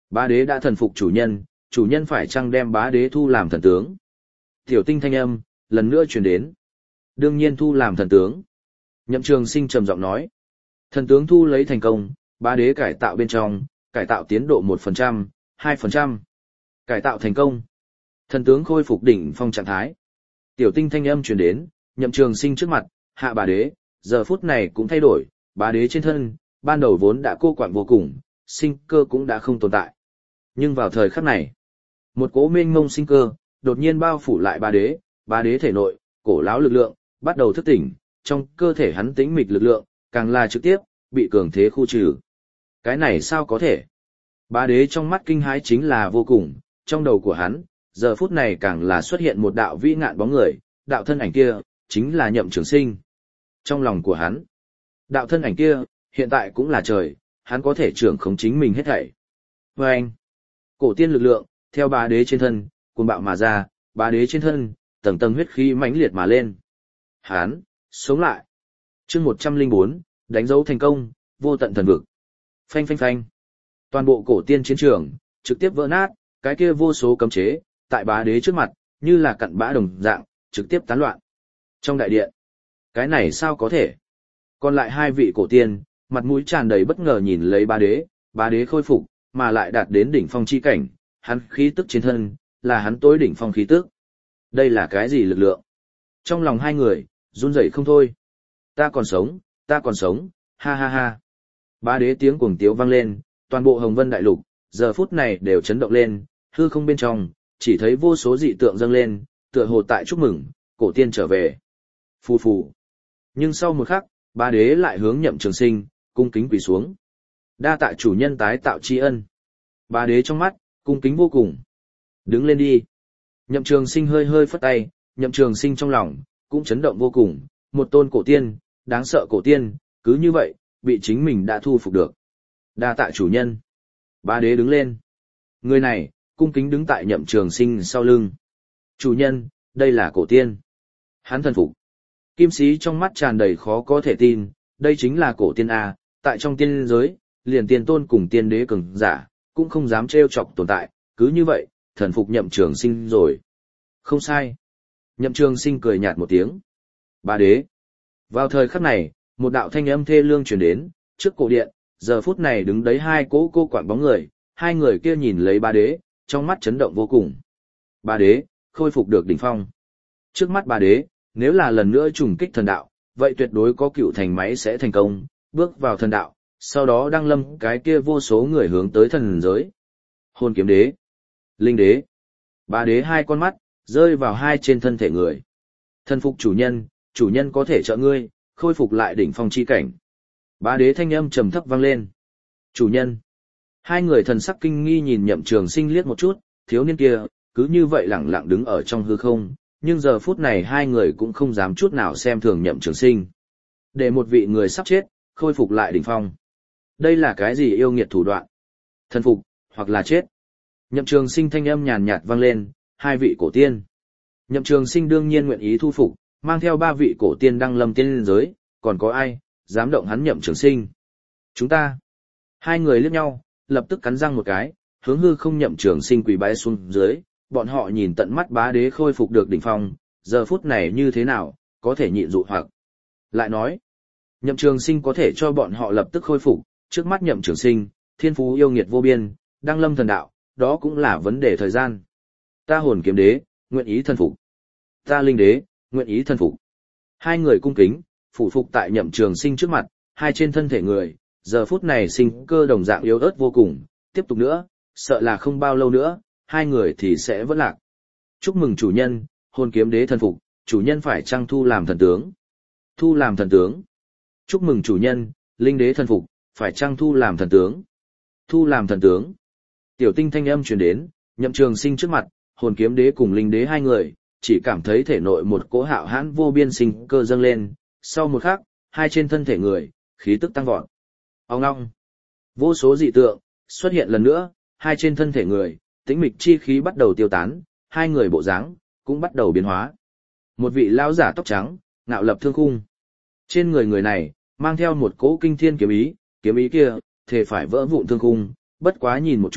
Bá đế đã thần phục chủ nhân phải chăng đem bá đế thu làm thần tướng? Tiểu tinh thanh âm, lần nữa truyền đến. Đương nhiên thu làm thần tướng. Nhậm Trường Sinh trầm giọng nói. Thần tướng thu lấy thành công, bá đế cải tạo bên trong, cải tạo tiến độ 1%, 2%. Cải tạo thành công. Thần tướng khôi phục đỉnh phong trạng thái. Tiểu tinh thanh âm truyền đến, Nhậm Trường Sinh trước mặt, hạ bá đế, giờ phút này cũng thay đổi, bá đế trên thân, ban đầu vốn đã cô quạnh vô cùng, sinh cơ cũng đã không tồn tại. Nhưng vào thời khắc này, một cỗ mênh mông sinh cơ, đột nhiên bao phủ lại bá đế thể nội, cổ lão lực lượng, bắt đầu thức tỉnh, trong cơ thể hắn tĩnh mịch lực lượng, càng là trực tiếp, bị cường thế khu trừ. Cái này sao có thể? Bá đế trong mắt kinh hãi chính là vô cùng, trong đầu của hắn, giờ phút này càng là xuất hiện một đạo vĩ ngạn bóng người, đạo thân ảnh kia, chính là Nhậm Trường Sinh. Trong lòng của hắn, đạo thân ảnh kia, hiện tại cũng là trời, hắn có thể trưởng khống chính mình hết thảy. Và anh, cổ tiên lực lượng, theo bá đế trên thân, cuồng bạo mà ra, bá đế trên thân, tầng tầng huyết khí mãnh liệt mà lên. Hắn, sống lại. Chương 104, đánh dấu thành công, vô tận thần vực. Phanh phanh phanh. Toàn bộ cổ tiên chiến trường, trực tiếp vỡ nát, cái kia vô số cấm chế, tại bá đế trước mặt, như là cặn bã đồng dạng, trực tiếp tán loạn. Trong đại điện, cái này sao có thể? Còn lại hai vị cổ tiên, mặt mũi tràn đầy bất ngờ nhìn lấy bá đế khôi phục, mà lại đạt đến đỉnh phong chi cảnh, hắn khí tức trên thân, là hắn tối đỉnh phong khí tức. Đây là cái gì lực lượng? Trong lòng hai người, run rẩy không thôi. Ta còn sống, ha ha ha. Bá đế tiếng cuồng tiếu vang lên, toàn bộ Hồng Vân Đại Lục, giờ phút này đều chấn động lên, hư không bên trong, chỉ thấy vô số dị tượng dâng lên, tựa hồ tại chúc mừng, cổ tiên trở về. Phù phù. Nhưng sau một khắc, bá đế lại hướng Nhậm Trường Sinh, cung kính quỳ xuống. Đa tạ chủ nhân tái tạo tri ân. Bá đế trong mắt, cung kính vô cùng. Đứng lên đi. Nhậm Trường Sinh hơi hơi phất tay, Nhậm Trường Sinh trong lòng, cũng chấn động vô cùng, một tôn cổ tiên, đáng sợ cổ tiên, cứ như vậy, bị chính mình đã thu phục được. Đa tạ chủ nhân. Bá đế đứng lên. Người này, cung kính đứng tại Nhậm Trường Sinh sau lưng. Chủ nhân, đây là cổ tiên. Hắn thần phục. Kim sĩ trong mắt tràn đầy khó có thể tin, đây chính là cổ tiên A, tại trong tiên giới, liền tiên tôn cùng tiên đế cường giả, cũng không dám trêu chọc tồn tại, cứ như vậy, thần phục Nhậm Trường Sinh rồi. Không sai. Nhậm Trường Sinh cười nhạt một tiếng. Bá đế. Vào thời khắc này, một đạo thanh âm thê lương truyền đến, trước cổ điện, giờ phút này đứng đấy hai cỗ cô quản bóng người, hai người kia nhìn lấy bá đế, trong mắt chấn động vô cùng. Bá đế, khôi phục được đỉnh phong. Trước mắt bá đế, nếu là lần nữa trùng kích thần đạo, vậy tuyệt đối có cựu thành máy sẽ thành công, bước vào thần đạo, sau đó đăng lâm cái kia vô số người hướng tới thần giới. Hồn kiếm đế, linh đế, bá đế hai con mắt, rơi vào hai trên thân thể người. Thần phục chủ nhân có thể trợ ngươi, khôi phục lại đỉnh phong chi cảnh. Bá đế thanh âm trầm thấp vang lên. Chủ nhân. Hai người thần sắc kinh nghi nhìn Nhậm Trường Sinh liếc một chút, thiếu niên kia, cứ như vậy lẳng lặng đứng ở trong hư không, nhưng giờ phút này hai người cũng không dám chút nào xem thường Nhậm Trường Sinh. Để một vị người sắp chết, khôi phục lại đỉnh phong. Đây là cái gì yêu nghiệt thủ đoạn? Thần phục, hoặc là chết. Nhậm Trường Sinh thanh âm nhàn nhạt vang lên, hai vị cổ tiên. Nhậm Trường Sinh đương nhiên nguyện ý thu phục, mang theo ba vị cổ tiên đăng lâm tiên giới, còn có ai dám động hắn Nhậm Trường Sinh? Chúng ta. Hai người liếc nhau, lập tức cắn răng một cái, hướng hư không Nhậm Trường Sinh quỳ bái xuống dưới, bọn họ nhìn tận mắt bá đế khôi phục được đỉnh phong, giờ phút này như thế nào, có thể nhịn dụ hoặc. Lại nói, Nhậm Trường Sinh có thể cho bọn họ lập tức khôi phục, trước mắt Nhậm Trường Sinh, thiên phú yêu nghiệt vô biên, đăng lâm thần đạo, đó cũng là vấn đề thời gian. Ta hồn kiếm đế, nguyện ý thần phục. Ta linh đế, nguyện ý thần phục. Hai người cung kính, phủ phục tại Nhậm Trường Sinh trước mặt, hai trên thân thể người, giờ phút này sinh cơ đồng dạng yếu ớt vô cùng, tiếp tục nữa, sợ là không bao lâu nữa, hai người thì sẽ vỡ lạc. Chúc mừng chủ nhân, hồn kiếm đế thần phục, chủ nhân phải chăng thu làm thần tướng? Thu làm thần tướng. Chúc mừng chủ nhân, linh đế thần phục, phải chăng thu làm thần tướng? Thu làm thần tướng. Tiểu tinh thanh âm truyền đến, Nhậm Trường Sinh trước mặt, hồn kiếm đế cùng linh đế hai người, chỉ cảm thấy thể nội một cỗ hạo hãn vô biên sinh cơ dâng lên, sau một khắc, hai trên thân thể người, khí tức tăng vọt. Ong ong. Vô số dị tượng xuất hiện lần nữa, hai trên thân thể người, tĩnh mịch chi khí bắt đầu tiêu tán, hai người bộ dáng cũng bắt đầu biến hóa. Một vị lão giả tóc trắng, ngạo lập thương khung. Trên người người này, mang theo một cỗ kinh thiên kiếm ý kia, thể phải vỡ vụn thương khung, bất quá nhìn một chút,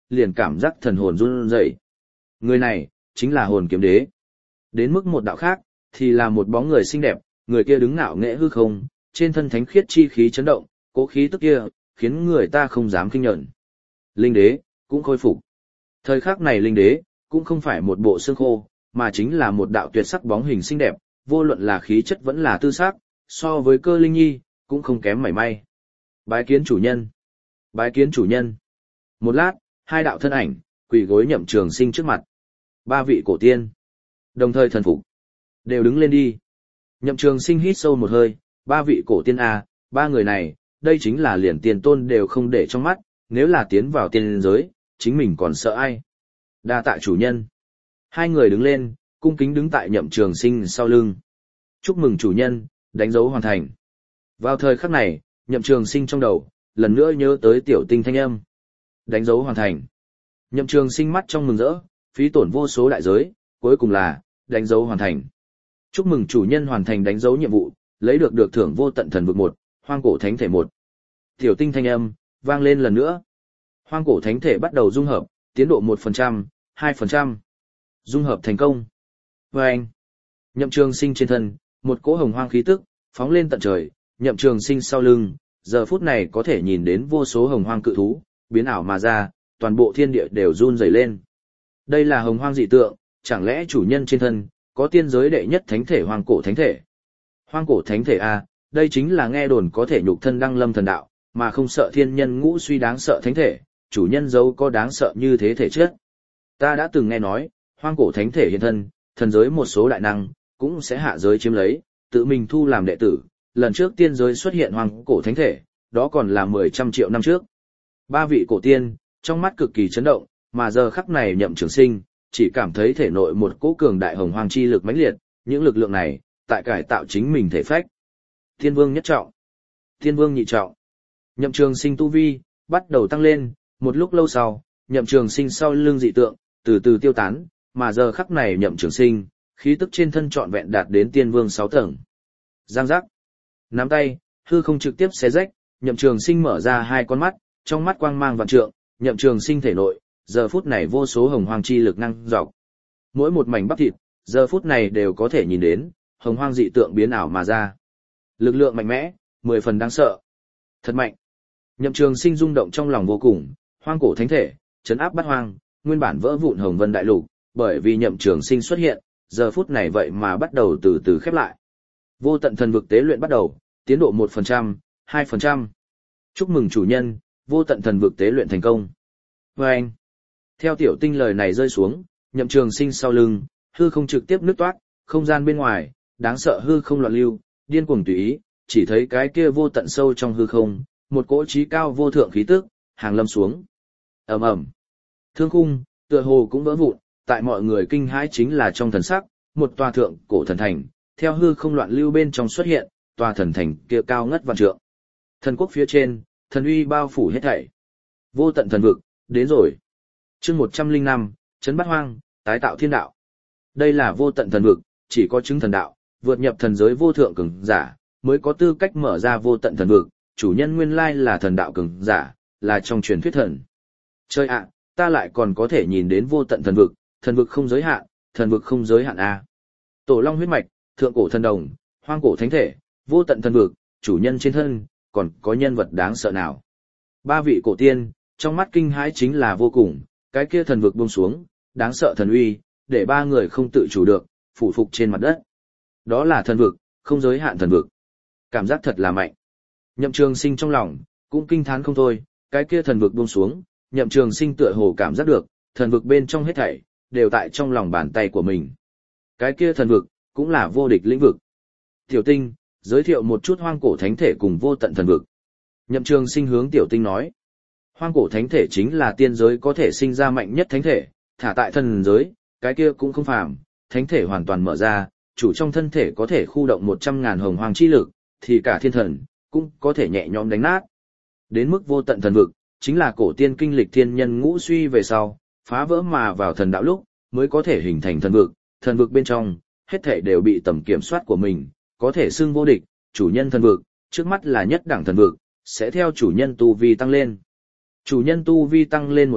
liền cảm giác thần hồn run rẩy. Người này, chính là hồn kiếm đế. Đến mức một đạo khác, thì là một bóng người xinh đẹp, người kia đứng ngạo nghễ hư không, trên thân thánh khiết chi khí chấn động, cố khí tức kia, khiến người ta không dám kinh nhận. Linh đế, cũng khôi phục. Thời khắc này linh đế, cũng không phải một bộ xương khô, mà chính là một đạo tuyệt sắc bóng hình xinh đẹp, vô luận là khí chất vẫn là tư sắc, so với Cơ Linh Nhi, cũng không kém mảy may. Bái kiến chủ nhân. Bái kiến chủ nhân. Một lát, hai đạo thân ảnh, quỳ gối Nhậm Trường Sinh trước mặt. Ba vị cổ tiên, đồng thời thần phục. Đều đứng lên đi. Nhậm Trường Sinh hít sâu một hơi, ba vị cổ tiên à, ba người này, đây chính là liền tiền tôn đều không để trong mắt, nếu là tiến vào tiên giới, chính mình còn sợ ai. Đa tạ chủ nhân. Hai người đứng lên, cung kính đứng tại Nhậm Trường Sinh sau lưng. Chúc mừng chủ nhân, đánh dấu hoàn thành. Vào thời khắc này, Nhậm Trường Sinh trong đầu, lần nữa nhớ tới Tiểu Tinh thanh âm. Đánh dấu hoàn thành. Nhậm Trường Sinh mắt trong mừng rỡ, phí tổn vô số đại giới, cuối cùng là đánh dấu hoàn thành. Chúc mừng chủ nhân hoàn thành đánh dấu nhiệm vụ, lấy được thưởng vô tận thần vực 1, hoang cổ thánh thể 1. Tiểu Tinh thanh âm vang lên lần nữa. Hoang cổ thánh thể bắt đầu dung hợp, tiến độ 1%, 2%. Dung hợp thành công. Vâng. Nhậm Trường Sinh trên thân, một cỗ hồng hoang khí tức phóng lên tận trời, Nhậm Trường Sinh sau lưng, giờ phút này có thể nhìn đến vô số hồng hoang cự thú biến ảo mà ra, toàn bộ thiên địa đều run rẩy lên. Đây là hồng hoang dị tượng, chẳng lẽ chủ nhân trên thân có tiên giới đệ nhất thánh thể hoang cổ thánh thể? Hoang cổ thánh thể a, đây chính là nghe đồn có thể nhục thân đăng lâm thần đạo, mà không sợ thiên nhân ngũ suy đáng sợ thánh thể, chủ nhân giấu có đáng sợ như thế thể chất. Ta đã từng nghe nói, hoang cổ thánh thể hiện thân, thần giới một số đại năng cũng sẽ hạ giới chiếm lấy, tự mình thu làm đệ tử. Lần trước tiên giới xuất hiện hoang cổ thánh thể, đó còn là 10 triệu năm trước. Ba vị cổ tiên, trong mắt cực kỳ chấn động, mà giờ khắc này Nhậm Trường Sinh, chỉ cảm thấy thể nội một cỗ cường đại hồng hoang chi lực mãnh liệt, những lực lượng này, tại cải tạo chính mình thể phách. Thiên vương nhất trọng, thiên vương nhị trọng. Nhậm Trường Sinh tu vi, bắt đầu tăng lên, một lúc lâu sau, Nhậm Trường Sinh sau lưng dị tượng, từ từ tiêu tán, mà giờ khắc này Nhậm Trường Sinh, khí tức trên thân trọn vẹn đạt đến tiên vương 6 tầng. Giang giác. Nắm tay, hư không trực tiếp xé rách, Nhậm Trường Sinh mở ra hai con mắt, trong mắt quang mang vạn trượng, Nhậm Trường Sinh thể nội, giờ phút này vô số hồng hoang chi lực năng dọc. Mỗi một mảnh bắp thịt, giờ phút này đều có thể nhìn đến, hồng hoang dị tượng biến ảo mà ra. Lực lượng mạnh mẽ, 10 phần đáng sợ. Thật mạnh. Nhậm Trường Sinh rung động trong lòng vô cùng, hoang cổ thánh thể, trấn áp bát hoang, nguyên bản vỡ vụn hồng vân đại lục, bởi vì Nhậm Trường Sinh xuất hiện, giờ phút này vậy mà bắt đầu từ từ khép lại. Vô tận thần vực tế luyện bắt đầu, tiến độ 1%, 2%. Chúc mừng chủ nhân, vô tận thần vực tế luyện thành công. Vâng. Theo Tiểu Tinh lời này rơi xuống, Nhậm Trường Sinh sau lưng, hư không trực tiếp nứt toát, không gian bên ngoài, đáng sợ hư không loạn lưu, điên cuồng tùy ý, chỉ thấy cái kia vô tận sâu trong hư không, một cỗ trí cao vô thượng khí tức, hàng lâm xuống. Ầm ầm. Thương khung, tựa hồ cũng vỡ vụn, tại mọi người kinh hãi chính là trong thần sắc, một tòa thượng cổ thần thành, theo hư không loạn lưu bên trong xuất hiện, tòa thần thành kia cao ngất vạn trượng. Thần quốc phía trên, thần uy bao phủ hết thảy. Vô tận thần vực, đến rồi. Chương 105, trấn bát hoang, tái tạo thiên đạo. Đây là vô tận thần vực, chỉ có chứng thần đạo, vượt nhập thần giới vô thượng cường giả, mới có tư cách mở ra vô tận thần vực, chủ nhân nguyên lai là thần đạo cường giả, là trong truyền thuyết thần. Chơi ạ, ta lại còn có thể nhìn đến vô tận thần vực không giới hạn, thần vực không giới hạn a. Tổ Long huyết mạch, thượng cổ thần đồng, hoang cổ thánh thể, vô tận thần vực, chủ nhân trên thân, còn có nhân vật đáng sợ nào? Ba vị cổ tiên, trong mắt kinh hãi chính là vô cùng, cái kia thần vực buông xuống, đáng sợ thần uy, để ba người không tự chủ được, phủ phục trên mặt đất. Đó là thần vực, không giới hạn thần vực. Cảm giác thật là mạnh. Nhậm Trường Sinh trong lòng, cũng kinh thán không thôi, cái kia thần vực buông xuống, Nhậm Trường Sinh tựa hồ cảm giác được, thần vực bên trong hết thảy, đều tại trong lòng bàn tay của mình. Cái kia thần vực, cũng là vô địch lĩnh vực. Tiểu Tinh, giới thiệu một chút hoang cổ thánh thể cùng vô tận thần vực. Nhậm Trường Sinh hướng Tiểu Tinh nói. Hoang cổ thánh thể chính là tiên giới có thể sinh ra mạnh nhất thánh thể, thả tại thần giới, cái kia cũng không phàm, thánh thể hoàn toàn mở ra, chủ trong thân thể có thể khu động 100.000 hồng hoang chi lực, thì cả thiên thần, cũng có thể nhẹ nhõm đánh nát. Đến mức vô tận thần vực, chính là cổ tiên kinh lịch thiên nhân ngũ suy về sau, phá vỡ mà vào thần đạo lúc, mới có thể hình thành thần vực bên trong, hết thể đều bị tầm kiểm soát của mình, có thể xưng vô địch, chủ nhân thần vực, trước mắt là nhất đẳng thần vực, sẽ theo chủ nhân tu vi tăng lên. Chủ nhân tu vi tăng lên một cấp,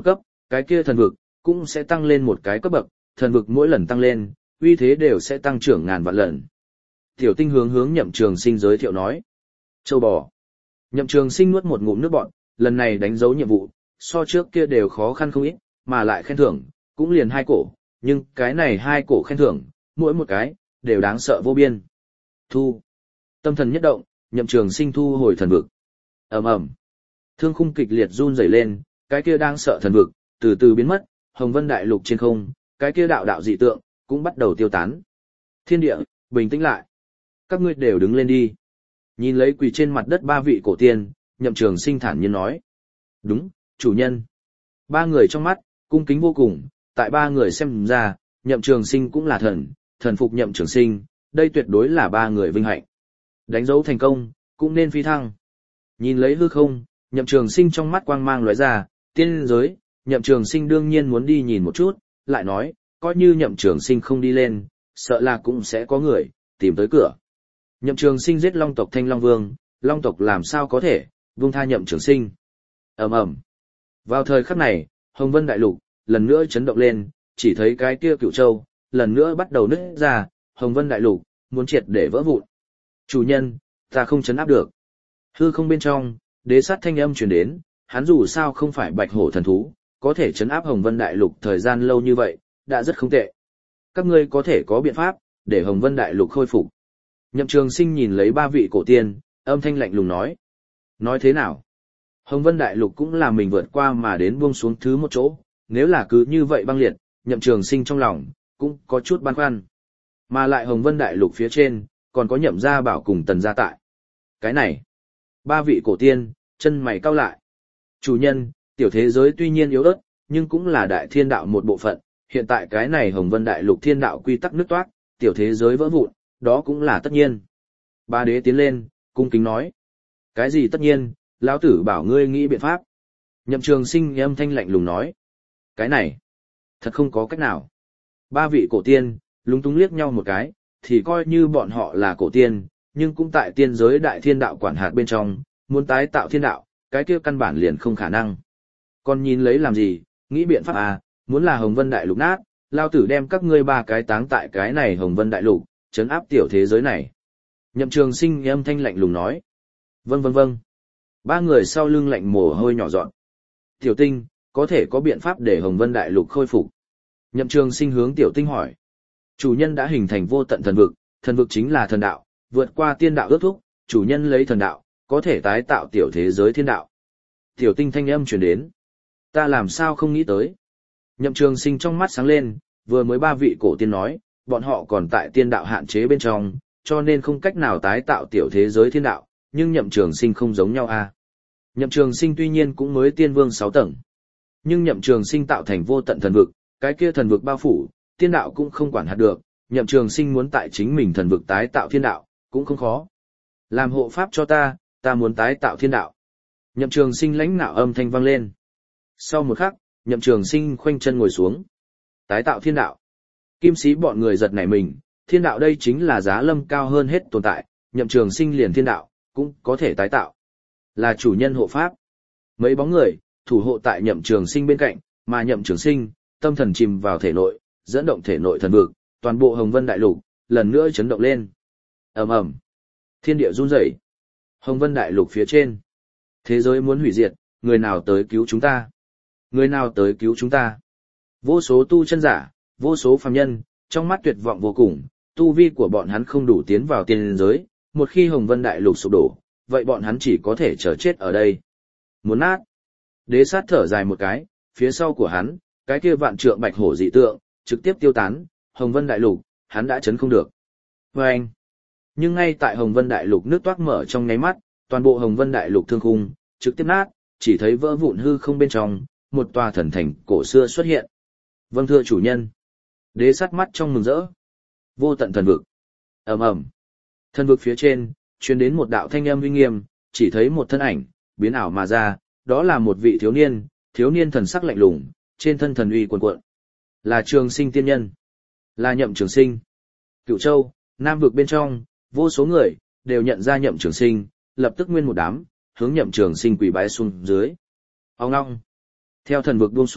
cái kia thần vực cũng sẽ tăng lên một cái cấp bậc, thần vực mỗi lần tăng lên, uy thế đều sẽ tăng trưởng ngàn vạn lần. Tiểu Tinh hướng Nhậm Trường Sinh giới thiệu nói. Châu bò. Nhậm Trường Sinh nuốt một ngụm nước bọt, lần này đánh dấu nhiệm vụ, so trước kia đều khó khăn không ít, mà lại khen thưởng, cũng liền 2 cổ, nhưng cái này 2 cổ khen thưởng, mỗi một cái, đều đáng sợ vô biên. Thu. Tâm thần nhất động, Nhậm Trường Sinh thu hồi thần vực. Ầm ầm. Thương khung kịch liệt run rẩy lên, cái kia đang sợ thần vực, từ từ biến mất, Hồng Vân Đại Lục trên không, cái kia đạo đạo dị tượng, cũng bắt đầu tiêu tán. Thiên địa, bình tĩnh lại. Các ngươi đều đứng lên đi. Nhìn lấy quỳ trên mặt đất 3 vị cổ tiên, Nhậm Trường Sinh thản nhiên nói. Đúng, chủ nhân. 3 người trong mắt, cung kính vô cùng, tại 3 người xem ra, Nhậm Trường Sinh cũng là thần phục Nhậm Trường Sinh, đây tuyệt đối là 3 người vinh hạnh. Đánh dấu thành công, cũng nên phi thăng. Nhìn lấy hư không, Nhậm Trường Sinh trong mắt quang mang lóe ra, tiên giới, Nhậm Trường Sinh đương nhiên muốn đi nhìn một chút, lại nói, coi như Nhậm Trường Sinh không đi lên, sợ là cũng sẽ có người tìm tới cửa. Nhậm Trường Sinh giết Long tộc Thanh Long Vương, Long tộc làm sao có thể buông tha Nhậm Trường Sinh. Ầm ầm. Vào thời khắc này, Hồng Vân Đại Lục lần nữa chấn động lên, chỉ thấy cái kia Cựu Châu lần nữa bắt đầu nứt ra, Hồng Vân Đại Lục muốn triệt để vỡ vụn. Chủ nhân, ta không trấn áp được. Hư không bên trong, đế sát thanh âm truyền đến, hắn dù sao không phải bạch hổ thần thú, có thể trấn áp Hồng Vân Đại Lục thời gian lâu như vậy, đã rất không tệ. Các ngươi có thể có biện pháp để Hồng Vân Đại Lục khôi phục. Nhậm Trường Sinh nhìn lấy 3 vị cổ tiên, âm thanh lạnh lùng nói. Nói thế nào? Hồng Vân Đại Lục cũng là mình vượt qua mà đến buông xuống thứ một chỗ, nếu là cứ như vậy băng liệt, Nhậm Trường Sinh trong lòng cũng có chút băn khoăn. Mà lại Hồng Vân Đại Lục phía trên, còn có Nhậm gia bảo cùng Tần gia tại. Cái này, 3 vị cổ tiên, chân mày cau lại. Chủ nhân, tiểu thế giới tuy nhiên yếu ớt, nhưng cũng là đại thiên đạo một bộ phận, hiện tại cái này Hồng Vân Đại Lục thiên đạo quy tắc nứt toát, tiểu thế giới vỡ vụn, đó cũng là tất nhiên. Ba đế tiến lên, cung kính nói. Cái gì tất nhiên, lão tử bảo ngươi nghĩ biện pháp. Nhậm Trường Sinh âm thanh lạnh lùng nói. Cái này, thật không có cách nào. 3 vị cổ tiên, lúng túng liếc nhau một cái, thì coi như bọn họ là cổ tiên, nhưng cũng tại tiên giới đại thiên đạo quản hạt bên trong, muốn tái tạo thiên đạo, cái kia căn bản liền không khả năng. Còn nhìn lấy làm gì, nghĩ biện pháp à, muốn là Hồng Vân Đại Lục nát, lao tử đem các ngươi 3 cái táng tại cái này Hồng Vân Đại Lục, trấn áp tiểu thế giới này. Nhậm Trường Sinh âm thanh lạnh lùng nói. Vâng vâng vâng. 3 người sau lưng lạnh mồ hôi nhỏ giọt. Tiểu Tinh, có thể có biện pháp để Hồng Vân Đại Lục khôi phục. Nhậm Trường Sinh hướng Tiểu Tinh hỏi. Chủ nhân đã hình thành vô tận thần vực chính là thần đạo, vượt qua tiên đạo ước thúc, chủ nhân lấy thần đạo, có thể tái tạo tiểu thế giới thiên đạo. Tiểu Tinh thanh âm truyền đến. Ta làm sao không nghĩ tới. Nhậm Trường Sinh trong mắt sáng lên, vừa mới 3 vị cổ tiên nói, bọn họ còn tại tiên đạo hạn chế bên trong, cho nên không cách nào tái tạo tiểu thế giới thiên đạo, nhưng Nhậm Trường Sinh không giống nhau à. Nhậm Trường Sinh tuy nhiên cũng mới tiên vương 6 tầng, nhưng Nhậm Trường Sinh tạo thành vô tận thần vực, cái kia thần vực bao phủ, tiên đạo cũng không quản hạt được, Nhậm Trường Sinh muốn tại chính mình thần vực tái tạo thiên đạo, cũng không khó. Làm hộ pháp cho ta muốn tái tạo thiên đạo. Nhậm Trường Sinh lãnh nạo âm thanh vang lên. Sau một khắc, Nhậm Trường Sinh khoanh chân ngồi xuống. Tái tạo thiên đạo. Kim sĩ bọn người giật nảy mình, thiên đạo đây chính là giá lâm cao hơn hết tồn tại, Nhậm Trường Sinh liền thiên đạo, cũng có thể tái tạo. Là chủ nhân hộ pháp. Mấy bóng người, thủ hộ tại Nhậm Trường Sinh bên cạnh, mà Nhậm Trường Sinh, tâm thần chìm vào thể nội, dẫn động thể nội thần vực, toàn bộ Hồng Vân Đại Lục, lần nữa chấn động lên. Ầm ầm. Thiên địa run rẩy. Hồng Vân Đại Lục phía trên. Thế giới muốn hủy diệt, người nào tới cứu chúng ta? Người nào tới cứu chúng ta? Vô số tu chân giả, vô số phàm nhân, trong mắt tuyệt vọng vô cùng, tu vi của bọn hắn không đủ tiến vào tiên giới, một khi Hồng Vân Đại Lục sụp đổ, vậy bọn hắn chỉ có thể chờ chết ở đây. Muốn nát. Đế sát thở dài một cái, phía sau của hắn, cái kia vạn trượng bạch hổ dị tượng, trực tiếp tiêu tán, Hồng Vân Đại Lục, hắn đã chấn không được. Vâng! Nhưng ngay tại Hồng Vân Đại Lục nước toát mở trong nháy mắt, toàn bộ Hồng Vân Đại Lục thương khung, trực tiếp nát, chỉ thấy vỡ vụn hư không bên trong, một tòa thần thành cổ xưa xuất hiện. Vâng thưa chủ nhân. Đế sát mắt trong mừng rỡ. Vô tận thần vực. Ầm ầm. Thần vực phía trên, truyền đến một đạo thanh âm uy nghiêm, chỉ thấy một thân ảnh, biến ảo mà ra, đó là một vị thiếu niên thần sắc lạnh lùng, trên thân thần uy cuồn cuộn. Là Trường Sinh tiên nhân. Là Nhậm Trường Sinh. Cửu Châu, Nam vực bên trong, vô số người, đều nhận ra Nhậm Trường Sinh, lập tức nguyên một đám, hướng Nhậm Trường Sinh quỳ bái xuống dưới. Ông ngong. Theo thần vực buông xuống,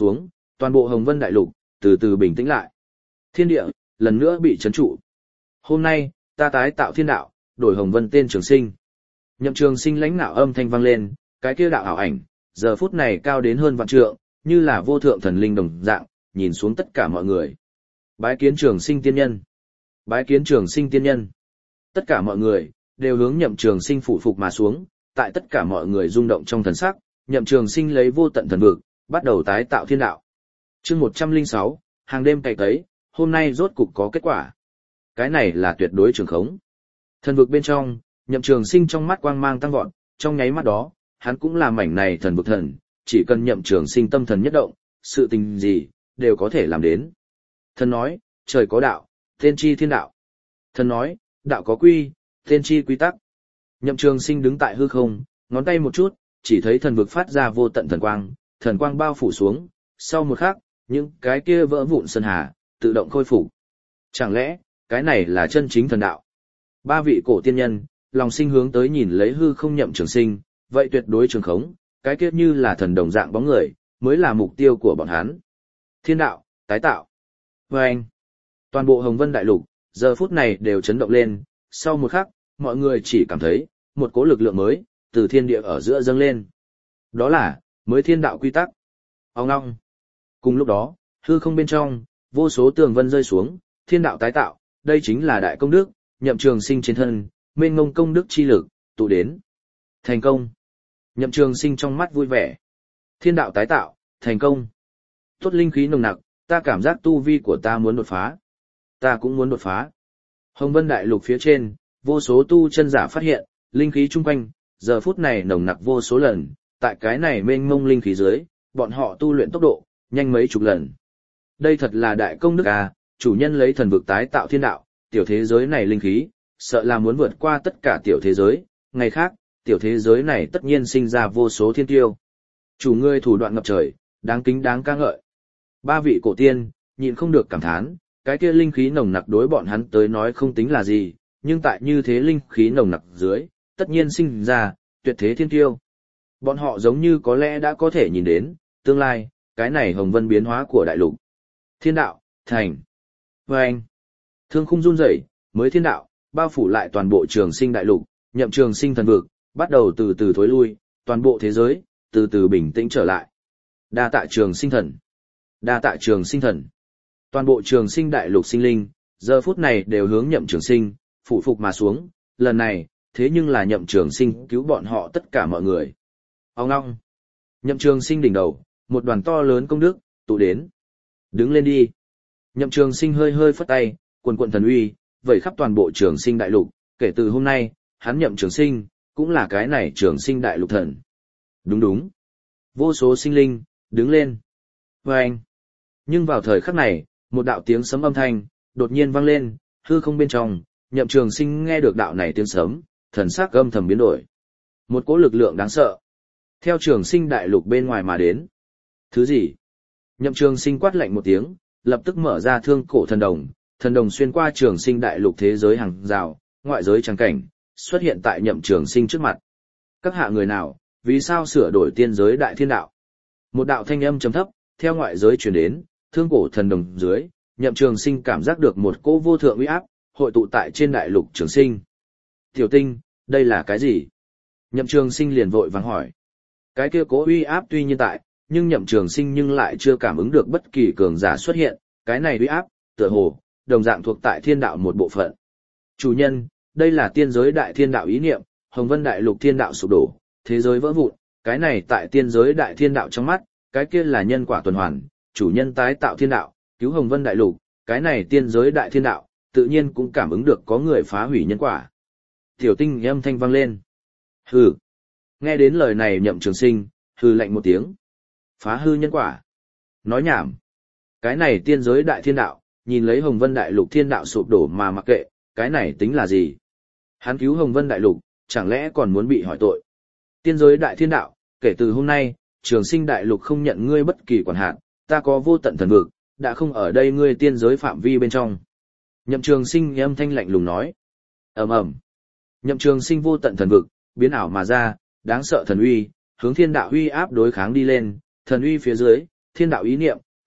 Toàn bộ Hồng Vân Đại Lục, từ từ bình tĩnh lại. Thiên địa, lần nữa bị trấn trụ. Hôm nay, ta tái tạo thiên đạo, đổi Hồng Vân tên Trường Sinh. Nhậm Trường Sinh lãnh nạo âm thanh vang lên, cái kia đạo ảo ảnh, giờ phút này cao đến hơn vạn trượng, như là vô thượng thần linh đồng dạng, nhìn xuống tất cả mọi người. Bái kiến Trường Sinh tiên nhân. Bái kiến Trường Sinh tiên nhân. Tất cả mọi người đều hướng Nhậm Trường Sinh phụ phục mà xuống, tại tất cả mọi người rung động trong thần sắc, Nhậm Trường Sinh lấy vô tận thần vực, bắt đầu tái tạo thiên đạo. Chương 106, hàng đêm cày cấy, hôm nay rốt cục có kết quả. Cái này là tuyệt đối trường khống. Thần vực bên trong, Nhậm Trường Sinh trong mắt quang mang tăng vọt, trong nháy mắt đó, hắn cũng là mảnh này thần vực thần, chỉ cần Nhậm Trường Sinh tâm thần nhất động, sự tình gì đều có thể làm đến. Thần nói, trời có đạo, tên chi thiên đạo. Thần nói, đạo có quy, tên chi quy tắc. Nhậm Trường Sinh đứng tại hư không, ngón tay một chút, chỉ thấy thần vực phát ra vô tận thần quang bao phủ xuống, sau một khắc, những cái kia vỡ vụn sơn hà, tự động khôi phục. Chẳng lẽ, cái này là chân chính thần đạo? Ba vị cổ tiên nhân, lòng sinh hướng tới nhìn lấy hư không Nhậm Trường Sinh, vậy tuyệt đối trường khống, cái kia như là thần đồng dạng bóng người, mới là mục tiêu của bọn hắn. Thiên đạo, tái tạo. Vâng! Toàn bộ Hồng Vân Đại Lục, giờ phút này đều chấn động lên, sau một khắc, mọi người chỉ cảm thấy, một cỗ lực lượng mới, từ thiên địa ở giữa dâng lên. Đó là, mới thiên đạo quy tắc. Ông ngong! Cùng lúc đó, hư không bên trong, vô số tường vân rơi xuống, thiên đạo tái tạo, đây chính là đại công đức, Nhậm Trường Sinh trên thân, mênh mông công đức chi lực, tụ đến. Thành công! Nhậm Trường Sinh trong mắt vui vẻ. Thiên đạo tái tạo, thành công! Tốt linh khí nồng nặc, ta cảm giác tu vi của ta muốn đột phá. Ta cũng muốn đột phá. Hồng Vân Đại Lục phía trên, vô số tu chân giả phát hiện, linh khí chung quanh, giờ phút này nồng nặc vô số lần, tại cái này mênh mông linh khí dưới, bọn họ tu luyện tốc độ, nhanh mấy chục lần. Đây thật là đại công đức à, chủ nhân lấy thần vực tái tạo thiên đạo, tiểu thế giới này linh khí, sợ là muốn vượt qua tất cả tiểu thế giới, ngày khác, tiểu thế giới này tất nhiên sinh ra vô số thiên tiêu. Chủ ngươi thủ đoạn ngập trời, đáng kính đáng ca ngợi. Ba vị cổ tiên, nhịn không được cảm thán, cái kia linh khí nồng nặc đối bọn hắn tới nói không tính là gì, nhưng tại như thế linh khí nồng nặc dưới, tất nhiên sinh ra, tuyệt thế thiên tiêu. Bọn họ giống như có lẽ đã có thể nhìn đến, tương lai, cái này hồng vân biến hóa của đại lục. Thiên đạo, thành. Và anh, thương khung run rẩy, mới thiên đạo, bao phủ lại toàn bộ Trường Sinh đại lục, Nhậm Trường Sinh thần vực, bắt đầu từ từ thối lui, toàn bộ thế giới, từ từ bình tĩnh trở lại. Đa tạ Trường Sinh thần. Đa tạ Trường Sinh thần. Toàn bộ Trường Sinh đại lục sinh linh, giờ phút này đều hướng Nhậm Trường Sinh, phụ phục mà xuống, lần này, thế nhưng là Nhậm Trường Sinh cứu bọn họ tất cả mọi người. Ông ngong. Nhậm Trường Sinh đỉnh đầu, một đoàn to lớn công đức, tụ đến. Đứng lên đi. Nhậm Trường Sinh hơi hơi phất tay, quần quần thần uy, vẩy khắp toàn bộ Trường Sinh đại lục, kể từ hôm nay, hắn Nhậm Trường Sinh, cũng là cái này Trường Sinh đại lục thần. Đúng đúng. Vô số sinh linh, đứng lên. Và anh. Nhưng vào thời khắc này, một đạo tiếng sấm âm thanh, đột nhiên vang lên, hư không bên trong, Nhậm Trường Sinh nghe được đạo này tiếng sấm, thần sắc âm thầm biến đổi. Một cỗ lực lượng đáng sợ, theo Trường Sinh đại lục bên ngoài mà đến. Thứ gì? Nhậm Trường Sinh quát lạnh một tiếng, lập tức mở ra thương cổ thần đồng xuyên qua Trường Sinh đại lục thế giới hàng rào, ngoại giới trắng cảnh, xuất hiện tại Nhậm Trường Sinh trước mặt. Các hạ người nào, vì sao sửa đổi tiên giới đại thiên đạo? Một đạo thanh âm trầm thấp, theo ngoại giới truyền đến, thương cổ thần đồng dưới, Nhậm Trường Sinh cảm giác được một cỗ vô thượng uy áp, hội tụ tại trên đại lục Trường Sinh. Tiểu Tinh, đây là cái gì? Nhậm Trường Sinh liền vội vàng hỏi. Cái kia cỗ uy áp tuy nhiên tại, nhưng Nhậm Trường Sinh nhưng lại chưa cảm ứng được bất kỳ cường giả xuất hiện, cái này uy áp, tựa hồ, đồng dạng thuộc tại thiên đạo một bộ phận. Chủ nhân, đây là tiên giới đại thiên đạo ý niệm, Hồng Vân đại lục thiên đạo sụp đổ, thế giới vỡ vụn, cái này tại tiên giới đại thiên đạo trong mắt, cái kia là nhân quả tuần hoàn, chủ nhân tái tạo thiên đạo, cứu Hồng Vân đại lục, cái này tiên giới đại thiên đạo, tự nhiên cũng cảm ứng được có người phá hủy nhân quả. Tiểu Tinh âm thanh vang lên. Hừ. Nghe đến lời này Nhậm Trường Sinh, hừ lạnh một tiếng. Phá hư nhân quả. Nói nhảm. Cái này tiên giới đại thiên đạo, nhìn lấy Hồng Vân đại lục thiên đạo sụp đổ mà mặc kệ, cái này tính là gì? Hắn cứu Hồng Vân đại lục, chẳng lẽ còn muốn bị hỏi tội? Tiên giới đại thiên đạo, kể từ hôm nay, Trường Sinh đại lục không nhận ngươi bất kỳ quản hạt, ta có vô tận thần vực, đã không ở đây ngươi tiên giới phạm vi bên trong. Nhậm Trường Sinh âm thanh lạnh lùng nói. Ầm ầm. Nhậm Trường Sinh vô tận thần vực, biến ảo mà ra, đáng sợ thần uy, hướng thiên đạo uy áp đối kháng đi lên, thần uy phía dưới, thiên đạo ý niệm,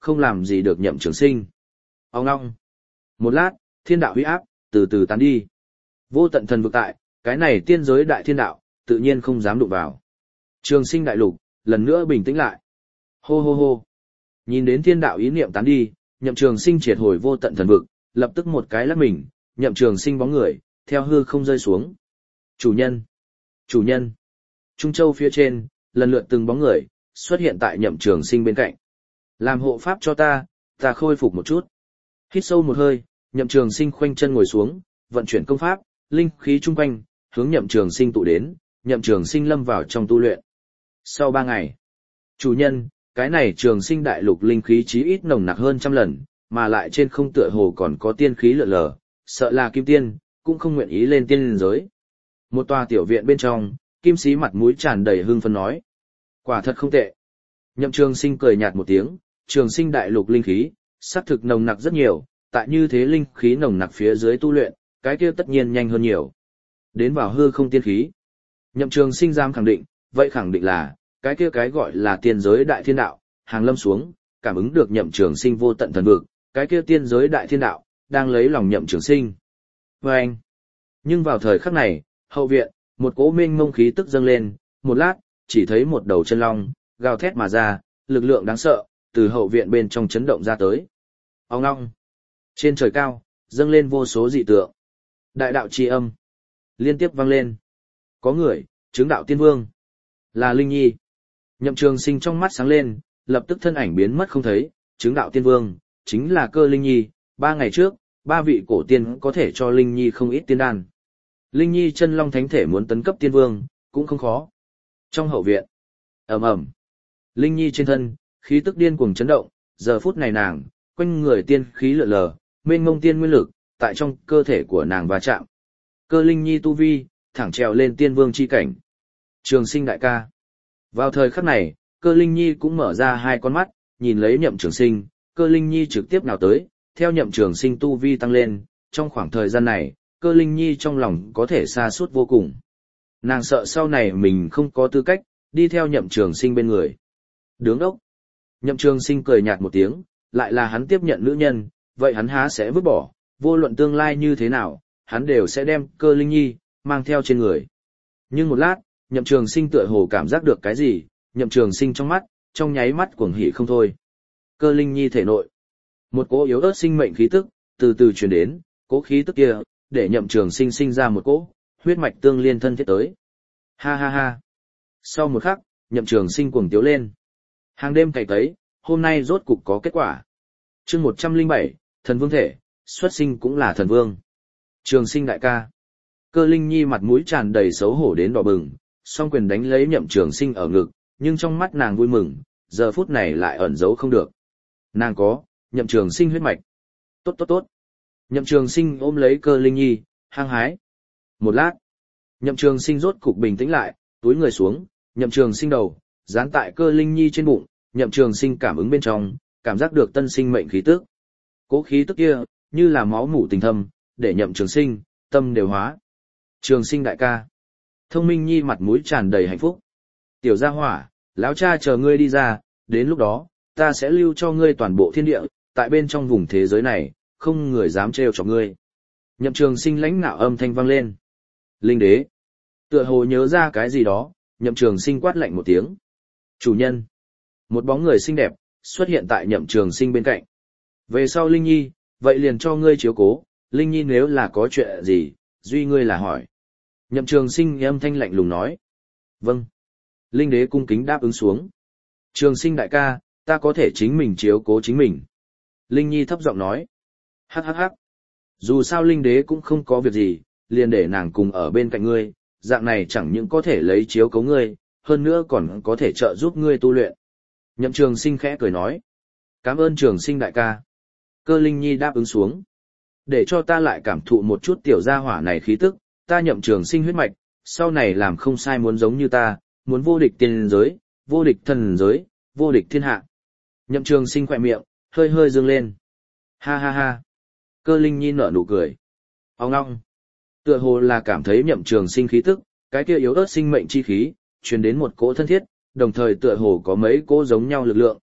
không làm gì được Nhậm Trường Sinh. Ông ngong. Một lát, thiên đạo huy áp, từ từ tán đi. Vô tận thần vực tại, cái này tiên giới đại thiên đạo, tự nhiên không dám đụng vào. Trường Sinh đại lục, lần nữa bình tĩnh lại. Hô hô hô. Nhìn đến thiên đạo ý niệm tán đi, Nhậm Trường Sinh triệt hồi vô tận thần vực, lập tức một cái lắc mình, Nhậm Trường Sinh bóng người, theo hư không rơi xuống. Chủ nhân! Chủ nhân! Trung Châu phía trên, lần lượt từng bóng người, xuất hiện tại Nhậm Trường Sinh bên cạnh. Làm hộ pháp cho ta khôi phục một chút. Hít sâu một hơi, Nhậm Trường Sinh khoanh chân ngồi xuống, vận chuyển công pháp, linh khí chung quanh, hướng Nhậm Trường Sinh tụ đến, Nhậm Trường Sinh lâm vào trong tu luyện. Sau 3 ngày, chủ nhân, cái này Trường Sinh đại lục linh khí chí ít nồng nặc hơn trăm lần, mà lại trên không tựa hồ còn có tiên khí lượn lờ, sợ là kim tiên, cũng không nguyện ý lên tiên giới. Một tòa tiểu viện bên trong, Kim Sĩ mặt mũi tràn đầy hưng phấn nói. Quả thật không tệ. Nhậm Trường Sinh cười nhạt một tiếng, Trường Sinh đại lục linh khí, xác thực nồng nặc rất nhiều, tại như thế linh khí nồng nặc phía dưới tu luyện, cái kia tất nhiên nhanh hơn nhiều. Đến vào hư không tiên khí. Nhậm Trường Sinh dám khẳng định, vậy khẳng định là, cái kia cái gọi là tiên giới đại thiên đạo, hàng lâm xuống, cảm ứng được Nhậm Trường Sinh vô tận thần vực, cái kia tiên giới đại thiên đạo, đang lấy lòng Nhậm Trường Sinh. Vâng! Nhưng vào thời khắc này, hậu viện, một cỗ mênh mông khí tức dâng lên, một lát, chỉ thấy một đầu chân long, gào thét mà ra, lực lượng đáng sợ, từ hậu viện bên trong chấn động ra tới. Ông ngong! Trên trời cao, dâng lên vô số dị tượng. Đại đạo chi âm, liên tiếp vang lên. Có người, chứng đạo tiên vương. Là Linh Nhi. Nhậm Trường Sinh trong mắt sáng lên, lập tức thân ảnh biến mất không thấy, chứng đạo tiên vương, chính là Cơ Linh Nhi. 3 ngày trước, 3 vị cổ tiên có thể cho Linh Nhi không ít tiên đan. Linh Nhi chân long thánh thể muốn tấn cấp tiên vương, cũng không khó. Trong hậu viện, ầm ầm, Linh Nhi trên thân, khí tức điên cuồng chấn động, giờ phút này nàng, quanh người tiên khí lượn lờ, mênh mông tiên nguyên lực, tại trong cơ thể của nàng va chạm. Cơ Linh Nhi tu vi, thẳng trèo lên tiên vương chi cảnh. Trường Sinh đại ca. Vào thời khắc này, Cơ Linh Nhi cũng mở ra 2 con mắt, nhìn lấy Nhậm Trường Sinh, Cơ Linh Nhi trực tiếp nào tới, theo Nhậm Trường Sinh tu vi tăng lên, trong khoảng thời gian này, Cơ Linh Nhi trong lòng có thể sa sút vô cùng. Nàng sợ sau này mình không có tư cách, đi theo Nhậm Trường Sinh bên người. Đứng đốc. Nhậm Trường Sinh cười nhạt một tiếng, lại là hắn tiếp nhận nữ nhân, vậy hắn há sẽ vứt bỏ, vô luận tương lai như thế nào, hắn đều sẽ đem Cơ Linh Nhi, mang theo trên người. Nhưng một lát, Nhậm Trường Sinh tựa hồ cảm giác được cái gì, Nhậm Trường Sinh trong mắt, trong nháy mắt cuồng hỉ không thôi. Cơ Linh Nhi thể nội, một cỗ yếu ớt sinh mệnh khí tức, từ từ truyền đến, cỗ khí tức kia, để Nhậm Trường Sinh sinh ra một cỗ huyết mạch tương liên thân thiết tới. Ha ha ha. Sau một khắc, Nhậm Trường Sinh cuồng tiếu lên. Hàng đêm cày cấy, hôm nay rốt cục có kết quả. Chương 107, thần vương thể, xuất sinh cũng là thần vương. Trường Sinh đại ca. Cơ Linh Nhi mặt mũi tràn đầy xấu hổ đến đỏ bừng, song quyền đánh lấy Nhậm Trường Sinh ở ngực, nhưng trong mắt nàng vui mừng, giờ phút này lại ẩn giấu không được. Nàng có Nhậm Trường Sinh huyết mạch. Tốt tốt tốt. Nhậm Trường Sinh ôm lấy Cơ Linh Nhi, hăng hái. Một lát, Nhậm Trường Sinh rốt cục bình tĩnh lại, túi người xuống, Nhậm Trường Sinh đầu dán tại Cơ Linh Nhi trên bụng, Nhậm Trường Sinh cảm ứng bên trong, cảm giác được tân sinh mệnh khí tức. Cố khí tức kia, như là máu mủ tình thâm, để Nhậm Trường Sinh tâm đều hóa. Trường Sinh đại ca. Thông Minh Nhi mặt mũi tràn đầy hạnh phúc. Tiểu gia hỏa, lão cha chờ ngươi đi ra, đến lúc đó, ta sẽ lưu cho ngươi toàn bộ thiên địa, tại bên trong vùng thế giới này, không người dám trêu chọc ngươi. Nhậm Trường Sinh lãnh nạo âm thanh vang lên. Linh đế. Tựa hồ nhớ ra cái gì đó, Nhậm Trường Sinh quát lạnh một tiếng. Chủ nhân. Một bóng người xinh đẹp, xuất hiện tại Nhậm Trường Sinh bên cạnh. Về sau Linh Nhi, vậy liền cho ngươi chiếu cố, Linh Nhi nếu là có chuyện gì, duy ngươi là hỏi. Nhậm Trường Sinh âm thanh lạnh lùng nói. Vâng. Linh đế cung kính đáp ứng xuống. Trường Sinh đại ca, ta có thể chính mình chiếu cố chính mình. Linh Nhi thấp giọng nói. Hắc hắc hắc. Dù sao Linh đế cũng không có việc gì, liền để nàng cùng ở bên cạnh ngươi, dạng này chẳng những có thể lấy chiếu cố ngươi, hơn nữa còn có thể trợ giúp ngươi tu luyện. Nhậm Trường Sinh khẽ cười nói. Cảm ơn Trường Sinh đại ca. Cơ Linh Nhi đáp ứng xuống. Để cho ta lại cảm thụ một chút tiểu gia hỏa này khí tức, ta Nhậm Trường Sinh huyết mạch, sau này làm không sai muốn giống như ta, muốn vô địch tiên giới, vô địch thần giới, vô địch thiên hạ. Nhậm Trường Sinh khỏe miệng, hơi hơi dương lên. Ha ha ha. Cơ Linh Nhi nở nụ cười. Ông ngong. Tựa hồ là cảm thấy Nhậm Trường Sinh khí tức, cái kia yếu ớt sinh mệnh chi khí, truyền đến một cỗ thân thiết, đồng thời tựa hồ có mấy cỗ giống nhau lực lượng,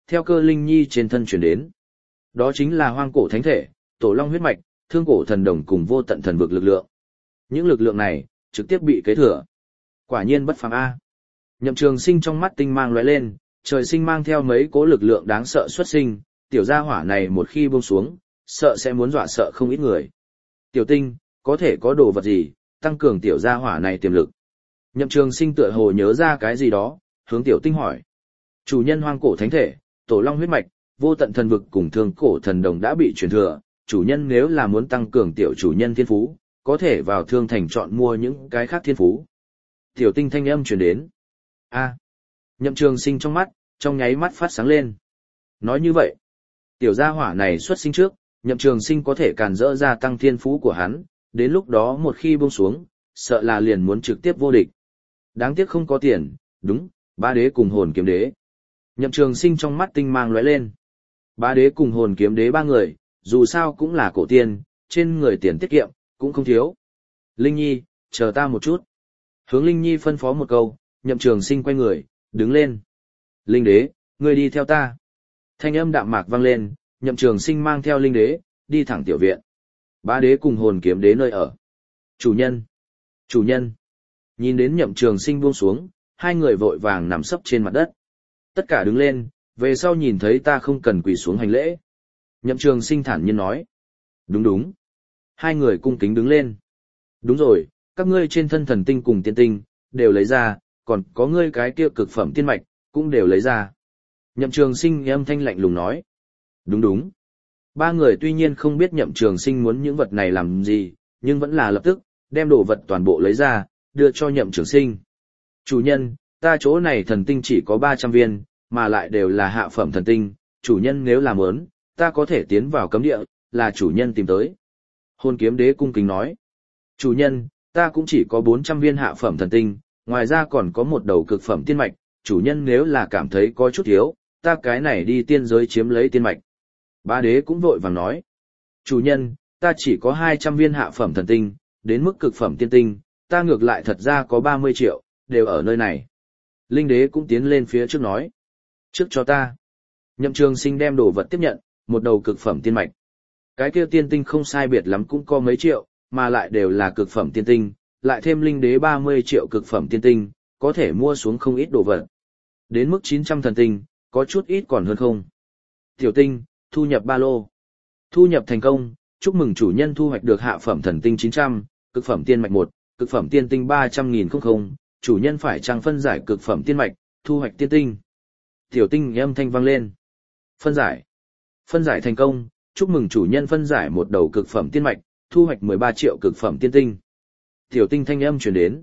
theo cơ Linh Nhi trên thân chuyển đến. Đó chính là hoang cổ thánh thể, tổ long huyết mạch, thương cổ thần đồng cùng vô tận thần vực lực lượng. Những lực lượng này, trực tiếp bị kế thừa. Quả nhiên bất phàm A. Nhậm Trường Sinh trong mắt tinh mang lóe lên, trời sinh mang theo mấy cố lực lượng đáng sợ xuất sinh, tiểu gia hỏa này một khi buông xuống, sợ sẽ muốn dọa sợ không ít người. Tiểu tinh, có thể có đồ vật gì, tăng cường tiểu gia hỏa này tiềm lực. Nhậm Trường Sinh tựa hồ nhớ ra cái gì đó, hướng tiểu tinh hỏi. Chủ nhân hoang cổ thánh thể, tổ long huyết mạch, vô tận thần vực cùng thương cổ thần đồng đã bị truyền thừa, chủ nhân nếu là muốn tăng cường tiểu chủ nhân thiên phú, có thể vào thương thành chọn mua những cái khác thiên phú. Tiểu tinh thanh âm truyền đến. A. Nhậm Trường Sinh trong mắt, trong nháy mắt phát sáng lên. Nói như vậy, tiểu gia hỏa này xuất sinh trước, Nhậm Trường Sinh có thể càn rỡ gia tăng thiên phú của hắn, đến lúc đó một khi buông xuống, sợ là liền muốn trực tiếp vô địch. Đáng tiếc không có tiền, đúng, Bá Đế cùng Hồn Kiếm Đế. Nhậm Trường Sinh trong mắt tinh mang lóe lên. Bá Đế cùng Hồn Kiếm Đế ba người, dù sao cũng là cổ tiên, trên người tiền tiết kiệm, cũng không thiếu. Linh Nhi, chờ ta một chút. Hướng Linh Nhi phân phó một câu, Nhậm Trường Sinh quay người, đứng lên. Linh Đế, ngươi đi theo ta. Thanh âm đạm mạc vang lên, Nhậm Trường Sinh mang theo Linh Đế, đi thẳng tiểu viện. Bá Đế cùng Hồn Kiếm Đế nơi ở. Chủ nhân! Chủ nhân! Nhìn đến Nhậm Trường Sinh buông xuống, hai người vội vàng nằm sấp trên mặt đất. Tất cả đứng lên, về sau nhìn thấy ta không cần quỳ xuống hành lễ. Nhậm Trường Sinh thản nhiên nói. Đúng đúng. Hai người cung kính đứng lên. Đúng rồi, các ngươi trên thân thần tinh cùng tiên tinh, đều lấy ra, còn có ngươi cái kia cực phẩm tiên mạch, cũng đều lấy ra. Nhậm Trường Sinh âm thanh lạnh lùng nói. Đúng đúng. Ba người tuy nhiên không biết Nhậm Trường Sinh muốn những vật này làm gì, nhưng vẫn là lập tức, đem đồ vật toàn bộ lấy ra, đưa cho Nhậm Trường Sinh. Chủ nhân, ta chỗ này thần tinh chỉ có 300 viên, mà lại đều là hạ phẩm thần tinh, chủ nhân nếu làm muốn, ta có thể tiến vào cấm địa, là chủ nhân tìm tới. Hồn Kiếm Đế cung kính nói. Chủ nhân, ta cũng chỉ có 400 viên hạ phẩm thần tinh, ngoài ra còn có một đầu cực phẩm tiên mạch, chủ nhân nếu là cảm thấy có chút thiếu, ta cái này đi tiên giới chiếm lấy tiên mạch. Bá Đế cũng vội vàng nói. Chủ nhân, ta chỉ có 200 viên hạ phẩm thần tinh, đến mức cực phẩm tiên tinh, ta ngược lại thật ra có 30 triệu, đều ở nơi này. Linh Đế cũng tiến lên phía trước nói. Trước cho ta. Nhậm Trường Sinh đem đồ vật tiếp nhận, một đầu cực phẩm tiên mạch. Cái kia tiên tinh không sai biệt lắm cũng có mấy triệu, mà lại đều là cực phẩm tiên tinh, lại thêm Linh Đế 30 triệu cực phẩm tiên tinh, có thể mua xuống không ít đồ vật. Đến mức 900 thần tinh, có chút ít còn hơn không. Tiểu tinh, thu nhập ba lô. Thu nhập thành công, chúc mừng chủ nhân thu hoạch được hạ phẩm thần tinh 900, cực phẩm tiên mạch 1, cực phẩm tiên tinh 300.000, chủ nhân phải trang phân giải cực phẩm tiên mạch, thu hoạch tiên tinh. Tiểu tinh âm thanh vang lên. Phân giải. Phân giải thành công, chúc mừng chủ nhân phân giải một đầu cực phẩm tiên mạch, thu hoạch 13 triệu cực phẩm tiên tinh. Tiểu tinh thanh âm truyền đến.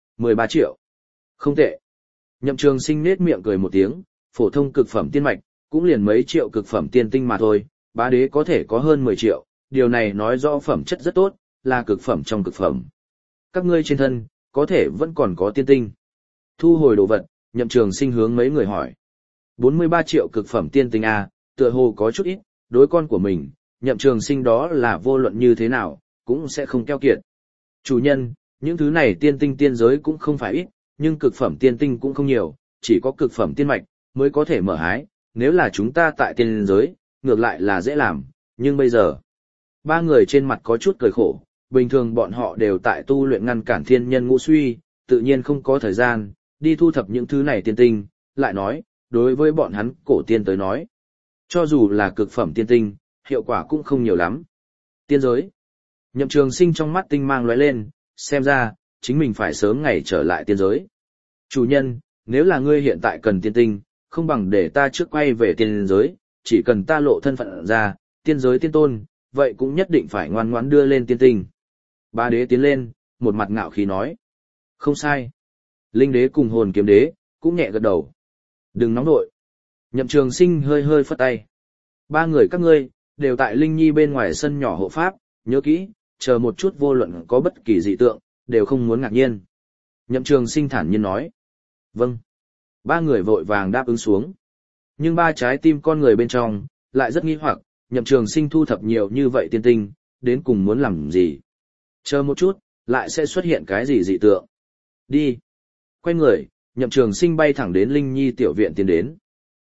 13 triệu. Không tệ. Nhậm Trường Sinh nết miệng cười một tiếng, phổ thông cực phẩm tiên mạch, cũng liền mấy triệu cực phẩm tiên tinh mà thôi, Bá Đế có thể có hơn 10 triệu, điều này nói rõ phẩm chất rất tốt, là cực phẩm trong cực phẩm. Các ngươi trên thân, có thể vẫn còn có tiên tinh. Thu hồi đồ vật, Nhậm Trường Sinh hướng mấy người hỏi. 43 triệu cực phẩm tiên tinh A, tựa hồ có chút ít, đối con của mình, Nhậm Trường Sinh đó là vô luận như thế nào, cũng sẽ không keo kiệt. Chủ nhân, những thứ này tiên tinh tiên giới cũng không phải ít, nhưng cực phẩm tiên tinh cũng không nhiều, chỉ có cực phẩm tiên mạch, mới có thể mở hái, nếu là chúng ta tại tiên giới, ngược lại là dễ làm, nhưng bây giờ, ba người trên mặt có chút cười khổ, bình thường bọn họ đều tại tu luyện ngăn cản thiên nhân ngũ suy, tự nhiên không có thời gian, đi thu thập những thứ này tiên tinh, lại nói, đối với bọn hắn cổ tiên tới nói, cho dù là cực phẩm tiên tinh, hiệu quả cũng không nhiều lắm. Tiên giới. Nhậm Trường Sinh trong mắt tinh mang lóe lên, xem ra, chính mình phải sớm ngày trở lại tiên giới. Chủ nhân, nếu là ngươi hiện tại cần tiên tinh, không bằng để ta trước quay về tiên giới, chỉ cần ta lộ thân phận ra, tiên giới tiên tôn, vậy cũng nhất định phải ngoan ngoãn đưa lên tiên tinh. Bá Đế tiến lên, một mặt ngạo khí nói. Không sai. Linh Đế cùng Hồn Kiếm Đế, cũng nhẹ gật đầu. Đừng nóng nội. Nhậm Trường Sinh hơi hơi phất tay. Ba người các ngươi, đều tại Linh Nhi bên ngoài sân nhỏ hộ pháp, nhớ kỹ, chờ một chút vô luận có bất kỳ dị tượng, đều không muốn ngạc nhiên. Nhậm Trường Sinh thản nhiên nói. Vâng. Ba người vội vàng đáp ứng xuống. Nhưng ba trái tim con người bên trong, lại rất nghi hoặc, Nhậm Trường Sinh thu thập nhiều như vậy tiên tinh, đến cùng muốn làm gì? Chờ một chút, lại sẽ xuất hiện cái gì dị tượng? Đi. Quay người, Nhậm Trường Sinh bay thẳng đến Linh Nhi tiểu viện tiến đến.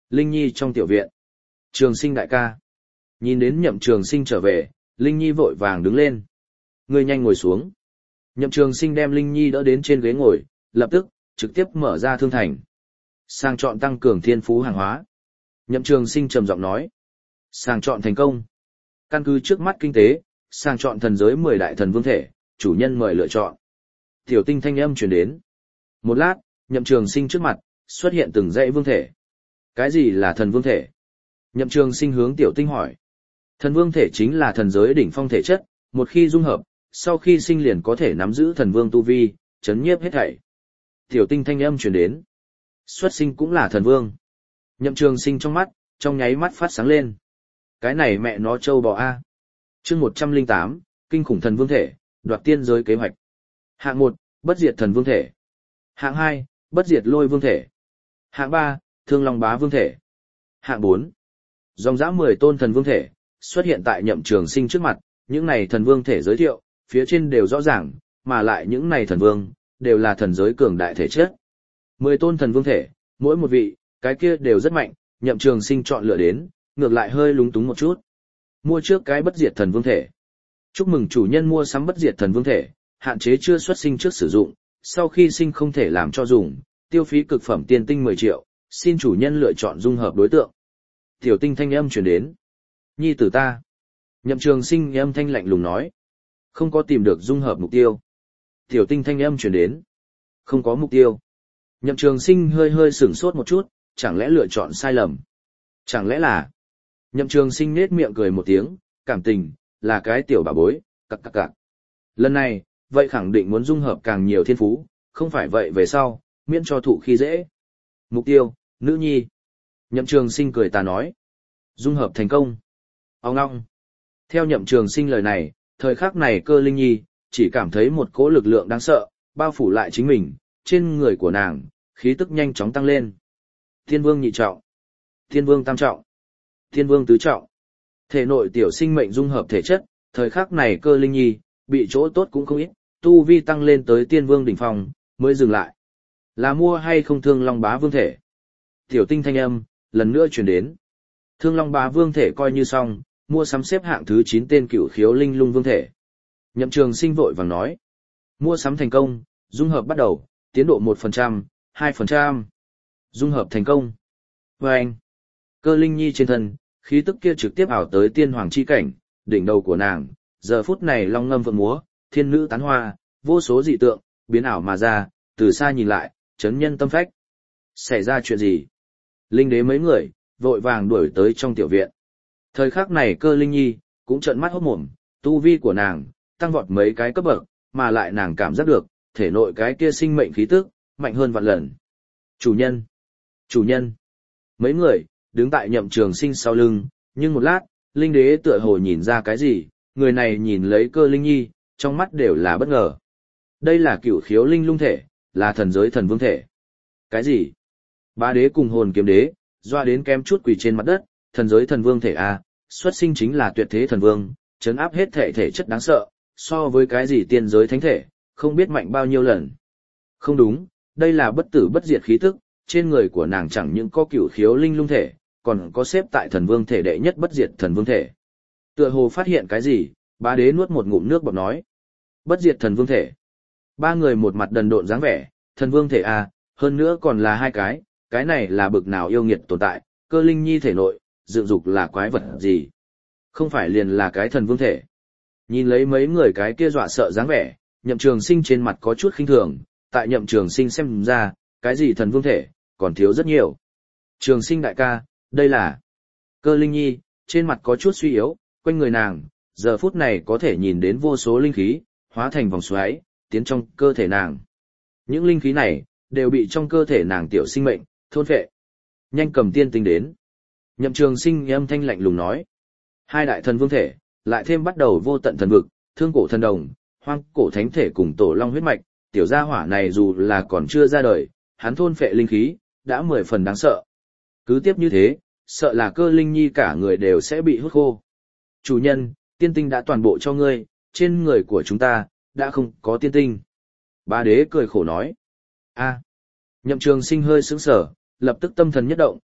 Linh Nhi trong tiểu viện. Trường Sinh đại ca. Nhìn đến Nhậm Trường Sinh trở về, Linh Nhi vội vàng đứng lên. Ngươi nhanh ngồi xuống. Nhậm Trường Sinh đem Linh Nhi đỡ đến trên ghế ngồi, lập tức, trực tiếp mở ra thương thành. Sàng chọn tăng cường thiên phú hàng hóa. Nhậm Trường Sinh trầm giọng nói. Sàng chọn thành công. Căn cứ trước mắt kinh tế, sàng chọn thần giới 10 đại thần vương thể, chủ nhân mời lựa chọn. Tiểu tinh thanh âm truyền đến. Một lát, Nhậm Trường Sinh trước mặt, xuất hiện từng dãy vương thể. Cái gì là thần vương thể? Nhậm Trường Sinh hướng Tiểu tinh hỏi. Thần vương thể chính là thần giới đỉnh phong thể chất, một khi dung hợp, sau khi sinh liền có thể nắm giữ thần vương tu vi, chấn nhiếp hết thảy. Tiểu tinh thanh âm truyền đến. Xuất sinh cũng là thần vương. Nhậm Trường Sinh trong mắt, trong nháy mắt phát sáng lên. Cái này mẹ nó trâu bò a. Chương 108, kinh khủng thần vương thể, đoạt tiên giới kế hoạch. Hạng 1, bất diệt thần vương thể. Hạng 2, bất diệt lôi vương thể. Hạng 3, thương long bá vương thể. Hạng 4, dòng dã 10 tôn thần vương thể, xuất hiện tại Nhậm Trường Sinh trước mặt, những này thần vương thể giới thiệu, phía trên đều rõ ràng, mà lại những này thần vương, đều là thần giới cường đại thể chất. 10 tôn thần vương thể, mỗi một vị, cái kia đều rất mạnh, Nhậm Trường Sinh chọn lựa đến, ngược lại hơi lúng túng một chút. Mua trước cái bất diệt thần vương thể. Chúc mừng chủ nhân mua sắm bất diệt thần vương thể, hạn chế chưa xuất sinh trước sử dụng, sau khi sinh không thể làm cho dùng, tiêu phí cực phẩm tiền tinh 10 triệu, xin chủ nhân lựa chọn dung hợp đối tượng. Tiểu tinh thanh âm truyền đến. Nhi tử ta. Nhậm Trường Sinh âm thanh lạnh lùng nói. Không có tìm được dung hợp mục tiêu. Tiểu tinh thanh âm truyền đến. Không có mục tiêu. Nhậm Trường Sinh hơi hơi sửng sốt một chút, chẳng lẽ lựa chọn sai lầm? Chẳng lẽ là... Nhậm Trường Sinh nết miệng cười một tiếng, cảm tình, là cái tiểu bà bối, cặc cặc cặc. Lần này, vậy khẳng định muốn dung hợp càng nhiều thiên phú, không phải vậy về sau, miễn cho thụ khi dễ. Mục tiêu, nữ nhi. Nhậm Trường Sinh cười ta nói. Dung hợp thành công. Ông ngong. Theo Nhậm Trường Sinh lời này, thời khắc này Cơ Linh Nhi, chỉ cảm thấy một cỗ lực lượng đáng sợ, bao phủ lại chính mình, trên người của nàng, khí tức nhanh chóng tăng lên. Thiên vương nhị trọng. Thiên vương tam trọng. Thiên vương tứ trọng. Thể nội tiểu sinh mệnh dung hợp thể chất, thời khắc này Cơ Linh Nhi, bị chỗ tốt cũng không ít, tu vi tăng lên tới tiên vương đỉnh phong, mới dừng lại. Là mua hay không thương long bá vương thể? Tiểu tinh thanh âm, lần nữa truyền đến. Thương long bá vương thể coi như xong, mua sắm xếp hạng thứ 9 tên cửu khiếu linh lung vương thể. Nhậm Trường Sinh vội vàng nói. Mua sắm thành công, dung hợp bắt đầu, tiến độ 1%, 2%. Dung hợp thành công. Và anh, Cơ Linh Nhi trên thân, khí tức kia trực tiếp ảo tới tiên hoàng chi cảnh, đỉnh đầu của nàng, giờ phút này long ngâm vượng múa, thiên nữ tán hoa, vô số dị tượng, biến ảo mà ra, từ xa nhìn lại, chấn nhân tâm phách. Xảy ra chuyện gì? Linh đế mấy người, vội vàng đuổi tới trong tiểu viện. Thời khắc này Cơ Linh Nhi, cũng trợn mắt hốt mồm, tu vi của nàng, tăng vọt mấy cái cấp bậc, mà lại nàng cảm giác được, thể nội cái kia sinh mệnh khí tức, mạnh hơn vạn lần. Chủ nhân! Chủ nhân! Mấy người, đứng tại Nhậm Trường Sinh sau lưng, nhưng một lát, Linh đế tựa hồ nhìn ra cái gì, người này nhìn lấy Cơ Linh Nhi, trong mắt đều là bất ngờ. Đây là cửu khiếu linh lung thể, là thần giới thần vương thể. Cái gì? Bá đế cùng hồn kiếm đế, doa đến kém chút quỳ trên mặt đất, thần giới thần vương thể A, xuất sinh chính là tuyệt thế thần vương, chấn áp hết thể thể chất đáng sợ, so với cái gì tiên giới thánh thể, không biết mạnh bao nhiêu lần. Không đúng, đây là bất tử bất diệt khí tức, trên người của nàng chẳng những có cửu khiếu linh lung thể, còn có xếp tại thần vương thể đệ nhất bất diệt thần vương thể. Tựa hồ phát hiện cái gì, bá đế nuốt một ngụm nước bọt nói. Bất diệt thần vương thể. Ba người một mặt đần độn dáng vẻ, thần vương thể A, hơn nữa còn là hai cái này là bực nào yêu nghiệt tồn tại, Cơ Linh Nhi thể nội, dựng dục là quái vật gì? Không phải liền là cái thần vương thể. Nhìn lấy mấy người cái kia dọa sợ dáng vẻ, Nhậm Trường Sinh trên mặt có chút khinh thường, tại Nhậm Trường Sinh xem ra, cái gì thần vương thể, còn thiếu rất nhiều. Trường Sinh đại ca, đây là... Cơ Linh Nhi, trên mặt có chút suy yếu, quanh người nàng, giờ phút này có thể nhìn đến vô số linh khí, hóa thành vòng xoáy, tiến trong cơ thể nàng. Những linh khí này, đều bị trong cơ thể nàng tiểu sinh mệnh, thôn phệ. Nhanh cầm tiên tinh đến. Nhậm Trường Sinh âm thanh lạnh lùng nói. Hai đại thần vương thể, lại thêm bắt đầu vô tận thần vực, thương cổ thần đồng, hoang cổ thánh thể cùng tổ long huyết mạch, tiểu gia hỏa này dù là còn chưa ra đời, hắn thôn phệ linh khí, đã 10 phần đáng sợ. Cứ tiếp như thế, sợ là Cơ Linh Nhi cả người đều sẽ bị hút khô. Chủ nhân, tiên tinh đã toàn bộ cho ngươi, trên người của chúng ta, đã không có tiên tinh. Bá đế cười khổ nói. A. Nhậm Trường Sinh hơi sững sờ, lập tức tâm thần nhất động,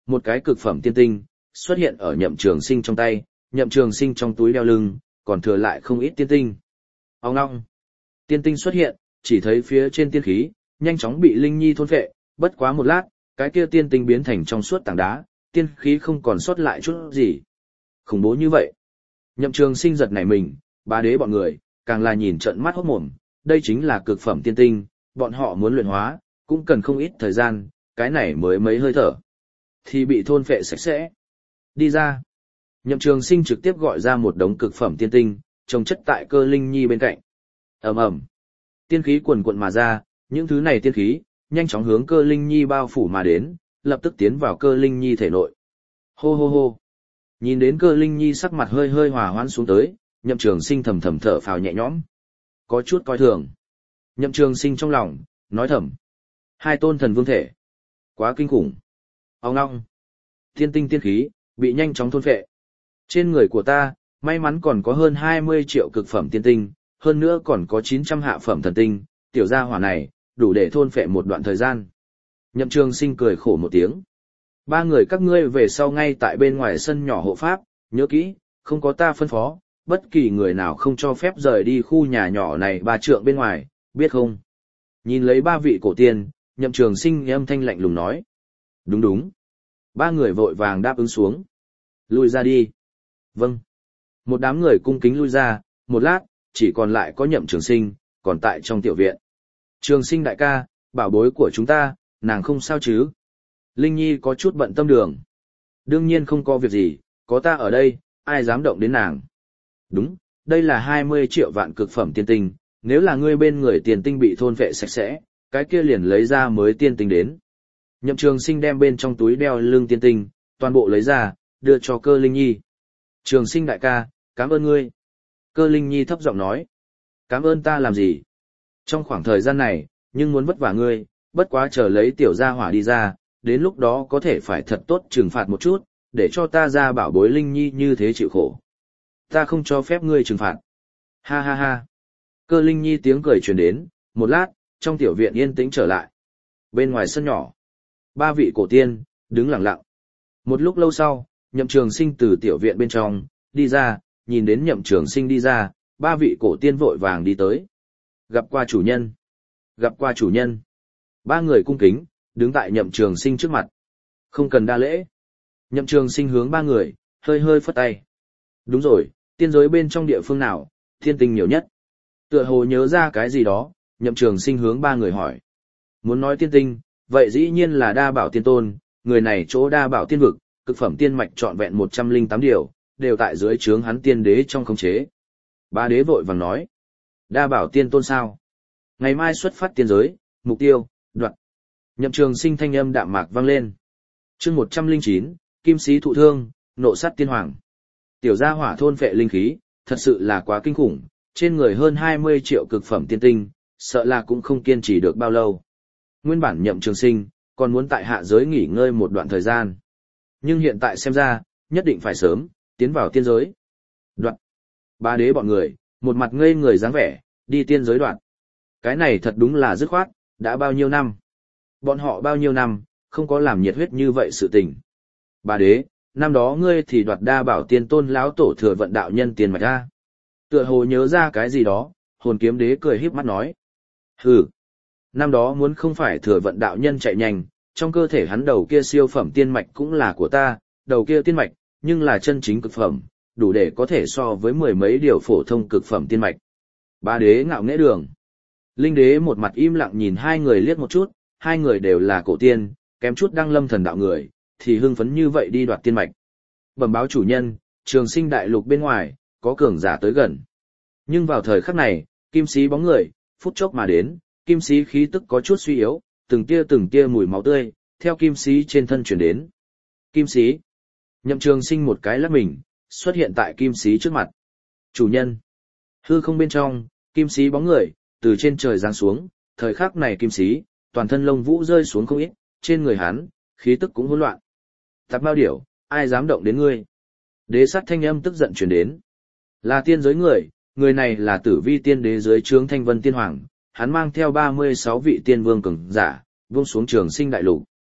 một cái cực phẩm tiên tinh, xuất hiện ở Nhậm Trường Sinh trong tay, Nhậm Trường Sinh trong túi đeo lưng, còn thừa lại không ít tiên tinh. Ông ngong. Tiên tinh xuất hiện, chỉ thấy phía trên tiên khí, nhanh chóng bị Linh Nhi thôn phệ, bất quá một lát, cái kia tiên tinh biến thành trong suốt tảng đá, tiên khí không còn sót lại chút gì. Khủng bố như vậy. Nhậm Trường Sinh giật nảy mình, Bá Đế bọn người, càng là nhìn trợn mắt hốt mồm, đây chính là cực phẩm tiên tinh, bọn họ muốn luyện hóa, cũng cần không ít thời gian, cái này mới mấy hơi thở. Thì bị thôn phệ sạch sẽ. Đi ra. Nhậm Trường Sinh trực tiếp gọi ra một đống cực phẩm tiên tinh, trồng chất tại Cơ Linh Nhi bên cạnh. Ầm ầm. Tiên khí cuồn cuộn mà ra, những thứ này tiên khí, nhanh chóng hướng Cơ Linh Nhi bao phủ mà đến, lập tức tiến vào Cơ Linh Nhi thể nội. Hô hô hô. Nhìn đến Cơ Linh Nhi sắc mặt hơi hơi hòa hoãn xuống tới, Nhậm Trường Sinh thầm thầm thở phào nhẹ nhõm. Có chút coi thường. Nhậm Trường Sinh trong lòng, nói thầm. Hai tôn thần vương thể. Quá kinh khủng. Ông ngong. Tiên tinh tiên khí, bị nhanh chóng thôn phệ. Trên người của ta, may mắn còn có hơn 20 triệu cực phẩm tiên tinh, hơn nữa còn có 900 hạ phẩm thần tinh, tiểu gia hỏa này, đủ để thôn phệ một đoạn thời gian. Nhậm Trường Sinh cười khổ một tiếng. Ba người các ngươi về sau ngay tại bên ngoài sân nhỏ hộ pháp, nhớ kỹ, không có ta phân phó, bất kỳ người nào không cho phép rời đi khu nhà nhỏ này 3 trượng bên ngoài, biết không? Nhìn lấy ba vị cổ tiên, Nhậm Trường Sinh âm thanh lạnh lùng nói. Đúng đúng. Ba người vội vàng đáp ứng xuống. Lui ra đi. Vâng. Một đám người cung kính lui ra, một lát, chỉ còn lại có Nhậm Trường Sinh, còn tại trong tiểu viện. Trường Sinh đại ca, bảo bối của chúng ta, nàng không sao chứ? Linh Nhi có chút bận tâm đường. Đương nhiên không có việc gì, có ta ở đây, ai dám động đến nàng. Đúng, đây là 20 triệu vạn cực phẩm tiên tinh, nếu là ngươi bên người tiền tinh bị thôn vệ sạch sẽ, cái kia liền lấy ra mới tiên tinh đến. Nhậm Trường Sinh đem bên trong túi đeo lưng tiên tinh, toàn bộ lấy ra, đưa cho Cơ Linh Nhi. Trường Sinh đại ca, cảm ơn ngươi. Cơ Linh Nhi thấp giọng nói. Cảm ơn ta làm gì? Trong khoảng thời gian này, nhưng muốn vất vả ngươi, bất quá chờ lấy tiểu gia hỏa đi ra, đến lúc đó có thể phải thật tốt trừng phạt một chút, để cho ta ra bảo bối Linh Nhi như thế chịu khổ. Ta không cho phép ngươi trừng phạt. Ha ha ha. Cơ Linh Nhi tiếng cười truyền đến, một lát, trong tiểu viện yên tĩnh trở lại. Bên ngoài sân nhỏ, ba vị cổ tiên, đứng lặng lặng. Một lúc lâu sau, Nhậm Trường Sinh từ tiểu viện bên trong, đi ra, nhìn đến Nhậm Trường Sinh đi ra, ba vị cổ tiên vội vàng đi tới. Gặp qua chủ nhân. Gặp qua chủ nhân. Ba người cung kính, đứng tại Nhậm Trường Sinh trước mặt. Không cần đa lễ. Nhậm Trường Sinh hướng ba người, hơi hơi phất tay. Đúng rồi, tiên giới bên trong địa phương nào, thiên tinh nhiều nhất. Tựa hồ nhớ ra cái gì đó, Nhậm Trường Sinh hướng ba người hỏi. Muốn nói tiên tinh, vậy dĩ nhiên là Đa Bảo Tiên Tôn, người này chỗ Đa Bảo Tiên Vực, cực phẩm tiên mạch trọn vẹn 108 điều, đều tại dưới trướng hắn tiên đế trong khống chế. Ba đế vội vàng nói. Đa Bảo Tiên Tôn sao? Ngày mai xuất phát tiên giới, mục tiêu, đoạn. Nhậm Trường Sinh thanh âm đạm mạc vang lên. Chương 109, Kim Sĩ thụ thương, nộ sát tiên hoàng. Tiểu gia hỏa thôn phệ linh khí, thật sự là quá kinh khủng, trên người hơn 20 triệu cực phẩm tiên tinh, sợ là cũng không kiên trì được bao lâu. Nguyên bản Nhậm Trường Sinh, còn muốn tại hạ giới nghỉ ngơi một đoạn thời gian. Nhưng hiện tại xem ra, nhất định phải sớm, tiến vào tiên giới. Đoạn. Ba đế bọn người, một mặt ngây người dáng vẻ, đi tiên giới đoạn. Cái này thật đúng là dứt khoát, đã bao nhiêu năm. Bọn họ bao nhiêu năm, không có làm nhiệt huyết như vậy sự tình. Ba đế, năm đó ngươi thì đoạt Đa Bảo Tiên Tôn lão tổ thừa vận đạo nhân tiền mạch ra. Tựa hồ nhớ ra cái gì đó, Hồn Kiếm Đế cười híp mắt nói. Hừ, năm đó muốn không phải thừa vận đạo nhân chạy nhanh, trong cơ thể hắn đầu kia siêu phẩm tiên mạch cũng là của ta, đầu kia tiên mạch, nhưng là chân chính cực phẩm, đủ để có thể so với mười mấy điều phổ thông cực phẩm tiên mạch. Ba đế ngạo nghễ đường. Linh đế một mặt im lặng nhìn hai người liếc một chút, hai người đều là cổ tiên, kém chút đăng lâm thần đạo người, thì hưng phấn như vậy đi đoạt tiên mạch. Bẩm báo chủ nhân, Trường Sinh đại lục bên ngoài, có cường giả tới gần. Nhưng vào thời khắc này, kim sĩ bóng người, phút chốc mà đến, kim sĩ khí tức có chút suy yếu, từng tia mùi máu tươi, theo kim sĩ trên thân chuyển đến. Kim sĩ. Nhậm Trường Sinh một cái lắc mình, xuất hiện tại kim sĩ trước mặt. Chủ nhân. Hư không bên trong, kim sĩ bóng người, từ trên trời giáng xuống, thời khắc này kim sĩ, toàn thân lông vũ rơi xuống không ít, trên người hắn, khí tức cũng hỗn loạn. Tạp bao điểu, ai dám động đến ngươi? Đế sát thanh âm tức giận truyền đến. Là tiên giới người này là Tử Vi tiên đế dưới trướng Thanh Vân tiên hoàng, hắn mang theo 36 vị tiên vương cường giả, vung xuống Trường Sinh đại lục.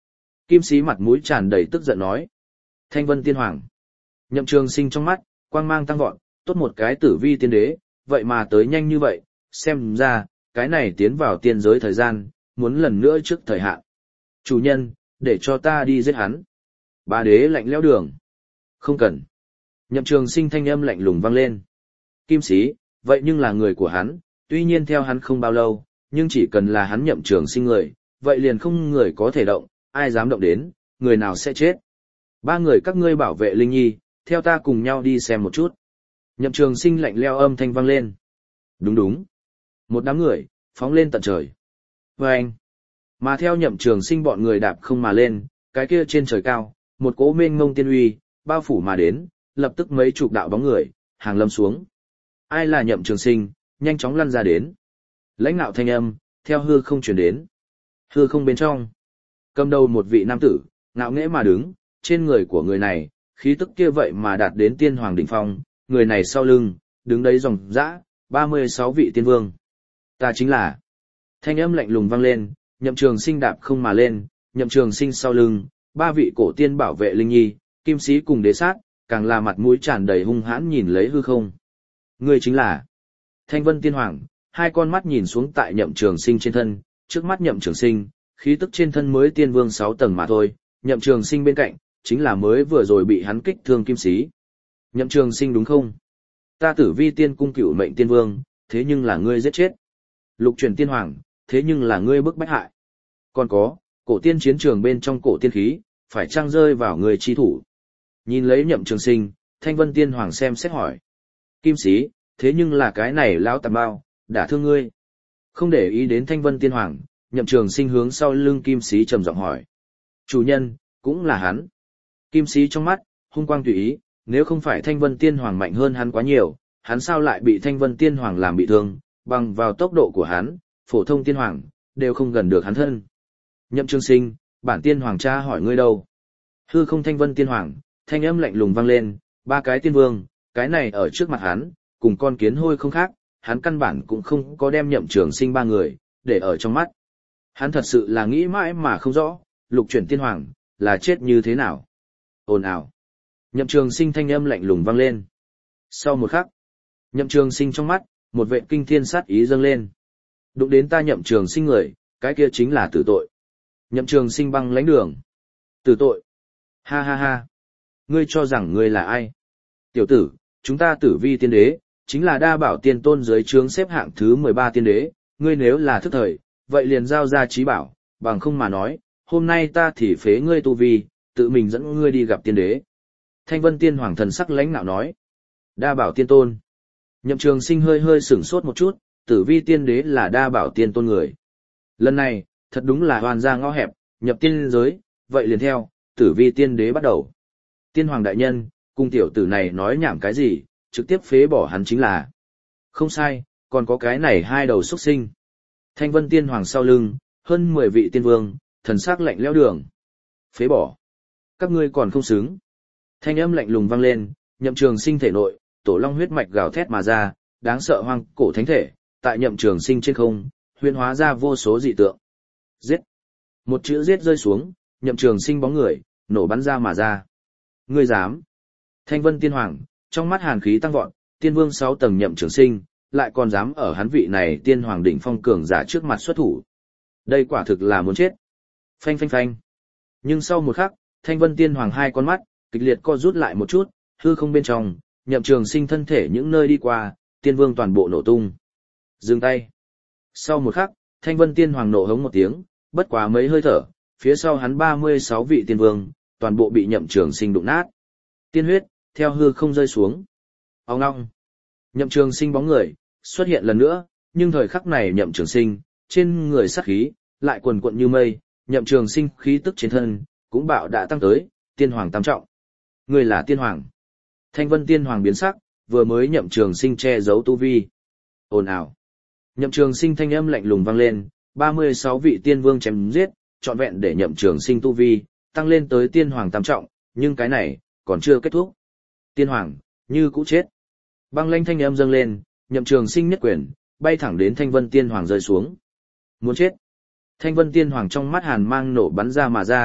Kim Sĩ mặt mũi tràn đầy tức giận nói. Thanh Vân Tiên Hoàng. Nhậm Trường Sinh trong mắt, quang mang tăng vọt, tốt một cái tử vi tiên đế, vậy mà tới nhanh như vậy, xem ra, cái này tiến vào tiên giới thời gian, muốn lần nữa trước thời hạn. Chủ nhân, để cho ta đi giết hắn. Bá đế lạnh lẽo đường. Không cần. Nhậm Trường Sinh thanh âm lạnh lùng vang lên. Kim Sĩ, vậy nhưng là người của hắn, tuy nhiên theo hắn không bao lâu, nhưng chỉ cần là hắn Nhậm Trường Sinh người, vậy liền không người có thể động, ai dám động đến, người nào sẽ chết. Ba người các ngươi bảo vệ Linh Nhi, theo ta cùng nhau đi xem một chút. Nhậm Trường Sinh lạnh lẽo âm thanh vang lên. Đúng đúng. Một đám người, phóng lên tận trời. Và anh. Mà theo Nhậm Trường Sinh bọn người đạp không mà lên, cái kia trên trời cao, một cỗ mênh mông tiên uy, bao phủ mà đến, lập tức mấy chục đạo bóng người, hàng lâm xuống. Ai là Nhậm Trường Sinh, nhanh chóng lăn ra đến. Lãnh nạo thanh âm, theo hư không truyền đến. Hư không bên trong. Cầm đầu một vị nam tử, ngạo nghễ mà đứng, trên người của người này, khí tức kia vậy mà đạt đến tiên hoàng đỉnh phong, người này sau lưng, đứng đấy ròng rã, 36 vị tiên vương. Ta chính là. Thanh âm lạnh lùng vang lên, Nhậm Trường Sinh đạp không mà lên, Nhậm Trường Sinh sau lưng, ba vị cổ tiên bảo vệ Linh Nhi, Kim Sĩ cùng Đế Sát, càng là mặt mũi tràn đầy hung hãn nhìn lấy hư không. Người chính là Thanh Vân Tiên Hoàng, hai con mắt nhìn xuống tại Nhậm Trường Sinh trên thân, trước mắt Nhậm Trường Sinh, khí tức trên thân mới tiên vương 6 tầng mà thôi, Nhậm Trường Sinh bên cạnh, chính là mới vừa rồi bị hắn kích thương Kim Sĩ. Nhậm Trường Sinh đúng không? Ta Tử Vi Tiên cung cửu mệnh tiên vương, thế nhưng là ngươi giết chết. Lục Truyền Tiên Hoàng, thế nhưng là ngươi bức bách hại. Còn có, cổ tiên chiến trường bên trong cổ tiên khí, phải chăng rơi vào người chi thủ? Nhìn lấy Nhậm Trường Sinh, Thanh Vân Tiên Hoàng xem xét hỏi. Kim Sĩ, thế nhưng là cái này lão tạp bao, đã thương ngươi. Không để ý đến Thanh Vân Tiên Hoàng, Nhậm Trường Sinh hướng sau lưng Kim Sĩ trầm giọng hỏi. Chủ nhân, cũng là hắn. Kim Sĩ trong mắt, hung quang tùy ý, nếu không phải Thanh Vân Tiên Hoàng mạnh hơn hắn quá nhiều, hắn sao lại bị Thanh Vân Tiên Hoàng làm bị thương, bằng vào tốc độ của hắn, phổ thông Tiên Hoàng, đều không gần được hắn thân. Nhậm Trường Sinh, bản Tiên Hoàng cha hỏi ngươi đâu? Hư không Thanh Vân Tiên Hoàng, thanh âm lạnh lùng vang lên, ba cái tiên vương, cái này ở trước mặt hắn, cùng con kiến hôi không khác, hắn căn bản cũng không có đem Nhậm Trường Sinh ba người, để ở trong mắt. Hắn thật sự là nghĩ mãi mà không rõ, Lục Chuyển Tiên Hoàng, là chết như thế nào? Ồn ào. Nhậm Trường Sinh thanh âm lạnh lùng vang lên. Sau một khắc, Nhậm Trường Sinh trong mắt, một vệ kinh thiên sát ý dâng lên. Đụng đến ta Nhậm Trường Sinh người, cái kia chính là tử tội. Nhậm Trường Sinh băng lãnh đường. Tử tội. Ha ha ha. Ngươi cho rằng ngươi là ai? Tiểu tử, chúng ta Tử Vi Tiên Đế, chính là đa bảo tiên tôn dưới trướng xếp hạng thứ 13 tiên đế, ngươi nếu là thức thời, vậy liền giao ra trí bảo, bằng không mà nói, hôm nay ta thì phế ngươi tu vi, tự mình dẫn ngươi đi gặp tiên đế. Thanh Vân Tiên Hoàng thần sắc lãnh nạo nói. Đa bảo tiên tôn. Nhậm Trường Sinh hơi hơi sửng sốt một chút, Tử Vi Tiên Đế là đa bảo tiên tôn người. Lần này, thật đúng là hoàn ra ngõ hẹp, nhập tiên giới, vậy liền theo, Tử Vi Tiên Đế bắt đầu. Tiên Hoàng đại nhân, cung tiểu tử này nói nhảm cái gì, trực tiếp phế bỏ hắn chính là. Không sai, còn có cái này hai đầu xuất sinh. Thanh Vân Tiên Hoàng sau lưng, hơn 10 vị tiên vương, thần sắc lạnh lẽo đường. Phế bỏ. Các ngươi còn không xứng. Thanh âm lạnh lùng vang lên, Nhậm Trường Sinh thể nội, tổ long huyết mạch gào thét mà ra, đáng sợ hoang cổ thánh thể, tại Nhậm Trường Sinh trên không, huyễn hóa ra vô số dị tượng. Giết. Một chữ giết rơi xuống, Nhậm Trường Sinh bóng người, nổ bắn ra mà ra. Ngươi dám? Thanh Vân Tiên Hoàng, trong mắt hàn khí tăng vọt, tiên vương 6 tầng Nhậm Trường Sinh, lại còn dám ở hắn vị này tiên hoàng đỉnh phong cường giả trước mặt xuất thủ. Đây quả thực là muốn chết. Phanh phanh phanh. Nhưng sau một khắc, Thanh Vân Tiên Hoàng hai con mắt, kịch liệt co rút lại một chút, hư không bên trong, Nhậm Trường Sinh thân thể những nơi đi qua, tiên vương toàn bộ nổ tung. Dừng tay. Sau một khắc, Thanh Vân Tiên Hoàng nộ hống một tiếng, bất quá mấy hơi thở, phía sau hắn 36 vị tiên vương, toàn bộ bị Nhậm Trường Sinh đụng nát. Tiên huyết, theo hư không rơi xuống. Ong ong. Nhậm Trường Sinh bóng người, xuất hiện lần nữa, nhưng thời khắc này Nhậm Trường Sinh, trên người sát khí, lại quần quận như mây, Nhậm Trường Sinh khí tức trên thân, cũng bạo đã tăng tới, tiên hoàng tam trọng. Người là tiên hoàng. Thanh Vân Tiên Hoàng biến sắc, vừa mới Nhậm Trường Sinh che giấu tu vi. Ồn ào. Nhậm Trường Sinh thanh âm lạnh lùng vang lên, 36 vị tiên vương chém giết, trọn vẹn để Nhậm Trường Sinh tu vi, tăng lên tới tiên hoàng tam trọng, nhưng cái này, còn chưa kết thúc. Tiên hoàng, như cũ chết. Băng lãnh thanh âm dâng lên, Nhậm Trường Sinh nhất quyền, bay thẳng đến Thanh Vân Tiên Hoàng rơi xuống. Muốn chết. Thanh Vân Tiên Hoàng trong mắt hàn mang nổ bắn ra mà ra,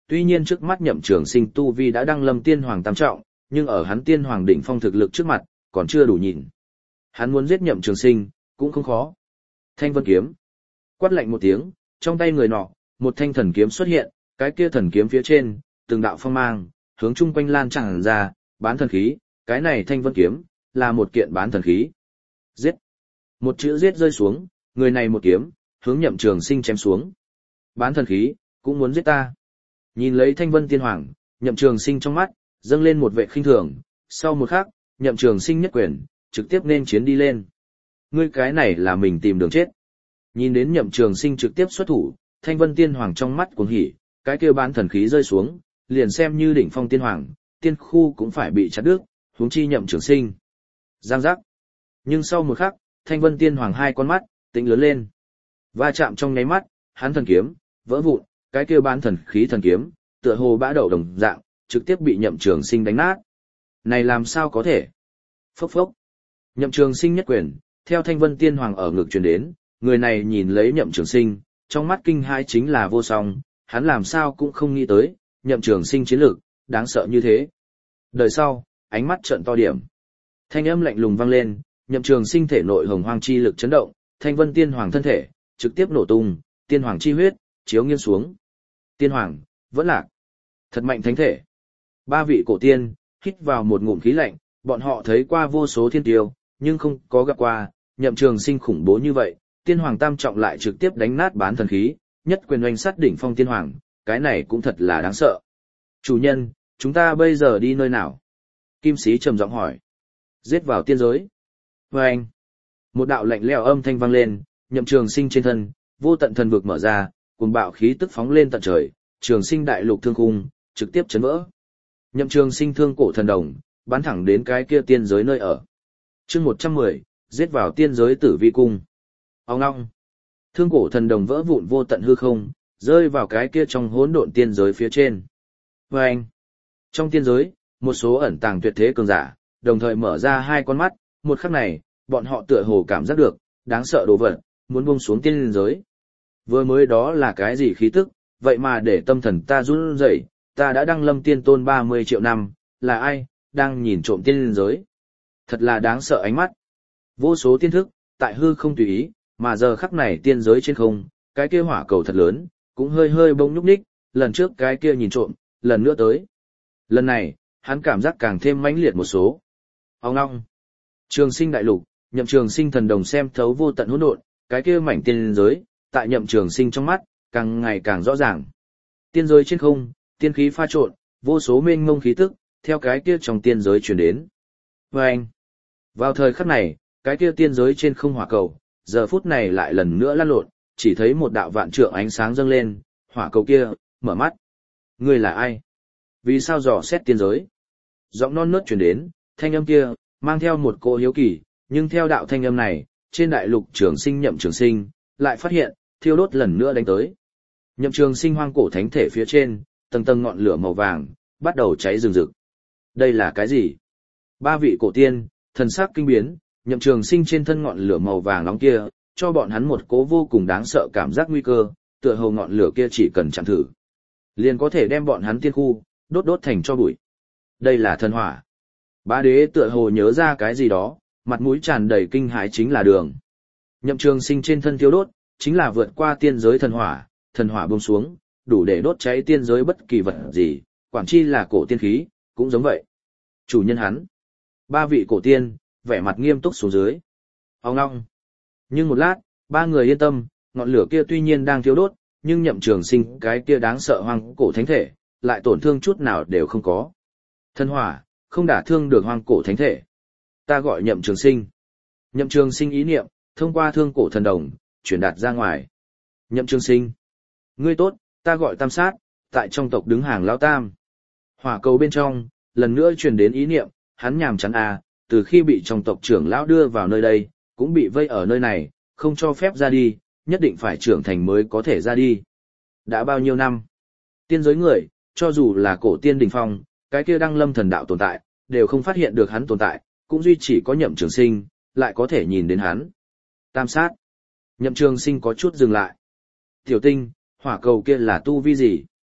tuy nhiên trước mắt Nhậm Trường Sinh tu vi đã đăng lâm tiên hoàng tam trọng, nhưng ở hắn tiên hoàng đỉnh phong thực lực trước mặt, còn chưa đủ nhìn. Hắn muốn giết Nhậm Trường Sinh, cũng không khó. Thanh Vân kiếm. Quát lạnh một tiếng, trong tay người nọ, một thanh thần kiếm xuất hiện, cái kia thần kiếm phía trên, từng đạo phong mang, hướng chung quanh lan tràn ra, bán thần khí, cái này Thanh Vân kiếm, là một kiện bán thần khí. Giết. Một chữ giết rơi xuống, người này một kiếm, hướng Nhậm Trường Sinh chém xuống. Bán thần khí, cũng muốn giết ta. Nhìn lấy Thanh Vân Tiên Hoàng, Nhậm Trường Sinh trong mắt, dâng lên một vẻ khinh thường, sau một khắc, Nhậm Trường Sinh nhất quyền, trực tiếp nên chiến đi lên. Ngươi cái này là mình tìm đường chết. Nhìn đến Nhậm Trường Sinh trực tiếp xuất thủ, Thanh Vân Tiên Hoàng trong mắt cuồng hỉ, cái kia bán thần khí rơi xuống, liền xem như đỉnh phong tiên hoàng, tiên khu cũng phải bị chặt đứt, huống chi Nhậm Trường Sinh. Giang giác. Nhưng sau một khắc, Thanh Vân Tiên Hoàng hai con mắt tĩnh lớn lên. Va chạm trong nháy mắt, hắn thần kiếm vỡ vụn, cái kia bán thần khí thần kiếm, tựa hồ bã đậu đồng dạng, trực tiếp bị Nhậm Trường Sinh đánh nát. Này làm sao có thể? Phốc phốc. Nhậm Trường Sinh nhất quyền, theo Thanh Vân Tiên Hoàng ở ngực truyền đến, người này nhìn lấy Nhậm Trường Sinh, trong mắt kinh hãi chính là vô song, hắn làm sao cũng không nghĩ tới, Nhậm Trường Sinh chiến lược đáng sợ như thế. Đời sau, ánh mắt trợn to điểm. Thanh âm lạnh lùng vang lên, Nhậm Trường Sinh thể nội hồng hoang chi lực chấn động, Thanh Vân Tiên Hoàng thân thể trực tiếp nổ tung, tiên hoàng chi huyết chiếu nghiêng xuống. Tiên hoàng vẫn lạc. Thật mạnh thánh thể. Ba vị cổ tiên hít vào một ngụm khí lạnh, bọn họ thấy qua vô số thiên tiêu, nhưng không có gặp qua Nhậm Trường Sinh khủng bố như vậy, tiên hoàng tam trọng lại trực tiếp đánh nát bán thần khí, nhất quyền oanh sát đỉnh phong tiên hoàng, cái này cũng thật là đáng sợ. Chủ nhân, chúng ta bây giờ đi nơi nào? Kim Sĩ trầm giọng hỏi. Giết vào tiên giới. Và anh. Một đạo lạnh lẽo âm thanh vang lên, Nhậm Trường Sinh trên thân, vô tận thần vực mở ra, cuồng bạo khí tức phóng lên tận trời, Trường Sinh đại lục thương khung, trực tiếp chấn vỡ. Nhậm Trường Sinh thương cổ thần đồng, bắn thẳng đến cái kia tiên giới nơi ở. Chương 110, giết vào tiên giới Tử Vi cung. Ong ong. Thương cổ thần đồng vỡ vụn vô tận hư không, rơi vào cái kia trong hỗn độn tiên giới phía trên. Và anh. Trong tiên giới, một số ẩn tàng tuyệt thế cường giả, đồng thời mở ra hai con mắt, một khắc này, bọn họ tựa hồ cảm giác được, đáng sợ đồ vật, muốn buông xuống tiên giới. Vừa mới đó là cái gì khí tức, vậy mà để tâm thần ta run rẩy, ta đã đăng lâm tiên tôn 30 triệu năm, là ai, đang nhìn trộm tiên giới. Thật là đáng sợ ánh mắt. Vô số tiên thức, tại hư không tùy ý, mà giờ khắc này tiên giới trên không, cái kia hỏa cầu thật lớn, cũng hơi hơi bông nhúc nhích, lần trước cái kia nhìn trộm, lần nữa tới. Lần này, hắn cảm giác càng thêm mãnh liệt một số. Ông ngong. Trường Sinh đại lục, Nhậm Trường Sinh thần đồng xem thấu vô tận hỗn độn, cái kia mảnh tiên giới, tại Nhậm Trường Sinh trong mắt, càng ngày càng rõ ràng. Tiên giới trên không, tiên khí pha trộn, vô số mênh mông khí tức, theo cái kia trong tiên giới truyền đến. Và anh. Vào thời khắc này, cái kia tiên giới trên không hỏa cầu, giờ phút này lại lần nữa lăn lộn, chỉ thấy một đạo vạn trượng ánh sáng dâng lên, hỏa cầu kia, mở mắt. Ngươi là ai? Vì sao dò xét tiên giới? Giọng non nớt truyền đến, thanh âm kia, mang theo một cỗ hiếu kỳ, nhưng theo đạo thanh âm này, trên đại lục Trường Sinh Nhậm Trường Sinh, lại phát hiện, thiêu đốt lần nữa đánh tới. Nhậm Trường Sinh hoang cổ thánh thể phía trên, tầng tầng ngọn lửa màu vàng, bắt đầu cháy rừng rực. Đây là cái gì? Ba vị cổ tiên, thần sắc kinh biến, Nhậm Trường Sinh trên thân ngọn lửa màu vàng nóng kia, cho bọn hắn một cỗ vô cùng đáng sợ cảm giác nguy cơ, tựa hồ ngọn lửa kia chỉ cần chạm thử, liền có thể đem bọn hắn tiên khu đốt thành tro bụi. Đây là thần hỏa. Bá đế tựa hồ nhớ ra cái gì đó, mặt mũi tràn đầy kinh hãi chính là đường. Nhậm Trường Sinh trên thân thiêu đốt, chính là vượt qua tiên giới thần hỏa buông xuống, đủ để đốt cháy tiên giới bất kỳ vật gì, quản chi là cổ tiên khí, cũng giống vậy. Chủ nhân hắn. Ba vị cổ tiên, vẻ mặt nghiêm túc xuống dưới. Ông ngong. Nhưng một lát, ba người yên tâm, ngọn lửa kia tuy nhiên đang thiêu đốt, nhưng Nhậm Trường Sinh cái kia đáng sợ hoang cổ thánh thể, lại tổn thương chút nào đều không có. Thần hỏa, không đả thương được hoang cổ thánh thể. Ta gọi Nhậm Trường Sinh. Nhậm Trường Sinh ý niệm, thông qua thương cổ thần đồng, truyền đạt ra ngoài. Nhậm Trường Sinh. Ngươi tốt, ta gọi Tam Sát, tại trong tộc đứng hàng lão tam. Hỏa cầu bên trong, lần nữa truyền đến ý niệm, hắn nhàm chán à, từ khi bị trong tộc trưởng lão đưa vào nơi đây, cũng bị vây ở nơi này, không cho phép ra đi, nhất định phải trưởng thành mới có thể ra đi. Đã bao nhiêu năm? Tiên giới người, cho dù là cổ tiên đỉnh phong, cái kia đăng lâm thần đạo tồn tại, đều không phát hiện được hắn tồn tại, cũng duy chỉ có Nhậm Trường Sinh, lại có thể nhìn đến hắn. Tam Sát. Nhậm Trường Sinh có chút dừng lại. Tiểu Tinh, hỏa cầu kia là tu vi gì?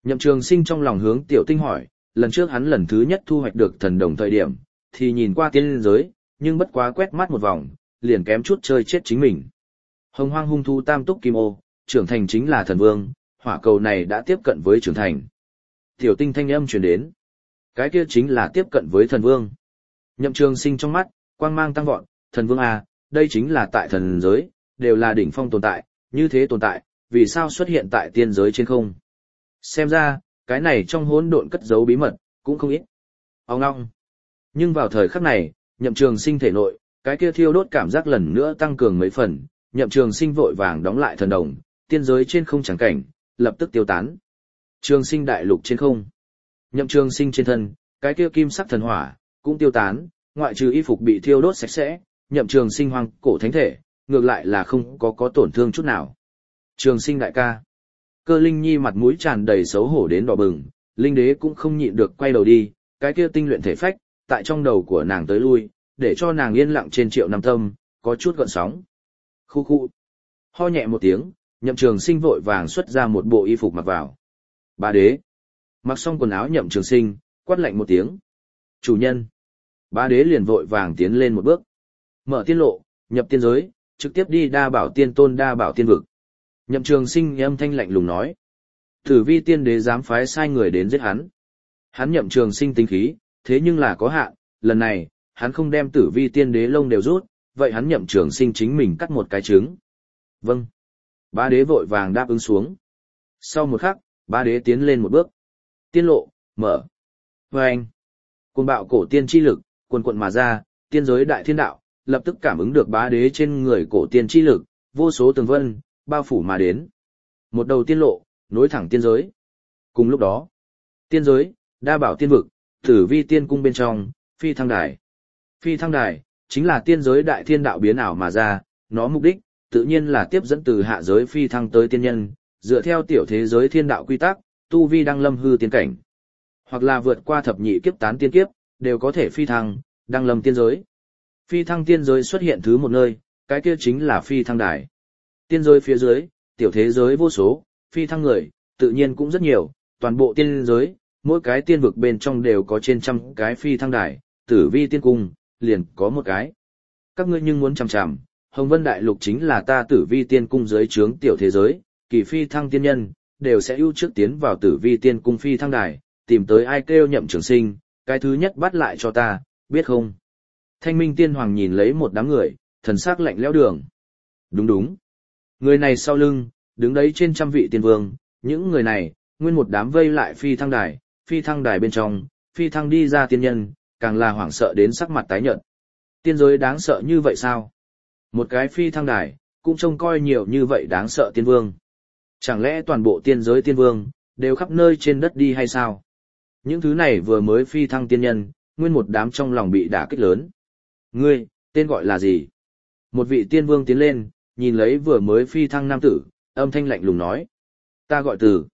Nhậm Trường Sinh trong lòng hướng Tiểu Tinh hỏi, lần trước hắn lần thứ nhất thu hoạch được thần đồng thời điểm, thì nhìn qua tiên giới, nhưng bất quá quét mắt một vòng, liền kém chút chơi chết chính mình. Hồng Hoang hung thú tam túc kim ô, trưởng thành chính là thần vương, hỏa cầu này đã tiếp cận với trưởng thành. Tiểu Tinh thanh âm truyền đến, cái kia chính là tiếp cận với thần vương. Nhậm Trường Sinh trong mắt, quang mang tăng vọt, thần vương à, đây chính là tại thần giới, đều là đỉnh phong tồn tại, như thế tồn tại, vì sao xuất hiện tại tiên giới trên không? Xem ra, cái này trong hỗn độn cất giấu bí mật, cũng không ít. Ông ngong. Nhưng vào thời khắc này, Nhậm Trường Sinh thể nội, cái kia thiêu đốt cảm giác lần nữa tăng cường mấy phần, Nhậm Trường Sinh vội vàng đóng lại thần đồng, tiên giới trên không chẳng cảnh, lập tức tiêu tán. Trường Sinh đại lục trên không. Nhậm Trường Sinh trên thân, cái kia kim sắc thần hỏa, cũng tiêu tán, ngoại trừ y phục bị thiêu đốt sạch sẽ, Nhậm Trường Sinh hoang cổ thánh thể, ngược lại là không có tổn thương chút nào. Trường Sinh đại ca. Cơ Linh Nhi mặt mũi tràn đầy xấu hổ đến đỏ bừng, Linh Đế cũng không nhịn được quay đầu đi, cái kia tinh luyện thể phách, tại trong đầu của nàng tới lui, để cho nàng yên lặng trên triệu năm tâm, có chút gợn sóng. Khu khu. Ho nhẹ một tiếng, Nhậm Trường Sinh vội vàng xuất ra một bộ y phục mặc vào. Bá đế. Mặc xong quần áo Nhậm Trường Sinh, quát lạnh một tiếng. Chủ nhân. Bá đế liền vội vàng tiến lên một bước. Mở tiên lộ, nhập tiên giới, trực tiếp đi đa bảo tiên tôn đa bảo tiên vực. Nhậm Trường Sinh âm thanh lạnh lùng nói. Tử Vi tiên đế dám phái sai người đến giết hắn. Hắn Nhậm Trường Sinh tính khí, thế nhưng là có hạn, lần này, hắn không đem Tử Vi tiên đế lông đều rút, vậy hắn Nhậm Trường Sinh chính mình cắt một cái trứng. Vâng. Bá đế vội vàng đáp ứng xuống. Sau một khắc, bá đế tiến lên một bước. Tiên lộ, mở. Vâng. Cuồng bạo cổ tiên chi lực, cuồn cuộn mà ra, tiên giới đại thiên đạo, lập tức cảm ứng được bá đế trên người cổ tiên chi lực, vô số tường vân, bao phủ mà đến. Một đầu tiên lộ, nối thẳng tiên giới. Cùng lúc đó, tiên giới, đa bảo tiên vực, Tử Vi tiên cung bên trong, phi thăng đài. Phi thăng đài, chính là tiên giới đại thiên đạo biến ảo mà ra, nó mục đích, tự nhiên là tiếp dẫn từ hạ giới phi thăng tới tiên nhân, dựa theo tiểu thế giới thiên đạo quy tắc, tu vi đăng lâm hư tiên cảnh. Hoặc là vượt qua thập nhị kiếp tán tiên kiếp, đều có thể phi thăng, đăng lâm tiên giới. Phi thăng tiên giới xuất hiện thứ một nơi, cái kia chính là phi thăng đài. Tiên giới phía dưới, tiểu thế giới vô số, phi thăng người, tự nhiên cũng rất nhiều, toàn bộ tiên giới, mỗi cái tiên vực bên trong đều có trên trăm cái phi thăng đài, Tử Vi tiên cung, liền có một cái. Các ngươi nhưng muốn chằm chằm, Hồng Vân Đại Lục chính là ta Tử Vi tiên cung dưới trướng tiểu thế giới, kỳ phi thăng tiên nhân, đều sẽ ưu trước tiến vào Tử Vi tiên cung phi thăng đài, tìm tới ai kêu Nhậm Trường Sinh, cái thứ nhất bắt lại cho ta, biết không? Thanh Minh Tiên Hoàng nhìn lấy một đám người, thần sắc lạnh lẽo đường. Đúng đúng. Người này sau lưng, đứng đấy trên trăm vị tiên vương, những người này, nguyên một đám vây lại phi thăng đài bên trong, phi thăng đi ra tiên nhân, càng là hoảng sợ đến sắc mặt tái nhợt. Tiên giới đáng sợ như vậy sao? Một cái phi thăng đài, cũng trông coi nhiều như vậy đáng sợ tiên vương. Chẳng lẽ toàn bộ tiên giới tiên vương, đều khắp nơi trên đất đi hay sao? Những thứ này vừa mới phi thăng tiên nhân, nguyên một đám trong lòng bị đả kích lớn. Ngươi, tên gọi là gì? Một vị tiên vương tiến lên, nhìn lấy vừa mới phi thăng nam tử, âm thanh lạnh lùng nói. Ta gọi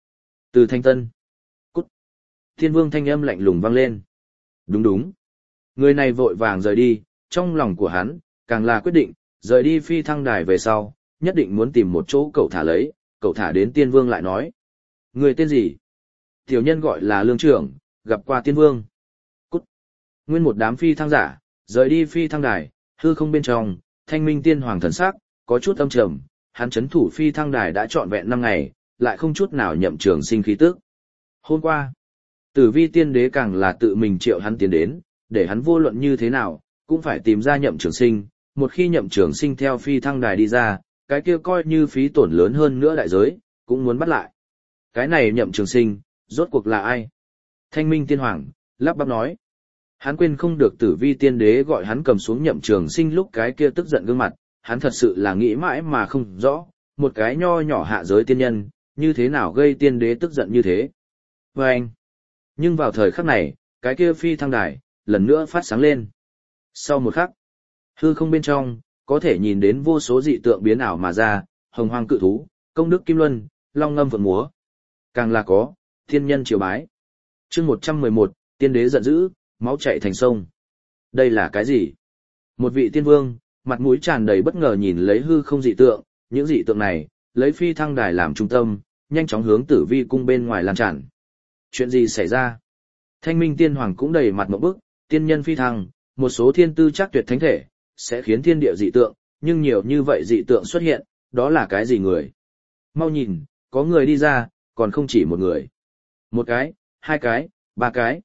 Từ Thanh Tân. Cút. Tiên vương thanh âm lạnh lùng vang lên. Đúng đúng. Người này vội vàng rời đi, trong lòng của hắn, càng là quyết định, rời đi phi thăng đài về sau, nhất định muốn tìm một chỗ cậu thả lấy, cậu thả đến tiên vương lại nói. Người tên gì? Tiểu nhân gọi là Lương Trưởng, gặp qua tiên vương. Cút. Nguyên một đám phi thăng giả, rời đi phi thăng đài, hư không bên trong, Thanh Minh Tiên Hoàng thần sắc, có chút âm trầm, hắn chấn thủ phi thăng đài đã trọn vẹn 5 ngày, lại không chút nào Nhậm Trường Sinh khí tức. Hôm qua, Tử Vi tiên đế càng là tự mình triệu hắn tiến đến, để hắn vô luận như thế nào, cũng phải tìm ra Nhậm Trường Sinh, một khi Nhậm Trường Sinh theo phi thăng đài đi ra, cái kia coi như phí tổn lớn hơn nữa đại giới, cũng muốn bắt lại. Cái này Nhậm Trường Sinh, rốt cuộc là ai? Thanh Minh Tiên Hoàng, lắp bắp nói. Hắn quên không được Tử Vi tiên đế gọi hắn cầm xuống Nhậm Trường Sinh lúc cái kia tức giận gương mặt, hắn thật sự là nghĩ mãi mà không rõ, một cái nho nhỏ hạ giới tiên nhân, như thế nào gây tiên đế tức giận như thế. Và anh, nhưng vào thời khắc này, cái kia phi thăng đài, lần nữa phát sáng lên. Sau một khắc, hư không bên trong, có thể nhìn đến vô số dị tượng biến ảo mà ra, hồng hoang cự thú, công đức kim luân, long ngâm phượng múa. Càng là có, thiên nhân triều bái. Chương 111, tiên đế giận dữ, máu chảy thành sông. Đây là cái gì? Một vị tiên vương, mặt mũi tràn đầy bất ngờ nhìn lấy hư không dị tượng, những dị tượng này, lấy phi thăng đài làm trung tâm, nhanh chóng hướng Tử Vi cung bên ngoài lan tràn. Chuyện gì xảy ra? Thanh minh tiên hoàng cũng đầy mặt ngộp bức, tiên nhân phi thăng, một số thiên tư chắc tuyệt thánh thể, sẽ khiến thiên địa dị tượng, nhưng nhiều như vậy dị tượng xuất hiện, đó là cái gì người? Mau nhìn, có người đi ra, còn không chỉ một người. Một cái, hai cái, ba cái.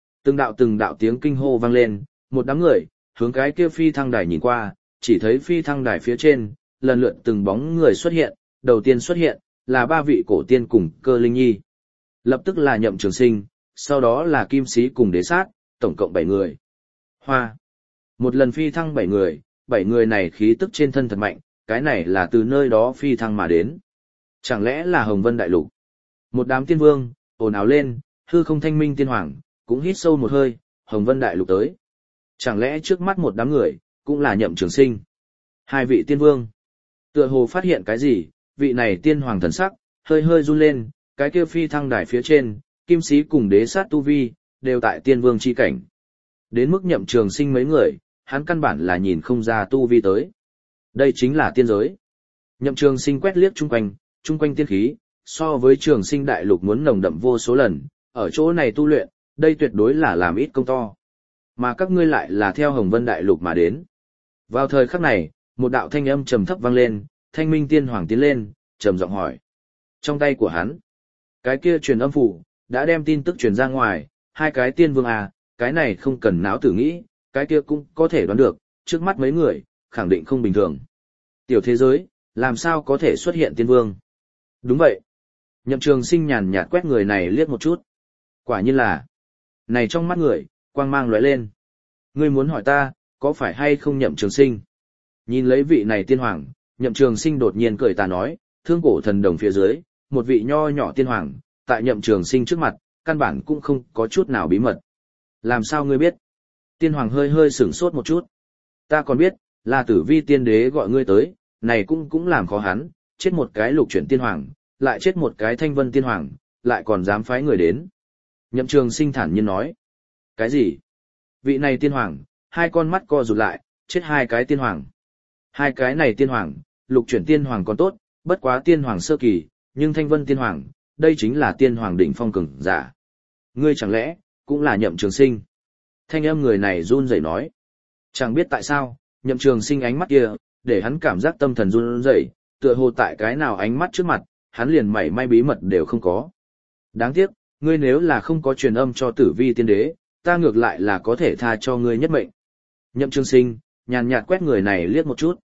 Từng đạo tiếng kinh hô vang lên, một đám người, hướng cái kia phi thăng đài nhìn qua, chỉ thấy phi thăng đài phía trên, lần lượt từng bóng người xuất hiện, đầu tiên xuất hiện, là ba vị cổ tiên cùng Cơ Linh Nhi. Lập tức là Nhậm Trường Sinh, sau đó là Kim Sĩ cùng Đế Sát, tổng cộng 7 người. Hoa! Một lần phi thăng 7 người, 7 người này khí tức trên thân thật mạnh, cái này là từ nơi đó phi thăng mà đến. Chẳng lẽ là Hồng Vân Đại Lục? Một đám tiên vương, ồn ào lên, hư không thanh minh tiên hoàng, cũng hít sâu một hơi, Hồng Vân Đại Lục tới. Chẳng lẽ trước mắt một đám người, cũng là Nhậm Trường Sinh? Hai vị tiên vương. Tựa hồ phát hiện cái gì, vị này tiên hoàng thần sắc, hơi hơi run lên, cái kia phi thăng đài phía trên, Kim Sĩ cùng Đế Sát tu vi, đều tại tiên vương chi cảnh. Đến mức Nhậm Trường Sinh mấy người, hắn căn bản là nhìn không ra tu vi tới. Đây chính là tiên giới. Nhậm Trường Sinh quét liếc chung quanh tiên khí, so với Trường Sinh Đại Lục muốn nồng đậm vô số lần, ở chỗ này tu luyện, đây tuyệt đối là làm ít công to. Mà các ngươi lại là theo Hồng Vân Đại Lục mà đến. Vào thời khắc này, một đạo thanh âm trầm thấp vang lên, Thanh Minh Tiên Hoàng tiến lên, trầm giọng hỏi. Trong tay của hắn, cái kia truyền âm phủ, đã đem tin tức truyền ra ngoài, hai cái tiên vương à, cái này không cần não tử nghĩ, cái kia cũng có thể đoán được, trước mắt mấy người, khẳng định không bình thường. Tiểu thế giới, làm sao có thể xuất hiện tiên vương? Đúng vậy. Nhậm Trường Sinh nhàn nhạt quét người này liếc một chút. Quả nhiên là, này trong mắt người, quang mang lóe lên. Ngươi muốn hỏi ta, có phải hay không Nhậm Trường Sinh? Nhìn lấy vị này tiên hoàng, Nhậm Trường Sinh đột nhiên cười ta nói, thương cổ thần đồng phía dưới, một vị nho nhỏ tiên hoàng, tại Nhậm Trường Sinh trước mặt, căn bản cũng không có chút nào bí mật. Làm sao ngươi biết? Tiên hoàng hơi hơi sửng sốt một chút. Ta còn biết, là Tử Vi tiên đế gọi ngươi tới, này cũng làm khó hắn, chết một cái lục chuyển tiên hoàng, lại chết một cái thanh vân tiên hoàng, lại còn dám phái người đến. Nhậm Trường Sinh thản nhiên nói. Cái gì? Vị này tiên hoàng, hai con mắt co rụt lại, chết hai cái tiên hoàng. Hai cái này tiên hoàng, lục chuyển tiên hoàng còn tốt, bất quá tiên hoàng sơ kỳ, nhưng thanh vân tiên hoàng, đây chính là tiên hoàng đỉnh phong cường giả. Ngươi chẳng lẽ, cũng là Nhậm Trường Sinh? Thanh âm người này run rẩy nói. Chẳng biết tại sao, Nhậm Trường Sinh ánh mắt kia, để hắn cảm giác tâm thần run rẩy, tựa hồ tại cái nào ánh mắt trước mặt, hắn liền mảy may bí mật đều không có. Đáng tiếc, ngươi nếu là không có truyền âm cho Tử Vi tiên đế, ta ngược lại là có thể tha cho ngươi nhất mệnh. Nhậm Trường Sinh, nhàn nhạt quét người này liếc một chút.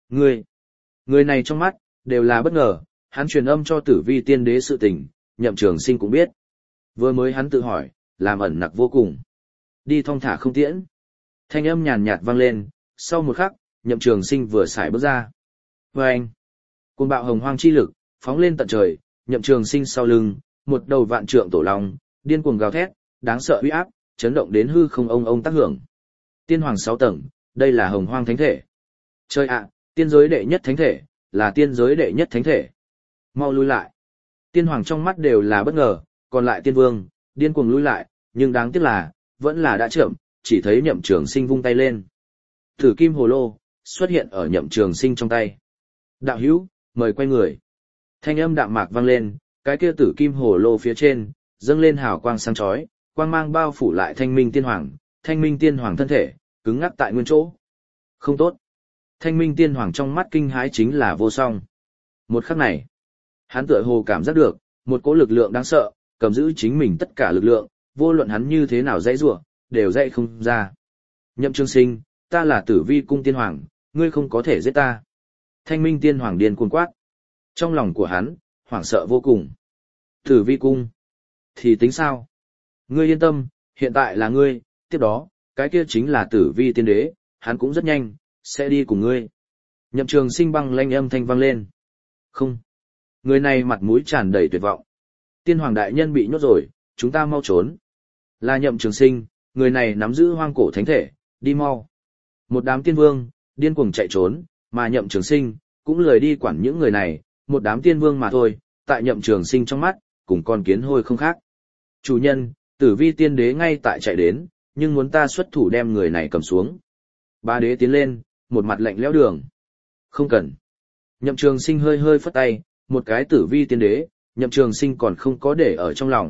Người này trong mắt, đều là bất ngờ, hắn truyền âm cho Tử Vi tiên đế sự tình, Nhậm Trường Sinh cũng biết. Vừa mới hắn tự hỏi, làm ẩn nặc vô cùng. Đi thong thả không tiễn. Thanh âm nhàn nhạt vang lên, sau một khắc, Nhậm Trường Sinh vừa xài bước ra. Vâng! Cuồng bạo hồng hoang chi lực, phóng lên tận trời, Nhậm Trường Sinh sau lưng, một đầu vạn trượng tổ long, điên cuồng gào thét, đáng sợ uy áp, chấn động đến hư không ông tác hưởng. Tiên hoàng 6 tầng, đây là hồng hoang thánh thể. Chơi ạ, tiên giới đệ nhất thánh thể, là tiên giới đệ nhất thánh thể. Mau lui lại. Tiên hoàng trong mắt đều là bất ngờ, còn lại tiên vương, điên cuồng lui lại, nhưng đáng tiếc là, vẫn là đã chậm, chỉ thấy Nhậm Trường Sinh vung tay lên. Thử kim hồ lô, xuất hiện ở Nhậm Trường Sinh trong tay. Đạo hữu, mời quay người. Thanh âm đạm mạc vang lên, cái kia tử kim hồ lô phía trên, dâng lên hào quang sáng chói, quang mang bao phủ lại thanh minh tiên hoàng thân thể, cứng ngắc tại nguyên chỗ. Không tốt. Thanh minh tiên hoàng trong mắt kinh hãi chính là vô song. Một khắc này, hắn tựa hồ cảm giác được, một cỗ lực lượng đáng sợ, cầm giữ chính mình tất cả lực lượng, vô luận hắn như thế nào dãy rủa, đều dãy không ra. Nhậm Trường Sinh, ta là Tử Vi cung tiên hoàng, ngươi không có thể giết ta. Thanh minh tiên hoàng điên cuồng quát. Trong lòng của hắn, hoảng sợ vô cùng. Tử Vi cung, thì tính sao? Ngươi yên tâm, hiện tại là ngươi, tiếp đó, cái kia chính là Tử Vi tiên đế, hắn cũng rất nhanh, sẽ đi cùng ngươi. Nhậm Trường Sinh băng lanh âm thanh vang lên. Không. Người này mặt mũi tràn đầy tuyệt vọng. Tiên hoàng đại nhân bị nhốt rồi, chúng ta mau trốn. Là Nhậm Trường Sinh, người này nắm giữ hoang cổ thánh thể, đi mau. Một đám tiên vương, điên cuồng chạy trốn, mà Nhậm Trường Sinh, cũng lười đi quản những người này, một đám tiên vương mà thôi, tại Nhậm Trường Sinh trong mắt, cùng con kiến hôi không khác. Chủ nhân, Tử Vi tiên đế ngay tại chạy đến, nhưng muốn ta xuất thủ đem người này cầm xuống. Ba đế tiến lên, một mặt lạnh lẽo đường. Không cần. Nhậm Trường Sinh hơi hơi phất tay, một cái Tử Vi tiên đế, Nhậm Trường Sinh còn không có để ở trong lòng,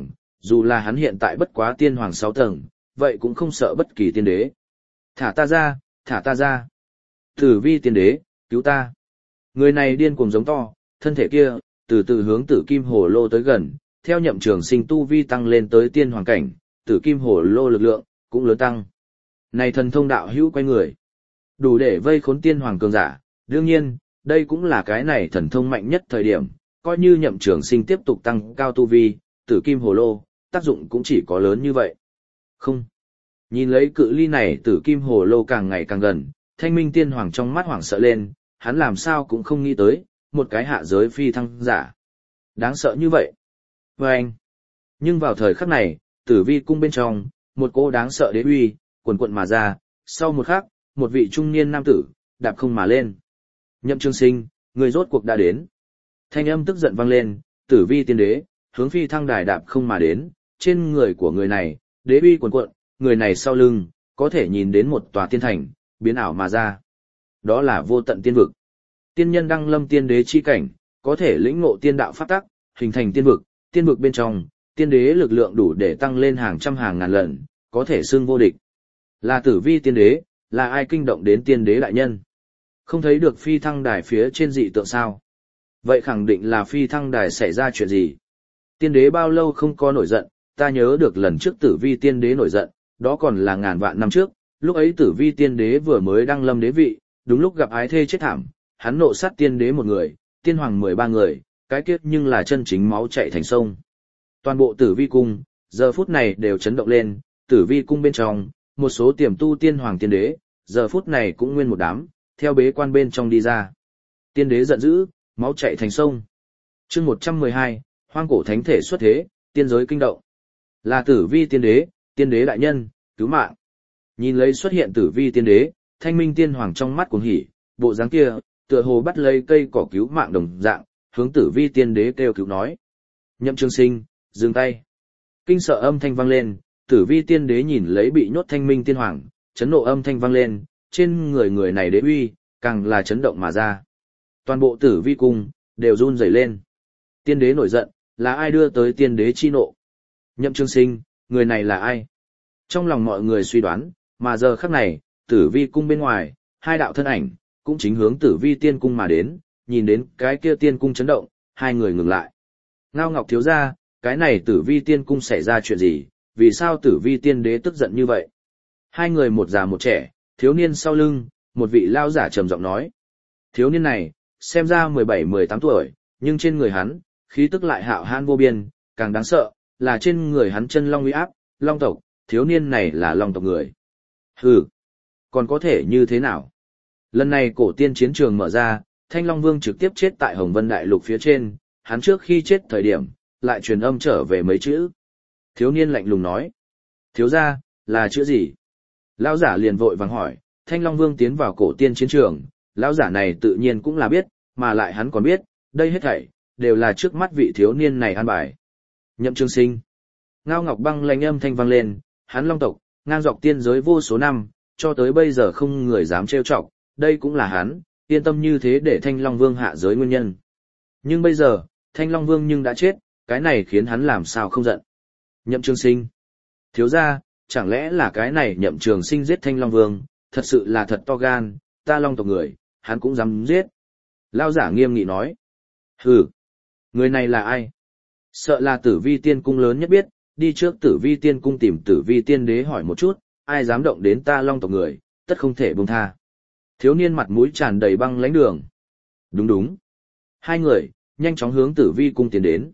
dù là hắn hiện tại bất quá tiên hoàng 6 tầng, vậy cũng không sợ bất kỳ tiên đế. Thả ta ra, thả ta ra. Tử vi tiên đế, cứu ta. Người này điên cuồng giống to, thân thể kia, từ từ hướng tử kim hồ lô tới gần, theo Nhậm Trường Sinh tu vi tăng lên tới tiên hoàng cảnh, tử kim hồ lô lực lượng, cũng lớn tăng. Này thần thông đạo hữu quay người, đủ để vây khốn tiên hoàng cường giả, đương nhiên, đây cũng là cái này thần thông mạnh nhất thời điểm, coi như Nhậm Trường Sinh tiếp tục tăng cao tu vi, tử kim hồ lô, tác dụng cũng chỉ có lớn như vậy. Không. Nhìn lấy cự ly này tử kim hồ lô càng ngày càng gần, Thanh Minh tiên hoàng trong mắt hoảng sợ lên, hắn làm sao cũng không nghĩ tới, một cái hạ giới phi thăng giả. Đáng sợ như vậy. Và anh. Nhưng vào thời khắc này, tử vi cung bên trong, một cô đáng sợ đế uy, quần quận mà ra, sau một khắc, một vị trung niên nam tử, đạp không mà lên. Nhậm Trường Sinh, người rốt cuộc đã đến. Thanh âm tức giận vang lên, tử vi tiên đế, hướng phi thăng đài đạp không mà đến, trên người của người này, đế uy quần quận, người này sau lưng, có thể nhìn đến một tòa tiên thành, biến ảo mà ra. Đó là vô tận tiên vực. Tiên nhân đăng lâm tiên đế chi cảnh, có thể lĩnh ngộ tiên đạo pháp tắc, hình thành tiên vực bên trong, tiên đế lực lượng đủ để tăng lên hàng trăm hàng ngàn lần, có thể xưng vô địch. Là tử vi tiên đế, là ai kinh động đến tiên đế đại nhân? Không thấy được phi thăng đài phía trên dị tượng sao? Vậy khẳng định là phi thăng đài xảy ra chuyện gì? Tiên đế bao lâu không có nổi giận, ta nhớ được lần trước tử vi tiên đế nổi giận, đó còn là ngàn vạn năm trước, lúc ấy tử vi tiên đế vừa mới đăng lâm đế vị, đúng lúc gặp ái thê chết thảm, hắn nộ sát tiên đế một người, tiên hoàng 13 người, cái kết nhưng là chân chính máu chảy thành sông. Toàn bộ tử vi cung, giờ phút này đều chấn động lên, tử vi cung bên trong, một số tiềm tu tiên hoàng tiên đế, giờ phút này cũng nguyên một đám, theo bế quan bên trong đi ra. Tiên đế giận dữ, máu chảy thành sông. Chương 112, hoang cổ thánh thể xuất thế, tiên giới kinh động. Là tử vi tiên đế đại nhân, cứu mạng. Nhìn lấy xuất hiện tử vi tiên đế, Thanh Minh tiên hoàng trong mắt cuồng hỉ, bộ dáng kia, tựa hồ bắt lấy cây cỏ cứu mạng đồng dạng, hướng tử vi tiên đế kêu cứu nói. Nhậm Trường Sinh, dừng tay. Kinh sợ âm thanh vang lên, tử vi tiên đế nhìn lấy bị nhốt Thanh Minh tiên hoàng, chấn nộ âm thanh vang lên, trên người này đế uy, càng là chấn động mà ra. Toàn bộ tử vi cung, đều run rẩy lên. Tiên đế nổi giận, là ai đưa tới tiên đế chi nộ? Nhậm Trường Sinh, người này là ai? Trong lòng mọi người suy đoán, mà giờ khắc này, tử vi cung bên ngoài, hai đạo thân ảnh, cũng chính hướng tử vi tiên cung mà đến, nhìn đến cái kia tiên cung chấn động, hai người ngừng lại. Ngao Ngọc thiếu gia, cái này tử vi tiên cung xảy ra chuyện gì, vì sao tử vi tiên đế tức giận như vậy? Hai người một già một trẻ, thiếu niên sau lưng, một vị lao giả trầm giọng nói. Thiếu niên này, xem ra 17-18 tuổi, nhưng trên người hắn, khí tức lại hạo hãn vô biên, càng đáng sợ, là trên người hắn chân long uy áp, long tộc, thiếu niên này là long tộc người. Hừ, còn có thể như thế nào? Lần này cổ tiên chiến trường mở ra, Thanh Long Vương trực tiếp chết tại Hồng Vân Đại Lục phía trên, hắn trước khi chết thời điểm, lại truyền âm trở về mấy chữ. Thiếu niên lạnh lùng nói. Thiếu gia, là chữ gì? Lão giả liền vội vàng hỏi, Thanh Long Vương tiến vào cổ tiên chiến trường, lão giả này tự nhiên cũng là biết, mà lại hắn còn biết, đây hết thảy đều là trước mắt vị thiếu niên này an bài. Nhậm Trường Sinh. Ngao Ngọc Băng lạnh âm thanh vang lên, hắn long tộc, ngang dọc tiên giới vô số năm, cho tới bây giờ không người dám trêu chọc, đây cũng là hắn, yên tâm như thế để Thanh Long Vương hạ giới nguyên nhân. Nhưng bây giờ, Thanh Long Vương nhưng đã chết, cái này khiến hắn làm sao không giận. Nhậm Trường Sinh. Thiếu gia, chẳng lẽ là cái này Nhậm Trường Sinh giết Thanh Long Vương, thật sự là thật to gan, ta long tộc người, hắn cũng dám giết. Lao giả nghiêm nghị nói. Hừ, người này là ai? Sợ là tử vi tiên cung lớn nhất biết, đi trước tử vi tiên cung tìm tử vi tiên đế hỏi một chút, ai dám động đến ta long tộc người, tất không thể buông tha. Thiếu niên mặt mũi tràn đầy băng lãnh đường. Đúng đúng. Hai người, nhanh chóng hướng tử vi cung tiến đến.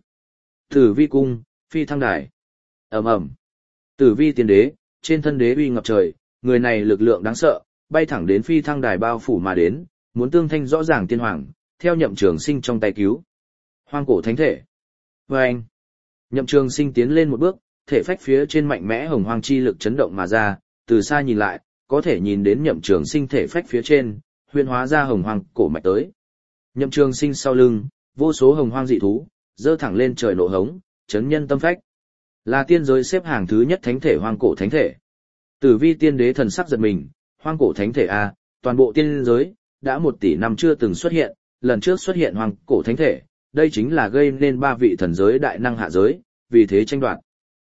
Tử vi cung, phi thăng đài. Ầm ầm. Tử vi tiên đế, trên thân đế uy ngập trời, người này lực lượng đáng sợ, bay thẳng đến phi thăng đài bao phủ mà đến, muốn tương thanh rõ ràng tiên hoàng, theo Nhậm Trường Sinh trong tay cứu. Hoang cổ thánh thể. Và anh. Nhậm Trường Sinh tiến lên một bước, thể phách phía trên mạnh mẽ hồng hoang chi lực chấn động mà ra, từ xa nhìn lại, có thể nhìn đến Nhậm Trường Sinh thể phách phía trên, huyễn hóa ra hồng hoang cổ mạch tới. Nhậm Trường Sinh sau lưng, vô số hồng hoang dị thú, dơ thẳng lên trời nộ hống, chấn nhân tâm phách. Là tiên giới xếp hàng thứ nhất thánh thể hoang cổ thánh thể. Tử vi tiên đế thần sắc giật mình, hoang cổ thánh thể a, toàn bộ tiên giới đã 1 tỷ năm chưa từng xuất hiện, lần trước xuất hiện hoang cổ thánh thể, đây chính là gây nên 3 vị thần giới đại năng hạ giới, vì thế tranh đoạt.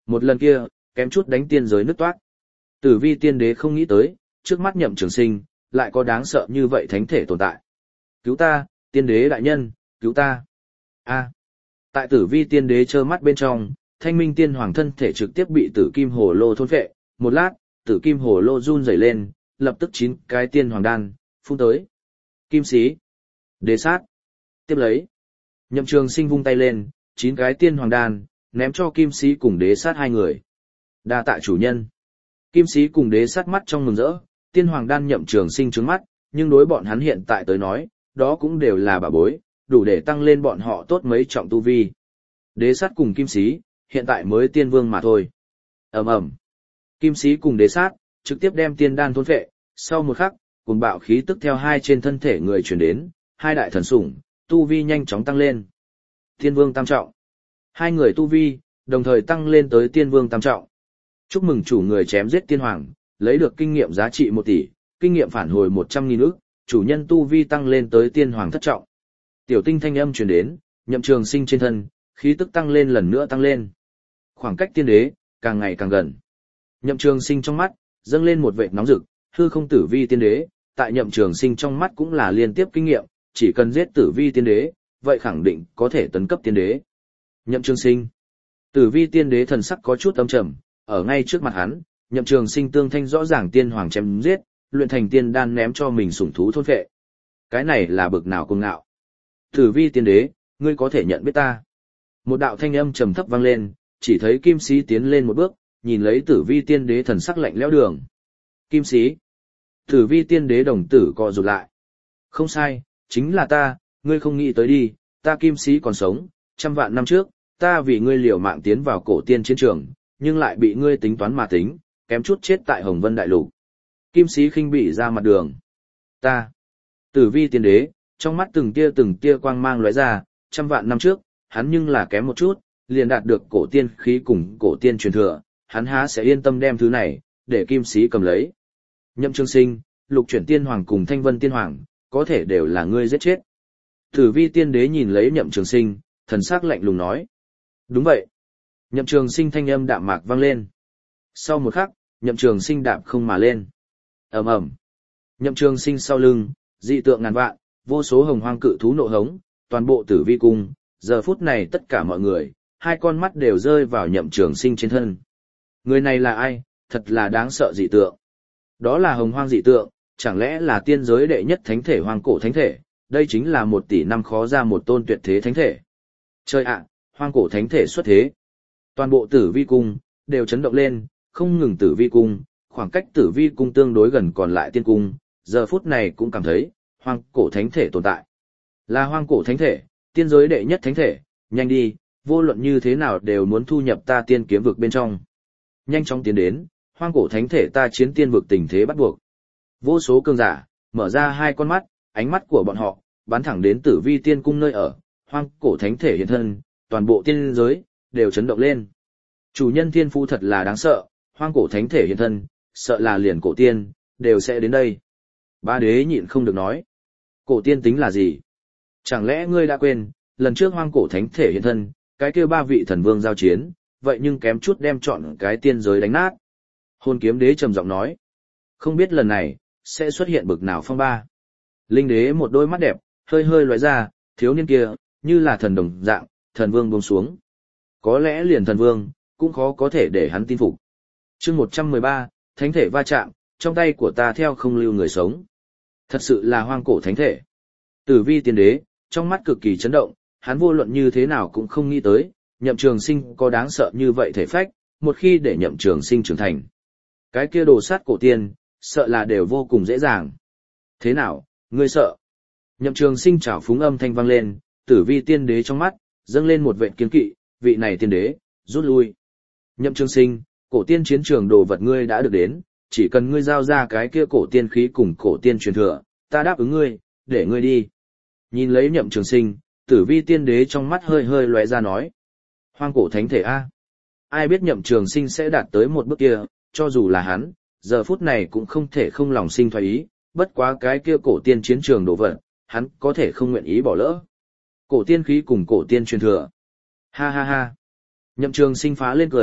Một lần kia, kém chút đánh tiên giới nứt toát. Tử vi tiên đế không nghĩ tới, trước mắt Nhậm Trường Sinh, lại có đáng sợ như vậy thánh thể tồn tại. Cứu ta, tiên đế đại nhân, cứu ta. A. Tại tử vi tiên đế trơ mắt bên trong, thanh minh tiên hoàng thân thể trực tiếp bị tử kim hồ lô thôn phệ. Một lát, tử kim hồ lô run rẩy lên, lập tức 9 cái tiên hoàng đan, phun tới. Kim sĩ. Đế sát. Tiếp lấy. Nhậm Trường Sinh vung tay lên, 9 cái tiên hoàng đan, ném cho kim sĩ cùng đế sát hai người. Đa tạ chủ nhân. Kim sĩ cùng đế sát mắt trong mừng rỡ, tiên hoàng đan Nhậm Trường Sinh trướng mắt, nhưng đối bọn hắn hiện tại tới nói, đó cũng đều là bảo bối, đủ để tăng lên bọn họ tốt mấy trọng tu vi. Đế sát cùng kim sĩ, hiện tại mới tiên vương mà thôi. Ầm ầm. Kim sĩ cùng đế sát, trực tiếp đem tiên đan thôn phệ, sau một khắc, cuồng bạo khí tức theo hai trên thân thể người truyền đến, hai đại thần sủng, tu vi nhanh chóng tăng lên. Tiên vương tam trọng. Hai người tu vi, đồng thời tăng lên tới tiên vương tam trọng. Chúc mừng chủ người chém giết tiên hoàng, lấy được kinh nghiệm giá trị 1 tỷ, kinh nghiệm phản hồi 100.000 ức, chủ nhân tu vi tăng lên tới tiên hoàng thất trọng. Tiểu tinh thanh âm truyền đến, Nhậm Trường Sinh trên thân, khí tức tăng lên lần nữa tăng lên. Khoảng cách tiên đế, càng ngày càng gần. Nhậm Trường Sinh trong mắt, dâng lên một vệt nóng rực, hư không tử vi tiên đế, tại Nhậm Trường Sinh trong mắt cũng là liên tiếp kinh nghiệm, chỉ cần giết tử vi tiên đế, vậy khẳng định có thể tấn cấp tiên đế. Nhậm Trường Sinh. Tử vi tiên đế thần sắc có chút âm trầm, ở ngay trước mặt hắn, Nhậm Trường Sinh tương thanh rõ ràng tiên hoàng chém giết, luyện thành tiên đan ném cho mình sủng thú thôn phệ. Cái này là bực nào cuồng ngạo. Tử vi tiên đế, ngươi có thể nhận biết ta. Một đạo thanh âm trầm thấp vang lên, chỉ thấy Kim Sĩ tiến lên một bước, nhìn lấy tử vi tiên đế thần sắc lạnh lẽo đường. Kim Sĩ. Tử vi tiên đế đồng tử co rụt lại. Không sai, chính là ta, ngươi không nghĩ tới đi, ta Kim Sĩ còn sống, 100 vạn năm trước, ta vì ngươi liều mạng tiến vào cổ tiên chiến trường, nhưng lại bị ngươi tính toán mà tính, kém chút chết tại Hồng Vân Đại Lục. Kim Sĩ khinh bỉ ra mặt đường. Ta. Tử vi tiên đế, trong mắt từng tia quang mang lóe ra, 100 vạn năm trước, hắn nhưng là kém một chút, liền đạt được cổ tiên khí cùng cổ tiên truyền thừa, hắn há sẽ yên tâm đem thứ này, để Kim Sĩ cầm lấy. Nhậm Trường Sinh, Lục Chuyển Tiên Hoàng cùng Thanh Vân Tiên Hoàng, có thể đều là ngươi giết chết. Tử vi tiên đế nhìn lấy Nhậm Trường Sinh, thần sắc lạnh lùng nói. Đúng vậy. Nhậm Trường Sinh thanh âm đạm mạc vang lên. Sau một khắc, Nhậm Trường Sinh đạp không mà lên. Ầm ầm. Nhậm Trường Sinh sau lưng, dị tượng ngàn vạn, vô số hồng hoang cự thú nộ hống, toàn bộ tử vi cung, giờ phút này tất cả mọi người, hai con mắt đều rơi vào Nhậm Trường Sinh trên thân. Người này là ai, thật là đáng sợ dị tượng. Đó là hồng hoang dị tượng, chẳng lẽ là tiên giới đệ nhất thánh thể hoang cổ thánh thể, đây chính là 1 tỷ năm khó ra một tôn tuyệt thế thánh thể. Trời ạ, hoang cổ thánh thể xuất thế. Toàn bộ tử vi cung, đều chấn động lên, không ngừng tử vi cung, khoảng cách tử vi cung tương đối gần còn lại tiên cung, giờ phút này cũng cảm thấy, hoang cổ thánh thể tồn tại. Là hoang cổ thánh thể, tiên giới đệ nhất thánh thể, nhanh đi, vô luận như thế nào đều muốn thu nhập ta tiên kiếm vực bên trong. Nhanh chóng tiến đến, hoang cổ thánh thể ta chiến tiên vực tình thế bắt buộc. Vô số cường giả, mở ra hai con mắt, ánh mắt của bọn họ, bắn thẳng đến tử vi tiên cung nơi ở, hoang cổ thánh thể hiện thân, toàn bộ tiên giới, đều chấn động lên. Chủ nhân thiên phú thật là đáng sợ, hoang cổ thánh thể hiện thân, sợ là liền cổ tiên, đều sẽ đến đây. Ba đế nhịn không được nói. Cổ tiên tính là gì? Chẳng lẽ ngươi đã quên, lần trước hoang cổ thánh thể hiện thân, cái kia 3 vị thần vương giao chiến, vậy nhưng kém chút đem chọn cái tiên giới đánh nát. Hôn kiếm đế trầm giọng nói. Không biết lần này, sẽ xuất hiện bực nào phong ba. Linh đế một đôi mắt đẹp, hơi hơi lóe ra, thiếu niên kia, như là thần đồng dạng, thần vương buông xuống. Có lẽ liền thần vương, cũng khó có thể để hắn tin phục. Chương 113, thánh thể va chạm, trong tay của ta theo không lưu người sống. Thật sự là hoang cổ thánh thể. Tử vi tiên đế, trong mắt cực kỳ chấn động, hắn vô luận như thế nào cũng không nghĩ tới, Nhậm Trường Sinh có đáng sợ như vậy thể phách, một khi để Nhậm Trường Sinh trưởng thành. Cái kia đồ sát cổ tiên, sợ là đều vô cùng dễ dàng. Thế nào, ngươi sợ? Nhậm Trường Sinh trào phúng âm thanh vang lên, tử vi tiên đế trong mắt, dâng lên một vệt kiên kỵ, vị này tiên đế, rút lui. Nhậm Trường Sinh, cổ tiên chiến trường đồ vật ngươi đã được đến, chỉ cần ngươi giao ra cái kia cổ tiên khí cùng cổ tiên truyền thừa, ta đáp ứng ngươi, để ngươi đi. Nhìn lấy Nhậm Trường Sinh, tử vi tiên đế trong mắt hơi hơi lóe ra nói. Hoang cổ thánh thể A. Ai biết Nhậm Trường Sinh sẽ đạt tới một bước kia, cho dù là hắn, giờ phút này cũng không thể không lòng sinh thoái ý, bất quá cái kia cổ tiên chiến trường đồ vật, hắn có thể không nguyện ý bỏ lỡ. Cổ tiên khí cùng cổ tiên truyền thừa. Ha ha ha. Nhậm Trường Sinh phá lên cười,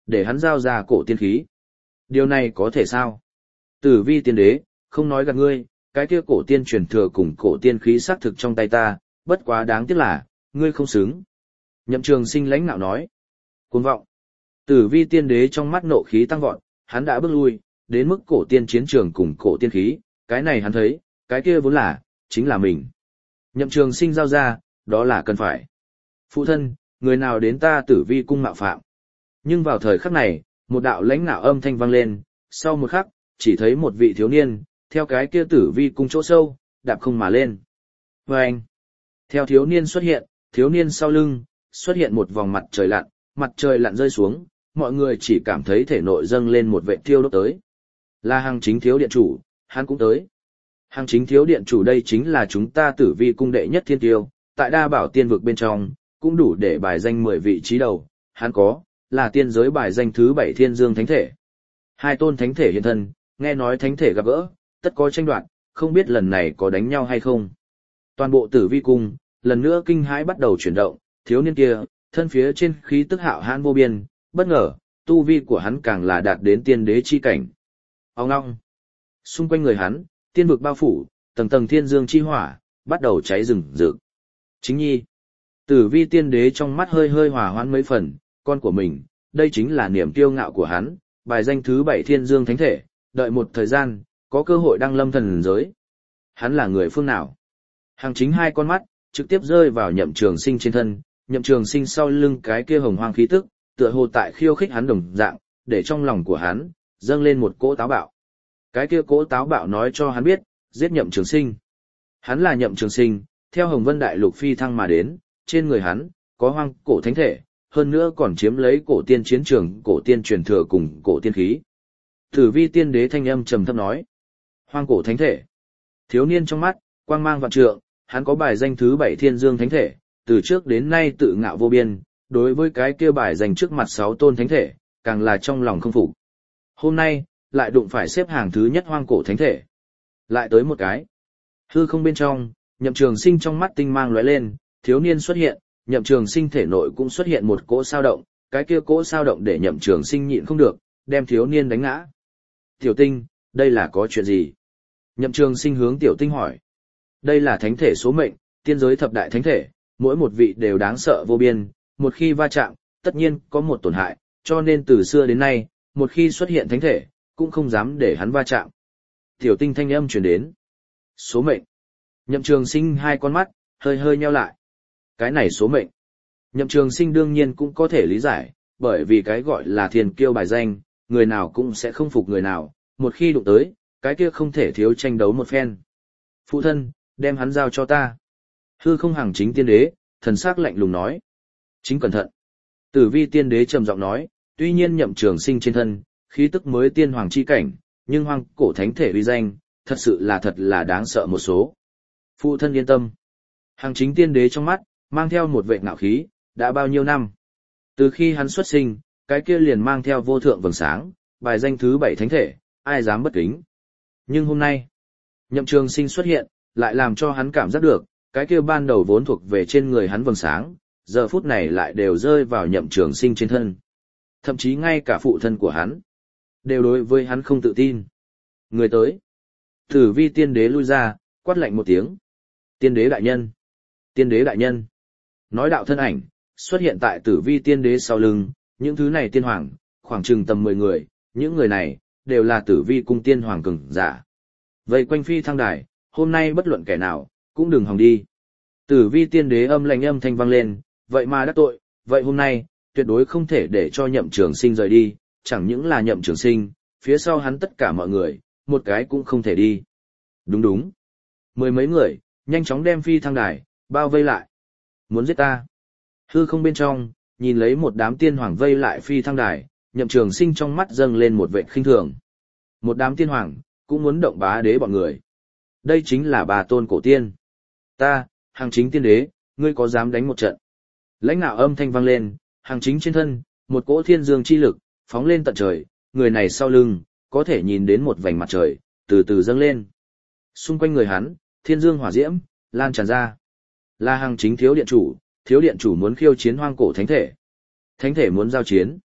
để hắn giao ra cổ tiên khí. Điều này có thể sao? Tử vi tiên đế, không nói gạt ngươi, cái kia cổ tiên truyền thừa cùng cổ tiên khí xác thực trong tay ta, bất quá đáng tiếc là, ngươi không xứng. Nhậm Trường Sinh lãnh nạo nói. Cuồng vọng. Tử vi tiên đế trong mắt nộ khí tăng vọt, hắn đã bước lui, đến mức cổ tiên chiến trường cùng cổ tiên khí, cái này hắn thấy, cái kia vốn là, chính là mình. Nhậm Trường Sinh giao ra, đó là cần phải. Phụ thân, người nào đến ta Tử vi cung mạo phạm. Nhưng vào thời khắc này, một đạo lãnh nạo âm thanh vang lên, sau một khắc, chỉ thấy một vị thiếu niên, theo cái kia Tử vi cung chỗ sâu, đạp không mà lên. Và anh, theo thiếu niên xuất hiện, thiếu niên sau lưng, xuất hiện một vòng mặt trời lặn rơi xuống, mọi người chỉ cảm thấy thể nội dâng lên một vệt thiêu đốt tới. Là Hằng Chính thiếu điện chủ, hắn cũng tới. Hằng Chính thiếu điện chủ đây chính là chúng ta Tử vi cung đệ nhất thiên tiêu, tại đa bảo tiên vực bên trong, cũng đủ để bài danh 10 vị trí đầu, hắn có, là tiên giới bài danh thứ 7 thiên dương thánh thể. Hai tôn thánh thể hiện thân, nghe nói thánh thể gặp gỡ, tất có tranh đoạt, không biết lần này có đánh nhau hay không. Toàn bộ Tử vi cung, lần nữa kinh hãi bắt đầu chuyển động, thiếu niên kia, thân phía trên khí tức hạo hãn vô biên, bất ngờ, tu vi của hắn càng là đạt đến tiên đế chi cảnh. Ông ngong. Xung quanh người hắn, tiên vực bao phủ, tầng tầng thiên dương chi hỏa, bắt đầu cháy rừng rực. Chính nhi. Tử vi tiên đế trong mắt hơi hơi hòa hoãn mấy phần, con của mình, đây chính là niềm kiêu ngạo của hắn, bài danh thứ 7 thiên dương thánh thể, đợi một thời gian, có cơ hội đăng lâm thần giới. Hắn là người phương nào? Hằng Chính hai con mắt, trực tiếp rơi vào Nhậm Trường Sinh trên thân, Nhậm Trường Sinh sau lưng cái kia hồng hoang khí tức, tựa hồ tại khiêu khích hắn đồng dạng, để trong lòng của hắn, dâng lên một cỗ táo bạo. Cái kia cỗ táo bạo nói cho hắn biết, giết Nhậm Trường Sinh. Hắn là Nhậm Trường Sinh, theo Hồng Vân Đại Lục phi thăng mà đến, trên người hắn, có hoang cổ thánh thể, hơn nữa còn chiếm lấy cổ tiên chiến trường, cổ tiên truyền thừa cùng cổ tiên khí. Tử vi tiên đế thanh âm trầm thấp nói. Hoang cổ thánh thể. Thiếu niên trong mắt, quang mang vạn trượng, hắn có bài danh thứ 7 thiên dương thánh thể, từ trước đến nay tự ngạo vô biên, đối với cái kia bài danh trước mặt 6 tôn thánh thể, càng là trong lòng không phục. Hôm nay, lại đụng phải xếp hàng thứ nhất hoang cổ thánh thể. Lại tới một cái. Hư không bên trong, Nhậm Trường Sinh trong mắt tinh mang lóe lên, thiếu niên xuất hiện, Nhậm Trường Sinh thể nội cũng xuất hiện một cỗ sao động, cái kia cỗ sao động để Nhậm Trường Sinh nhịn không được, đem thiếu niên đánh ngã. Tiểu Tinh, đây là có chuyện gì? Nhậm Trường Sinh hướng Tiểu Tinh hỏi. Đây là thánh thể số mệnh, tiên giới thập đại thánh thể, mỗi một vị đều đáng sợ vô biên, một khi va chạm, tất nhiên có một tổn hại, cho nên từ xưa đến nay, một khi xuất hiện thánh thể, cũng không dám để hắn va chạm. Tiểu Tinh thanh âm truyền đến. Số mệnh. Nhậm Trường Sinh hai con mắt, hơi hơi nheo lại. Cái này số mệnh. Nhậm Trường Sinh đương nhiên cũng có thể lý giải, bởi vì cái gọi là thiên kiêu bài danh, người nào cũng sẽ không phục người nào, một khi đụng tới, cái kia không thể thiếu tranh đấu một phen. Phụ thân, đem hắn giao cho ta. Hư không Hằng Chính tiên đế, thần sắc lạnh lùng nói. Chính cẩn thận. Tử vi tiên đế trầm giọng nói, tuy nhiên Nhậm Trường Sinh trên thân, khí tức mới tiên hoàng chi cảnh, nhưng hoang cổ thánh thể uy danh, thật là đáng sợ một số. Phụ thân yên tâm. Hằng Chính tiên đế trong mắt, mang theo một vệ ngạo khí, đã bao nhiêu năm. Từ khi hắn xuất sinh, cái kia liền mang theo vô thượng vầng sáng, bài danh thứ 7 thánh thể, ai dám bất kính. Nhưng hôm nay, Nhậm Trường Sinh xuất hiện, lại làm cho hắn cảm giác được, cái kia ban đầu vốn thuộc về trên người hắn vầng sáng, giờ phút này lại đều rơi vào Nhậm Trường Sinh trên thân. Thậm chí ngay cả phụ thân của hắn, đều đối với hắn không tự tin. Người tới. Tử vi tiên đế lui ra, quát lạnh một tiếng. Tiên đế đại nhân. Tiên đế đại nhân. Nói đạo thân ảnh, xuất hiện tại tử vi tiên đế sau lưng, những thứ này tiên hoàng, khoảng chừng tầm 10 người, những người này, đều là tử vi cung tiên hoàng cường giả. Vậy quanh phi thăng đài, hôm nay bất luận kẻ nào, cũng đừng hòng đi. Tử vi tiên đế âm lạnh âm thanh vang lên, vậy mà đắc tội, vậy hôm nay, tuyệt đối không thể để cho Nhậm Trường Sinh rời đi, chẳng những là Nhậm Trường Sinh, phía sau hắn tất cả mọi người, một cái cũng không thể đi. Đúng đúng. 10 mấy người, nhanh chóng đem phi thăng đài, bao vây lại. Muốn giết ta. Hư không bên trong, nhìn lấy một đám tiên hoàng vây lại phi thăng đài, Nhậm Trường Sinh trong mắt dâng lên một vẻ khinh thường. Một đám tiên hoàng, cũng muốn động bá đế bọn người. Đây chính là bà tôn cổ tiên. Ta, Hằng Chính tiên đế, ngươi có dám đánh một trận? Lãnh nạo âm thanh vang lên, Hằng Chính trên thân, một cỗ thiên dương chi lực, phóng lên tận trời, người này sau lưng, có thể nhìn đến một vành mặt trời, từ từ dâng lên. Xung quanh người hắn, thiên dương hỏa diễm, lan tràn ra. Là Hằng Chính thiếu điện chủ muốn khiêu chiến hoang cổ thánh thể. Thánh thể muốn giao chiến.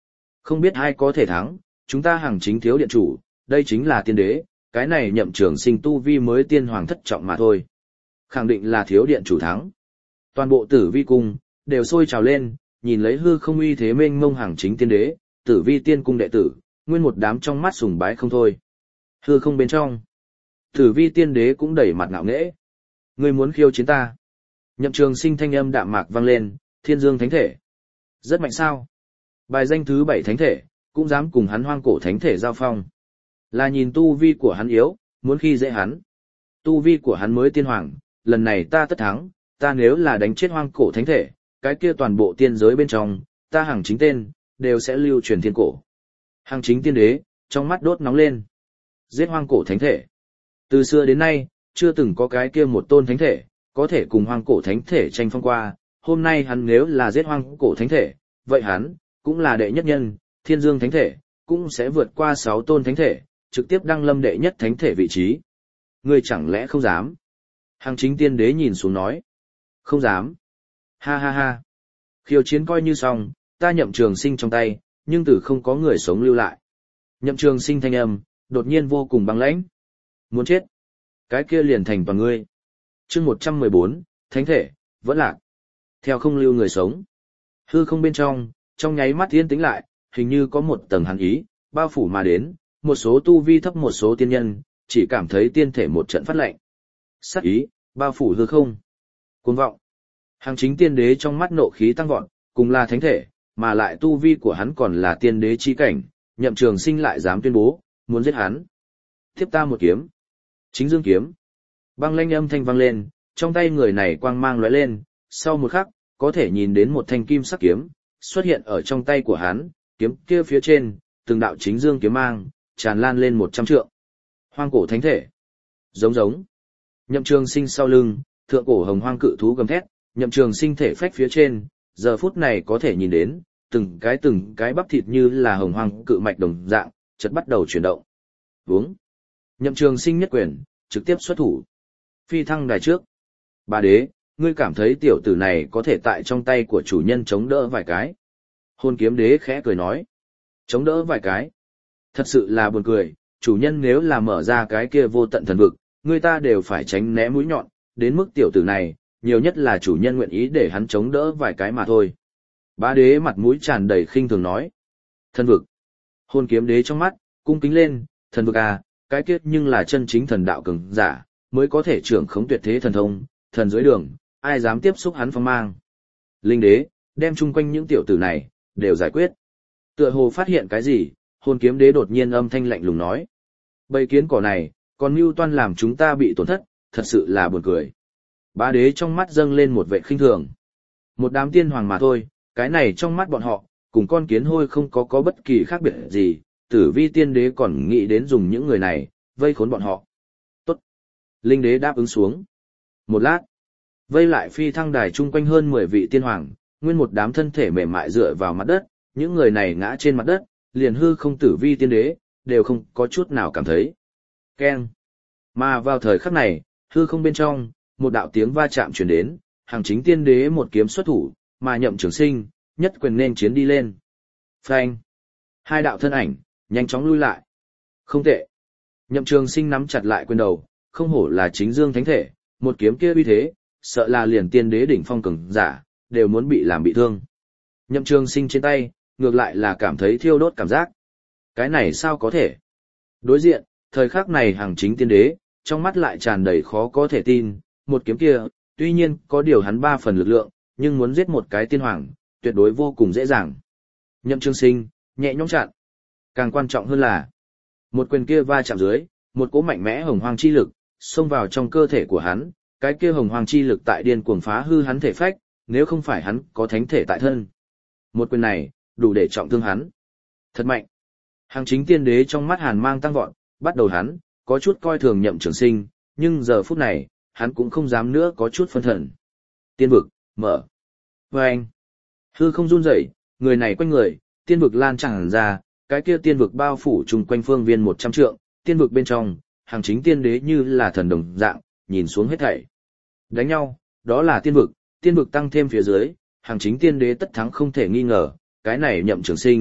Không biết ai có thể thắng, chúng ta hàng chính thiếu điện chủ, đây chính là tiên đế, cái này Nhậm Trường Sinh tu vi mới tiên hoàng thất trọng mà thôi. Khẳng định là thiếu điện chủ thắng. Toàn bộ Tử Vi cung đều sôi trào lên, nhìn lấy hư không uy thế mênh mông hàng chính tiên đế, Tử Vi tiên cung đệ tử, nguyên một đám trong mắt sùng bái không thôi. Hư không bên trong, Tử Vi tiên đế cũng đẩy mặt ngạo nghễ. Ngươi muốn khiêu chiến ta? Nhậm Trường Sinh thanh âm đạm mạc vang lên, Thiên Dương thánh thể. Rất mạnh sao? Bài danh thứ 7 thánh thể, cũng dám cùng hắn hoang cổ thánh thể giao phong. Là nhìn tu vi của hắn yếu, muốn khi dễ hắn. Tu vi của hắn mới tiên hoàng, lần này ta tất thắng, ta nếu là đánh chết hoang cổ thánh thể, cái kia toàn bộ tiên giới bên trong, ta hàng chính tên, đều sẽ lưu truyền thiên cổ. Hàng chính tiên đế, trong mắt đốt nóng lên. Giết hoang cổ thánh thể. Từ xưa đến nay, chưa từng có cái kia một tôn thánh thể, có thể cùng hoang cổ thánh thể tranh phong qua. Hôm nay hắn nếu là giết hoang cổ thánh thể, vậy hắn, cũng là đệ nhất nhân, Thiên Dương thánh thể, cũng sẽ vượt qua 6 tôn thánh thể, trực tiếp đăng lâm đệ nhất thánh thể vị trí. Ngươi chẳng lẽ không dám? Hàng chính tiên đế nhìn xuống nói. Không dám. Ha ha ha. Khiêu chiến coi như xong, ta Nhậm Trường Sinh trong tay, nhưng từ không có người sống lưu lại. Nhậm Trường Sinh thanh âm, đột nhiên vô cùng băng lãnh. Muốn chết. Cái kia liền thành toàn ngươi. Chương 114, thánh thể, vẫn lạc. Theo không lưu người sống. Hư không bên trong nháy mắt yên tĩnh lại, hình như có một tầng hàn ý, bao phủ mà đến, một số tu vi thấp một số tiên nhân, chỉ cảm thấy tiên thể một trận phát lạnh. Sát ý, bao phủ hư không. Cuồng vọng. Hàng chính tiên đế trong mắt nộ khí tăng vọt, cùng là thánh thể, mà lại tu vi của hắn còn là tiên đế chi cảnh, Nhậm Trường Sinh lại dám tuyên bố, muốn giết hắn. Tiếp ta một kiếm. Chính Dương kiếm. Băng lanh âm thanh vang lên, trong tay người này quang mang lóe lên, sau một khắc, có thể nhìn đến một thanh kim sắc kiếm, xuất hiện ở trong tay của hắn, kiếm kia phía trên, từng đạo chính dương kiếm mang, tràn lan lên 100 trượng. Hoang cổ thánh thể. Giống giống. Nhậm Trường Sinh sau lưng, thượng cổ hồng hoang cự thú gầm thét, Nhậm Trường Sinh thể phách phía trên, giờ phút này có thể nhìn đến, từng cái bắp thịt như là hồng hoang cự mạch đồng dạng, chợt bắt đầu chuyển động. Vướng. Nhậm Trường Sinh nhất quyền, trực tiếp xuất thủ. Phi thăng đài trước. Bà đế, ngươi cảm thấy tiểu tử này có thể tại trong tay của chủ nhân chống đỡ vài cái. Hôn kiếm đế khẽ cười nói. Chống đỡ vài cái. Thật sự là buồn cười, chủ nhân nếu là mở ra cái kia vô tận thần vực, người ta đều phải tránh né mũi nhọn, đến mức tiểu tử này, nhiều nhất là chủ nhân nguyện ý để hắn chống đỡ vài cái mà thôi. Bá đế mặt mũi tràn đầy khinh thường nói. Thần vực. Hôn kiếm đế trong mắt, cung kính lên, thần vực à, cái kiết nhưng là chân chính thần đạo cường giả, mới có thể trưởng khống tuyệt thế thần thông, thần dưới đường, ai dám tiếp xúc hắn phong mang. Linh đế, đem chung quanh những tiểu tử này, đều giải quyết. Tựa hồ phát hiện cái gì, hôn kiếm đế đột nhiên âm thanh lạnh lùng nói. Bầy kiến cỏ này, còn mưu toan làm chúng ta bị tổn thất, thật sự là buồn cười. Bá đế trong mắt dâng lên một vẻ khinh thường. Một đám tiên hoàng mà thôi, cái này trong mắt bọn họ, cùng con kiến hôi không có bất kỳ khác biệt gì, Tử Vi tiên đế còn nghĩ đến dùng những người này, vây khốn bọn họ. Tốt. Linh đế đáp ứng xuống. Một lát, vây lại phi thăng đài chung quanh hơn 10 vị tiên hoàng, nguyên một đám thân thể mềm mại dựa vào mặt đất, những người này ngã trên mặt đất, liền hư không Tử Vi tiên đế, đều không có chút nào cảm thấy. Keng. Mà vào thời khắc này, hư không bên trong, một đạo tiếng va chạm truyền đến, hàng chính tiên đế một kiếm xuất thủ, mà Nhậm Trường Sinh, nhất quyền nên chiến đi lên. Phanh. Hai đạo thân ảnh, nhanh chóng lui lại. Không tệ. Nhậm Trường Sinh nắm chặt lại quyền đầu, không hổ là chính dương thánh thể, một kiếm kia uy thế, sợ là liền tiên đế đỉnh phong cường giả, đều muốn bị làm bị thương. Nhậm Trường Sinh trên tay, ngược lại là cảm thấy thiêu đốt cảm giác. Cái này sao có thể? Đối diện, thời khắc này hàng chính tiên đế, trong mắt lại tràn đầy khó có thể tin, một kiếm kia, tuy nhiên có điều hắn 3 phần lực lượng, nhưng muốn giết một cái tiên hoàng, tuyệt đối vô cùng dễ dàng. Nhậm Trường Sinh, nhẹ nhõm chặn. Càng quan trọng hơn là, một quyền kia va chạm dưới, một cỗ mạnh mẽ hồng hoang chi lực, xông vào trong cơ thể của hắn, cái kia hồng hoang chi lực tại điên cuồng phá hư hắn thể phách, nếu không phải hắn có thánh thể tại thân. Một quyền này, đủ để trọng thương hắn. Thật mạnh. Hàng chính tiên đế trong mắt hàn mang tăng vọt, bắt đầu hắn, có chút coi thường Nhậm Trường Sinh, nhưng giờ phút này, hắn cũng không dám nữa có chút phân thần. Tiên vực, mở. Và anh. Hư không run rẩy, người này quanh người, tiên vực lan tràn ra, cái kia tiên vực bao phủ chung quanh phương viên 100 trượng, tiên vực bên trong, hàng chính tiên đế như là thần đồng dạng, nhìn xuống hết thảy. Đánh nhau, đó là tiên vực tăng thêm phía dưới, hàng chính tiên đế tất thắng không thể nghi ngờ, cái này Nhậm Trường Sinh,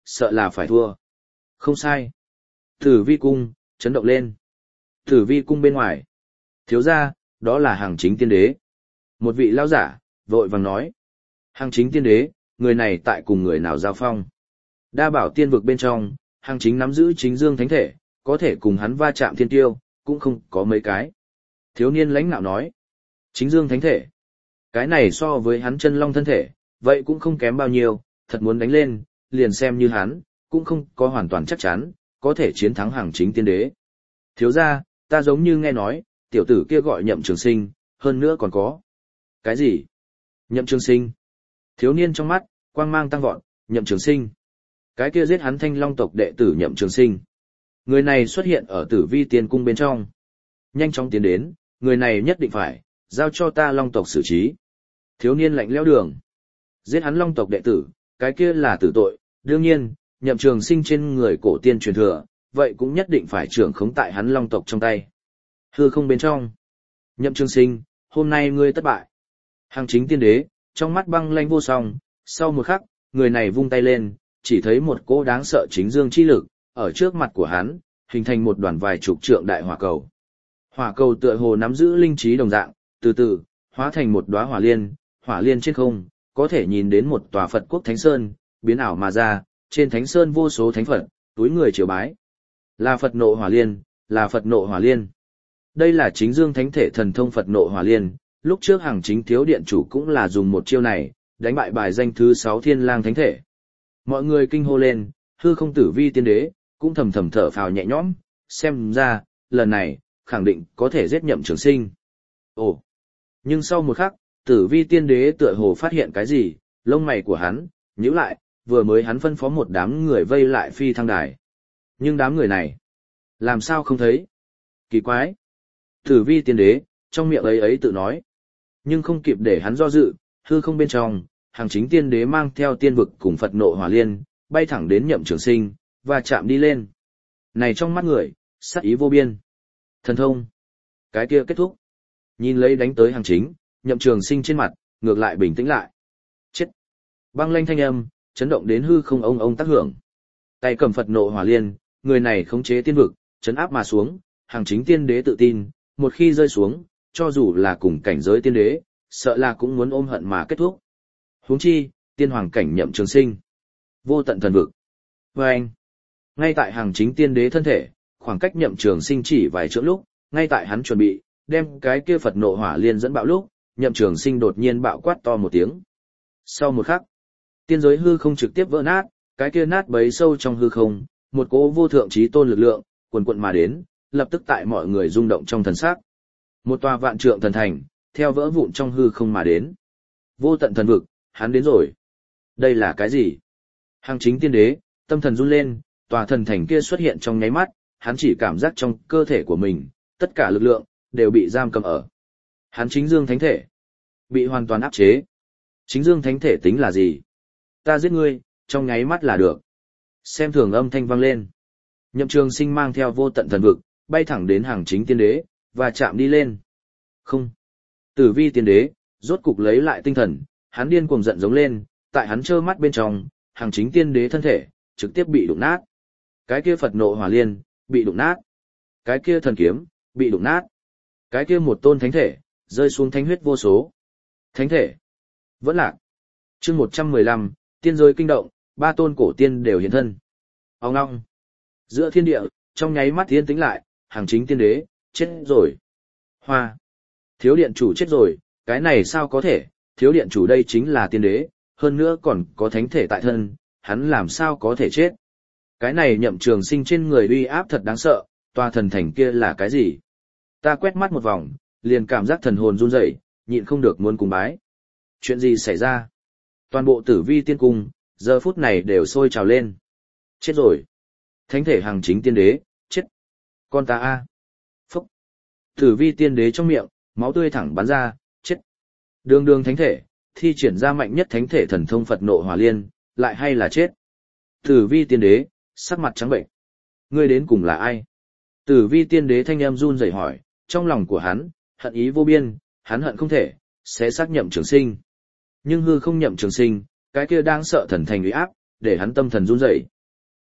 sợ là phải thua. Không sai. Tử vi cung, chấn động lên. Tử vi cung bên ngoài. Thiếu gia, đó là hàng chính tiên đế. Một vị lão giả, vội vàng nói. Hàng chính tiên đế, người này tại cùng người nào giao phong. Đa bảo tiên vực bên trong, hàng chính nắm giữ chính dương thánh thể, có thể cùng hắn va chạm thiên tiêu, cũng không có mấy cái. Thiếu niên lãnh nạo nói. Chính dương thánh thể. Cái này so với hắn chân long thân thể, vậy cũng không kém bao nhiêu, thật muốn đánh lên, liền xem như hắn, cũng không có hoàn toàn chắc chắn, có thể chiến thắng hàng chính tiên đế. Thiếu gia, ta giống như nghe nói, tiểu tử kia gọi Nhậm Trường Sinh, hơn nữa còn có. Cái gì? Nhậm Trường Sinh. Thiếu niên trong mắt, quang mang tăng vọt, Nhậm Trường Sinh. Cái kia giết hắn Thanh Long tộc đệ tử Nhậm Trường Sinh. Người này xuất hiện ở Tử Vi Tiên cung bên trong. Nhanh chóng tiến đến, người này nhất định phải, giao cho ta Long tộc xử trí. Thiếu niên lạnh lẽo đường. Giết hắn Long tộc đệ tử, cái kia là tử tội, đương nhiên, Nhậm Trường Sinh trên người cổ tiên truyền thừa, vậy cũng nhất định phải trưởng khống tại hắn Long tộc trong tay. Hư không bên trong. Nhậm Trường Sinh, hôm nay ngươi thất bại. Hàng chính tiên đế, trong mắt băng lanh vô song, sau một khắc, người này vung tay lên, chỉ thấy một cỗ đáng sợ chính dương chi lực, ở trước mặt của hắn, hình thành một đoàn vài chục trượng đại hỏa cầu. Hỏa cầu tựa hồ nắm giữ linh trí đồng dạng, từ từ, hóa thành một đóa hỏa liên trên không, có thể nhìn đến một tòa Phật quốc Thánh Sơn, biến ảo mà ra, trên Thánh Sơn vô số thánh Phật, túi người triều bái. Là Phật nộ hỏa liên, là Phật nộ hỏa liên. Đây là chính dương thánh thể thần thông Phật nộ hỏa liên, lúc trước hàng chính thiếu điện chủ cũng là dùng một chiêu này, đánh bại bài danh thứ 6 thiên lang thánh thể. Mọi người kinh hô lên, hư không tử vi tiên đế, cũng thầm thầm thở phào nhẹ nhõm, xem ra, lần này, khẳng định có thể giết Nhậm Trường Sinh. Ồ! Nhưng sau một khắc, tử vi tiên đế tựa hồ phát hiện cái gì, lông mày của hắn, nhíu lại, vừa mới hắn phân phó một đám người vây lại phi thăng đài. Nhưng đám người này, làm sao không thấy? Kỳ quái! Tử vi tiên đế, trong miệng ấy tự nói. Nhưng không kịp để hắn do dự, hư không bên trong, hàng chính tiên đế mang theo tiên vực cùng Phật nộ hỏa liên, bay thẳng đến Nhậm Trường Sinh, và chạm đi lên. Này trong mắt người, sát ý vô biên. Thần thông. Cái kia kết thúc. Nhìn lấy đánh tới hàng chính, Nhậm Trường Sinh trên mặt, ngược lại bình tĩnh lại. Chết. Băng lanh thanh âm, chấn động đến hư không ông tác hưởng. Tay cầm Phật nộ hỏa liên, người này khống chế tiên vực, chấn áp mà xuống, hàng chính tiên đế tự tin, một khi rơi xuống, cho dù là cùng cảnh giới tiên đế, sợ là cũng muốn ôm hận mà kết thúc. Huống chi, tiên hoàng cảnh Nhậm Trường Sinh. Vô tận thần vực. Và anh, ngay tại hàng chính tiên đế thân thể, khoảng cách Nhậm Trường Sinh chỉ vài trượng lúc, ngay tại hắn chuẩn bị, đem cái kia Phật nộ hỏa liên dẫn bạo lúc, Nhậm Trường Sinh đột nhiên bạo quát to một tiếng. Sau một khắc, tiên giới hư không trực tiếp vỡ nát, cái kia nát bấy sâu trong hư không, một cỗ vô thượng chí tôn lực lượng, quần quận mà đến, lập tức tại mọi người rung động trong thần sắc. Một tòa vạn trượng thần thành, theo vỡ vụn trong hư không mà đến. Vô tận thần vực, hắn đến rồi. Đây là cái gì? Hàng chính tiên đế, tâm thần run lên, tòa thần thành kia xuất hiện trong nháy mắt, hắn chỉ cảm giác trong cơ thể của mình, tất cả lực lượng, đều bị giam cầm ở. Hắn chính dương thánh thể, bị hoàn toàn áp chế. Chính dương thánh thể tính là gì? Ta giết ngươi, trong nháy mắt là được. Xem thường âm thanh vang lên. Nhậm Trường Sinh mang theo vô tận thần vực, bay thẳng đến hàng chính tiên đế, và chạm đi lên. Không. Tử vi tiên đế, rốt cục lấy lại tinh thần, hắn điên cuồng giận giống lên, tại hắn trơ mắt bên trong, hàng chính tiên đế thân thể, trực tiếp bị đụng nát. Cái kia Phật nộ hỏa liên, bị đụng nát. Cái kia thần kiếm, bị đụng nát. Cái kia một tôn thánh thể, rơi xuống thánh huyết vô số. Thánh thể, vẫn lạc. Chương 115, tiên giới kinh động, ba tôn cổ tiên đều hiện thân. Ông ngong. Giữa thiên địa, trong nháy mắt yên tĩnh lại, hàng chính tiên đế, chết rồi. Hoa. Thiếu điện chủ chết rồi, cái này sao có thể, thiếu điện chủ đây chính là tiên đế, hơn nữa còn có thánh thể tại thân, hắn làm sao có thể chết. Cái này Nhậm Trường Sinh trên người uy áp thật đáng sợ, tòa thần thành kia là cái gì? Ta quét mắt một vòng, liền cảm giác thần hồn run rẩy, nhịn không được muốn cùng bái. Chuyện gì xảy ra? Toàn bộ Tử Vi tiên cung, giờ phút này đều sôi trào lên. Chết rồi. Thánh thể hàng chính tiên đế, chết. Con ta a. Phúc. Tử Vi tiên đế trong miệng, máu tươi thẳng bắn ra, chết. Đường thánh thể, thi triển ra mạnh nhất thánh thể thần thông Phật nộ hỏa liên, lại hay là chết. Tử Vi tiên đế, sắc mặt trắng bệnh. Ngươi đến cùng là ai? Tử Vi tiên đế thanh em run rẩy hỏi, trong lòng của hắn, hận ý vô biên, hắn hận không thể, sẽ xác Nhậm Trường Sinh. Nhưng hư không Nhậm Trường Sinh, cái kia đang sợ thần thành uy áp, để hắn tâm thần run rẩy,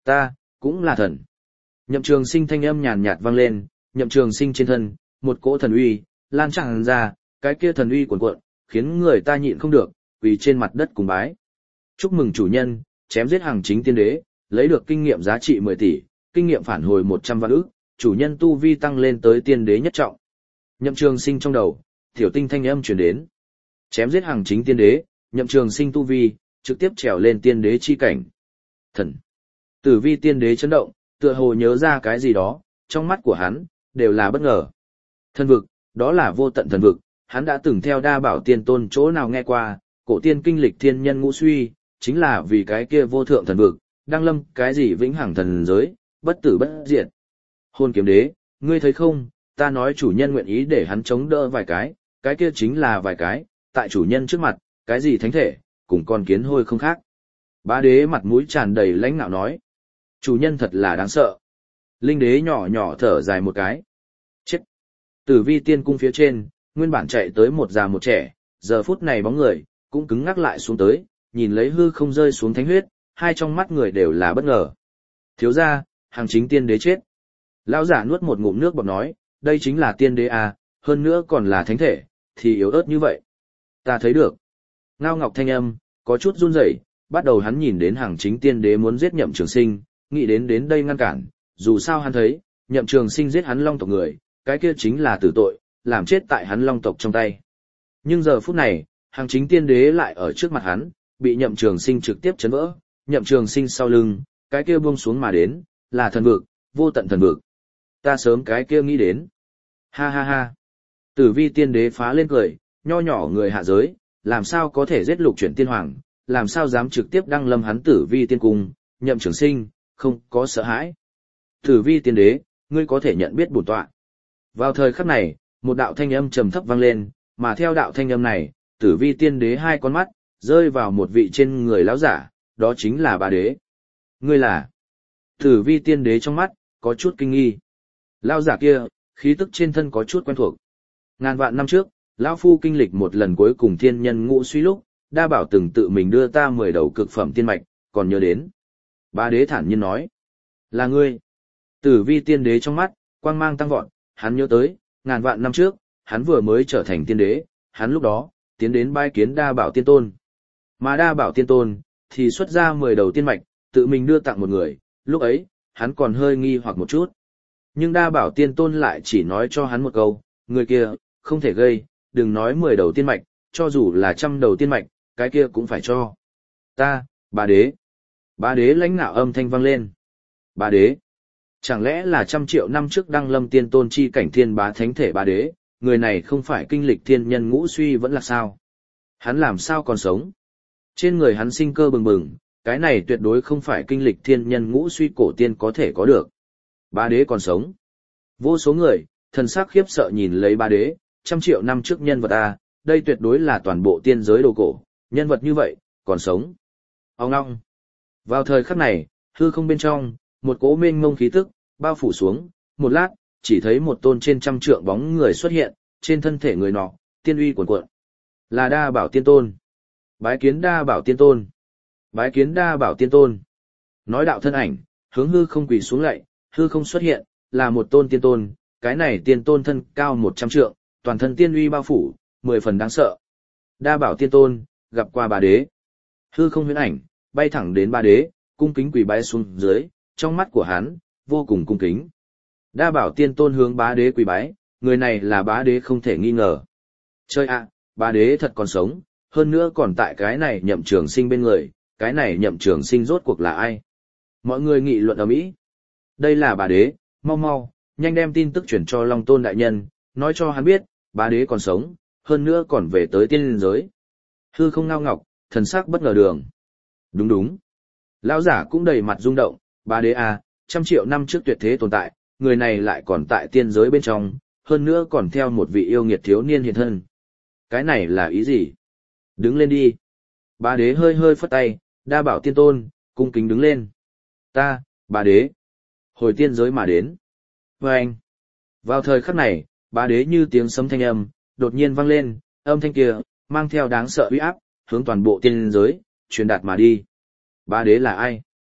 Ta, cũng là thần. Nhậm Trường Sinh thanh âm nhàn nhạt vang lên, Nhậm Trường Sinh trên thân, một cỗ thần uy, lan tràn ra, cái kia thần uy cuồn cuộn, khiến người ta nhịn không được, quỳ trên mặt đất cùng bái. Chúc mừng chủ nhân, chém giết hàng chính tiên đế, lấy được kinh nghiệm giá trị 10 tỷ, kinh nghiệm phản hồi 100 vạn ức, chủ nhân tu vi tăng lên tới tiên đế nhất trọng. Nhậm Trường Sinh trong đầu, tiểu tinh thanh âm truyền đến. Chém giết hàng chính tiên đế, Nhậm Trường Sinh tu vi, trực tiếp trèo lên tiên đế chi cảnh. Thần. Tử vi tiên đế chấn động, tựa hồ nhớ ra cái gì đó, trong mắt của hắn, đều là bất ngờ. Thần vực, đó là vô tận thần vực, hắn đã từng theo Đa Bảo Tiên Tôn chỗ nào nghe qua, cổ tiên kinh lịch thiên nhân ngũ suy, chính là vì cái kia vô thượng thần vực, đăng lâm cái gì vĩnh hằng thần giới, bất tử bất diệt. Hôn kiếm đế, ngươi thấy không, ta nói chủ nhân nguyện ý để hắn chống đỡ vài cái kia chính là vài cái, tại chủ nhân trước mặt, cái gì thánh thể, cùng con kiến hôi không khác. Bá đế mặt mũi tràn đầy lãnh nạo nói, chủ nhân thật là đáng sợ. Linh đế nhỏ nhỏ thở dài một cái. Chết. Tử vi tiên cung phía trên, nguyên bản chạy tới một già một trẻ, giờ phút này bóng người, cũng cứng ngắc lại xuống tới, nhìn lấy hư không rơi xuống thánh huyết, hai trong mắt người đều là bất ngờ. Thiếu gia, hàng chính tiên đế chết. Lão giả nuốt một ngụm nước bọt nói, đây chính là tiên đế à, hơn nữa còn là thánh thể, thì yếu ớt như vậy. Ta thấy được. Ngao Ngọc thanh âm, có chút run rẩy, bắt đầu hắn nhìn đến hàng chính tiên đế muốn giết Nhậm Trường Sinh, nghĩ đến đây ngăn cản, dù sao hắn thấy, Nhậm Trường Sinh giết hắn Long tộc người, cái kia chính là tử tội, làm chết tại hắn Long tộc trong tay. Nhưng giờ phút này, hàng chính tiên đế lại ở trước mặt hắn, bị Nhậm Trường Sinh trực tiếp chấn vỡ, Nhậm Trường Sinh sau lưng, cái kia buông xuống mà đến, là thần vực, vô tận thần vực. Ta sớm cái kia nghĩ đến. Ha ha ha. Tử vi tiên đế phá lên cười, nho nhỏ người hạ giới, làm sao có thể giết lục chuyển tiên hoàng, làm sao dám trực tiếp đăng lâm hắn tử vi tiên cung, Nhậm Trường Sinh, không có sợ hãi. Tử vi tiên đế, ngươi có thể nhận biết bổn tọa. Vào thời khắc này, một đạo thanh âm trầm thấp vang lên, mà theo đạo thanh âm này, tử vi tiên đế hai con mắt, rơi vào một vị trên người lão giả, đó chính là Bá đế. Ngươi là? Tử vi tiên đế trong mắt, có chút kinh nghi. Lão giả kia, khí tức trên thân có chút quen thuộc. Ngàn vạn năm trước, lão phu kinh lịch một lần cuối cùng thiên nhân ngũ suy lúc, Đa Bảo từng tự mình đưa ta 10 đầu cực phẩm tiên mạch, còn nhớ đến. Bá đế thản nhiên nói. Là ngươi. Tử vi tiên đế trong mắt, quang mang tăng vọt, hắn nhớ tới, ngàn vạn năm trước, hắn vừa mới trở thành tiên đế, hắn lúc đó, tiến đến bái kiến Đa Bảo Tiên Tôn. Mà Đa Bảo Tiên Tôn, thì xuất ra 10 đầu tiên mạch, tự mình đưa tặng một người, lúc ấy, hắn còn hơi nghi hoặc một chút. Nhưng Đa Bảo Tiên Tôn lại chỉ nói cho hắn một câu, người kia, không thể gây, đừng nói 10 đầu tiên mạch, cho dù là 100 đầu tiên mạch, cái kia cũng phải cho. Ta, Bá đế. Bá đế lãnh nạo âm thanh vang lên. Bá đế. Chẳng lẽ là 100 triệu năm trước đăng lâm tiên tôn chi cảnh thiên bá thánh thể Bá đế, người này không phải kinh lịch thiên nhân ngũ suy vẫn là sao? Hắn làm sao còn sống? Trên người hắn sinh cơ bừng bừng, cái này tuyệt đối không phải kinh lịch thiên nhân ngũ suy cổ tiên có thể có được. Bá đế còn sống. Vô số người, thần sắc khiếp sợ nhìn lấy Bá đế, 100 triệu năm trước nhân vật A, đây tuyệt đối là toàn bộ tiên giới đồ cổ, nhân vật như vậy, còn sống. Ông ngong. Vào thời khắc này, hư không bên trong, một cỗ mênh mông khí tức, bao phủ xuống, một lát, chỉ thấy một tôn trên 100 trượng bóng người xuất hiện, trên thân thể người nọ, tiên uy cuồn cuộn. Là Đa Bảo Tiên Tôn. Bái kiến Đa Bảo Tiên Tôn. Bái kiến Đa Bảo Tiên Tôn. Nói đạo thân ảnh, hướng hư không quỳ xuống lạy, hư không xuất hiện, là một tôn tiên tôn, cái này tiên tôn thân cao 100 trượng, toàn thân tiên uy bao phủ, 10 phần đáng sợ. Đa Bảo Tiên Tôn, gặp qua Bá đế. Hư không huyễn ảnh, bay thẳng đến Bá đế, cung kính quỳ bái xuống dưới, trong mắt của hắn, vô cùng cung kính. Đa Bảo Tiên Tôn hướng Bá đế quỳ bái, người này là Bá đế không thể nghi ngờ. Chơi ạ, Bá đế thật còn sống, hơn nữa còn tại cái này Nhậm Trường Sinh bên người, cái này Nhậm Trường Sinh rốt cuộc là ai? Mọi người nghị luận ầm ĩ. Đây là Bá đế, mau mau, nhanh đem tin tức chuyển cho Long Tôn đại nhân, nói cho hắn biết, Bá đế còn sống, hơn nữa còn về tới tiên giới. Hư không Ngao Ngọc, thần sắc bất ngờ đường. Đúng đúng. Lão giả cũng đầy mặt rung động, Bá đế à, 100 triệu năm trước tuyệt thế tồn tại, người này lại còn tại tiên giới bên trong, hơn nữa còn theo một vị yêu nghiệt thiếu niên hiện thân. Cái này là ý gì? Đứng lên đi. Bá đế hơi hơi phất tay, Đa Bảo Tiên Tôn, cung kính đứng lên. Ta, Bá đế. Hồi tiên giới mà đến. Và anh. Vào thời khắc này, Bá đế như tiếng sấm thanh âm, đột nhiên vang lên, âm thanh kia, mang theo đáng sợ uy áp, hướng toàn bộ tiên giới, truyền đạt mà đi. Bá đế là ai?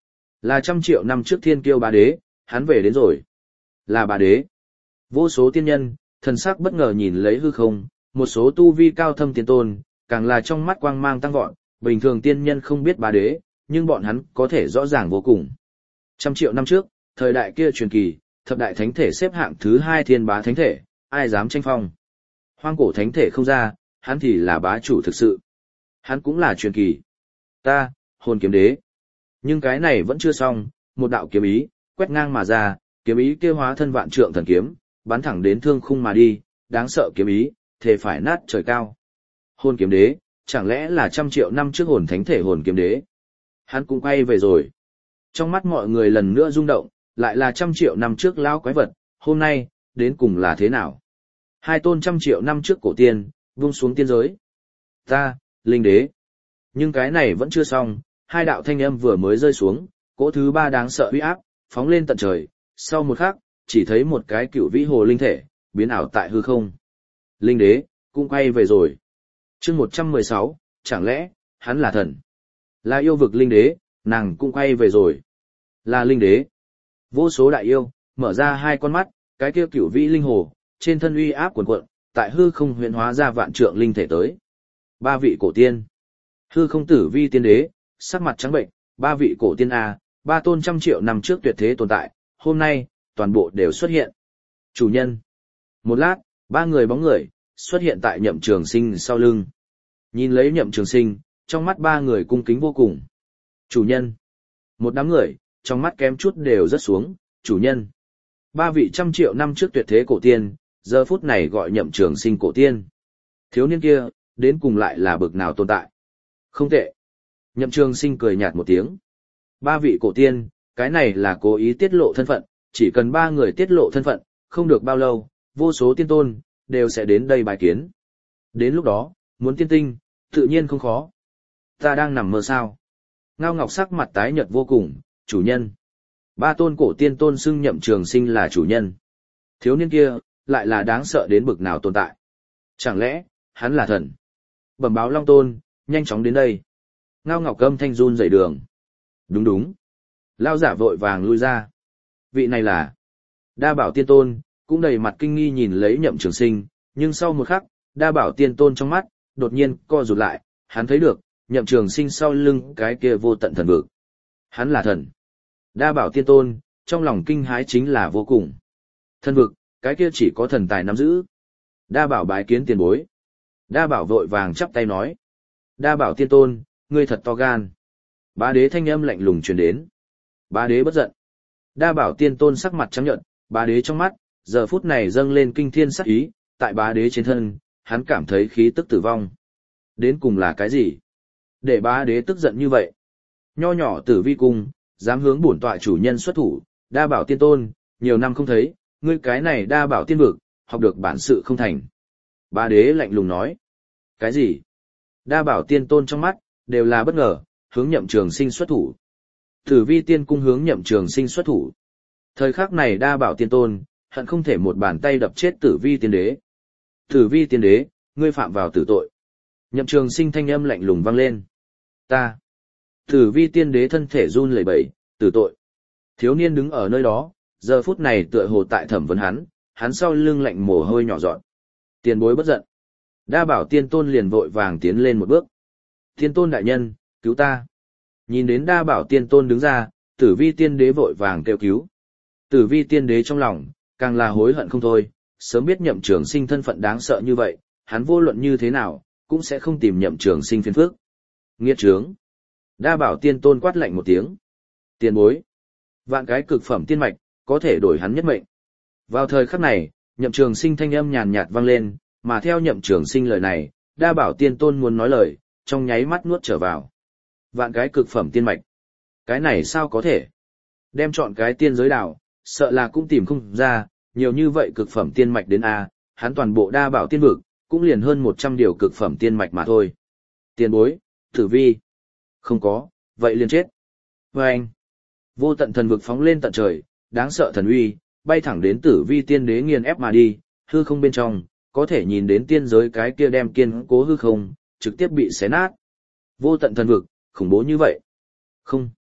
Là 100 triệu năm trước thiên kiêu bá đế, hắn về đến rồi. Là bá đế. Vô số tiên nhân, thần sắc bất ngờ nhìn lấy hư không, một số tu vi cao thâm tiên tôn, càng là trong mắt quang mang tăng vọt, bình thường tiên nhân không biết bá đế, nhưng bọn hắn có thể rõ ràng vô cùng. 100 triệu năm trước, thời đại kia truyền kỳ, thập đại thánh thể xếp hạng thứ 2 thiên bá thánh thể, ai dám tranh phong. Hoang cổ thánh thể không ra, hắn thì là bá chủ thực sự. Hắn cũng là truyền kỳ. Ta, hồn kiếm đế. Nhưng cái này vẫn chưa xong, một đạo kiếm ý, quét ngang mà ra, kiếm ý kia hóa thân vạn trượng thần kiếm, bắn thẳng đến thương khung mà đi, đáng sợ kiếm ý, thề phải nát trời cao. Hồn kiếm đế, chẳng lẽ là 100 triệu năm trước hồn thánh thể hồn kiếm đế? Hắn cũng quay về rồi. Trong mắt mọi người lần nữa rung động, lại là 100 triệu năm trước lão quái vật, hôm nay, đến cùng là thế nào? Hai tôn 100 triệu năm trước cổ tiên, vung xuống tiên giới. Ta, linh đế. Nhưng cái này vẫn chưa xong, hai đạo thanh âm vừa mới rơi xuống, cỗ thứ ba đáng sợ uy áp, phóng lên tận trời, sau một khắc, chỉ thấy một cái cựu vĩ hồ linh thể, biến ảo tại hư không. Linh đế, cũng quay về rồi. chương 116, chẳng lẽ, hắn là thần? Là yêu vực linh đế, nàng cũng quay về rồi. Là linh đế. Vô số đại yêu, mở ra hai con mắt, cái kia cựu vĩ linh hồ, trên thân uy áp cuồn cuộn, tại hư không huyễn hóa ra vạn trượng linh thể tới. Ba vị cổ tiên. Hư không tử vi tiên đế, sắc mặt trắng bệnh, ba vị cổ tiên A, ba tôn 100 triệu năm trước tuyệt thế tồn tại, hôm nay, toàn bộ đều xuất hiện. Chủ nhân. Một lát, ba người bóng người, xuất hiện tại Nhậm Trường Sinh sau lưng. Nhìn lấy Nhậm Trường Sinh, trong mắt ba người cung kính vô cùng. Chủ nhân. Một đám người, trong mắt kém chút đều rớt xuống, chủ nhân. Ba vị 100 triệu năm trước tuyệt thế cổ tiên, giờ phút này gọi Nhậm Trường Sinh cổ tiên. Thiếu niên kia, đến cùng lại là bực nào tồn tại? Không tệ. Nhậm Trường Sinh cười nhạt một tiếng. Ba vị cổ tiên, cái này là cố ý tiết lộ thân phận, chỉ cần ba người tiết lộ thân phận, không được bao lâu, vô số tiên tôn, đều sẽ đến đây bài kiến. Đến lúc đó, muốn tiên tinh, tự nhiên không khó. Ta đang nằm mơ sao? Ngao Ngọc sắc mặt tái nhợt vô cùng, chủ nhân. Ba tôn cổ tiên tôn xưng Nhậm Trường Sinh là chủ nhân. Thiếu niên kia, lại là đáng sợ đến bực nào tồn tại. Chẳng lẽ, hắn là thần? Bẩm báo Long Tôn, nhanh chóng đến đây. Ngao Ngọc âm thanh run rẩy đường. Đúng đúng. Lao giả vội vàng lui ra. Vị này là Đa Bảo Tiên Tôn, cũng đầy mặt kinh nghi nhìn lấy Nhậm Trường Sinh, nhưng sau một khắc, Đa Bảo Tiên Tôn trong mắt, đột nhiên co rụt lại, hắn thấy được, Nhậm Trường Sinh sau lưng cái kia vô tận thần vực. Hắn là thần. Đa Bảo Tiên Tôn, trong lòng kinh hãi chính là vô cùng. Thần vực, cái kia chỉ có thần tài nắm giữ. Đa Bảo bái kiến tiền bối. Đa Bảo vội vàng chắp tay nói. Đa Bảo Tiên Tôn, ngươi thật to gan. Bá đế thanh âm lạnh lùng truyền đến. Bá đế bất giận. Đa Bảo Tiên Tôn sắc mặt trắng nhợt, bá đế trong mắt, giờ phút này dâng lên kinh thiên sắc ý, tại bá đế trên thân, hắn cảm thấy khí tức tử vong. Đến cùng là cái gì? Để bá đế tức giận như vậy. Nho nhỏ Tử Vi cung, dám hướng bổn tọa chủ nhân xuất thủ, Đa Bảo Tiên Tôn, nhiều năm không thấy, ngươi cái này Đa Bảo Tiên vực, học được bản sự không thành. Bá đế lạnh lùng nói. Cái gì? Đa Bảo Tiên Tôn trong mắt, đều là bất ngờ, hướng Nhậm Trường Sinh xuất thủ. Tử Vi Tiên cung hướng Nhậm Trường Sinh xuất thủ. Thời khắc này Đa Bảo Tiên Tôn, hận không thể một bàn tay đập chết Tử Vi Tiên Đế. Tử Vi Tiên Đế, ngươi phạm vào tử tội. Nhậm Trường Sinh thanh âm lạnh lùng vang lên. Ta. Tử Vi Tiên Đế thân thể run lẩy bẩy, tử tội. Thiếu niên đứng ở nơi đó, giờ phút này tựa hồ tại thẩm vấn hắn sau lưng lạnh mồ hôi nhỏ giọt. Tiền bối bất giận. Đa Bảo Tiên Tôn liền vội vàng tiến lên một bước. Tiên Tôn đại nhân, cứu ta. Nhìn đến Đa Bảo Tiên Tôn đứng ra, Tử Vi Tiên Đế vội vàng kêu cứu. Tử Vi Tiên Đế trong lòng, càng là hối hận không thôi, sớm biết Nhậm Trường Sinh thân phận đáng sợ như vậy, hắn vô luận như thế nào, cũng sẽ không tìm Nhậm Trường Sinh phiền phức. Nghiệt trướng. Đa Bảo Tiên Tôn quát lạnh một tiếng. Tiền bối. Vạn cái cực phẩm tiên mạch, có thể đổi hắn nhất mệnh. Vào thời khắc này, Nhậm Trường Sinh thanh âm nhàn nhạt vang lên, mà theo Nhậm Trường Sinh lời này, Đa Bảo Tiên Tôn muốn nói lời, trong nháy mắt nuốt trở vào. Vạn cái cực phẩm tiên mạch. Cái này sao có thể? Đem chọn cái tiên giới đảo, sợ là cũng tìm không ra, nhiều như vậy cực phẩm tiên mạch đến A, hắn toàn bộ Đa Bảo tiên vực, cũng liền hơn 100 điều cực phẩm tiên mạch mà thôi. Tiền bối, Tử Vi. Không có, vậy liền chết. Và anh. Vô tận thần vực phóng lên tận trời, đáng sợ thần uy, bay thẳng đến Tử Vi Tiên Đế nghiền ép mà đi, hư không bên trong, có thể nhìn đến tiên giới cái kia đem kiên cố hư không, trực tiếp bị xé nát. Vô tận thần vực, khủng bố như vậy. Không.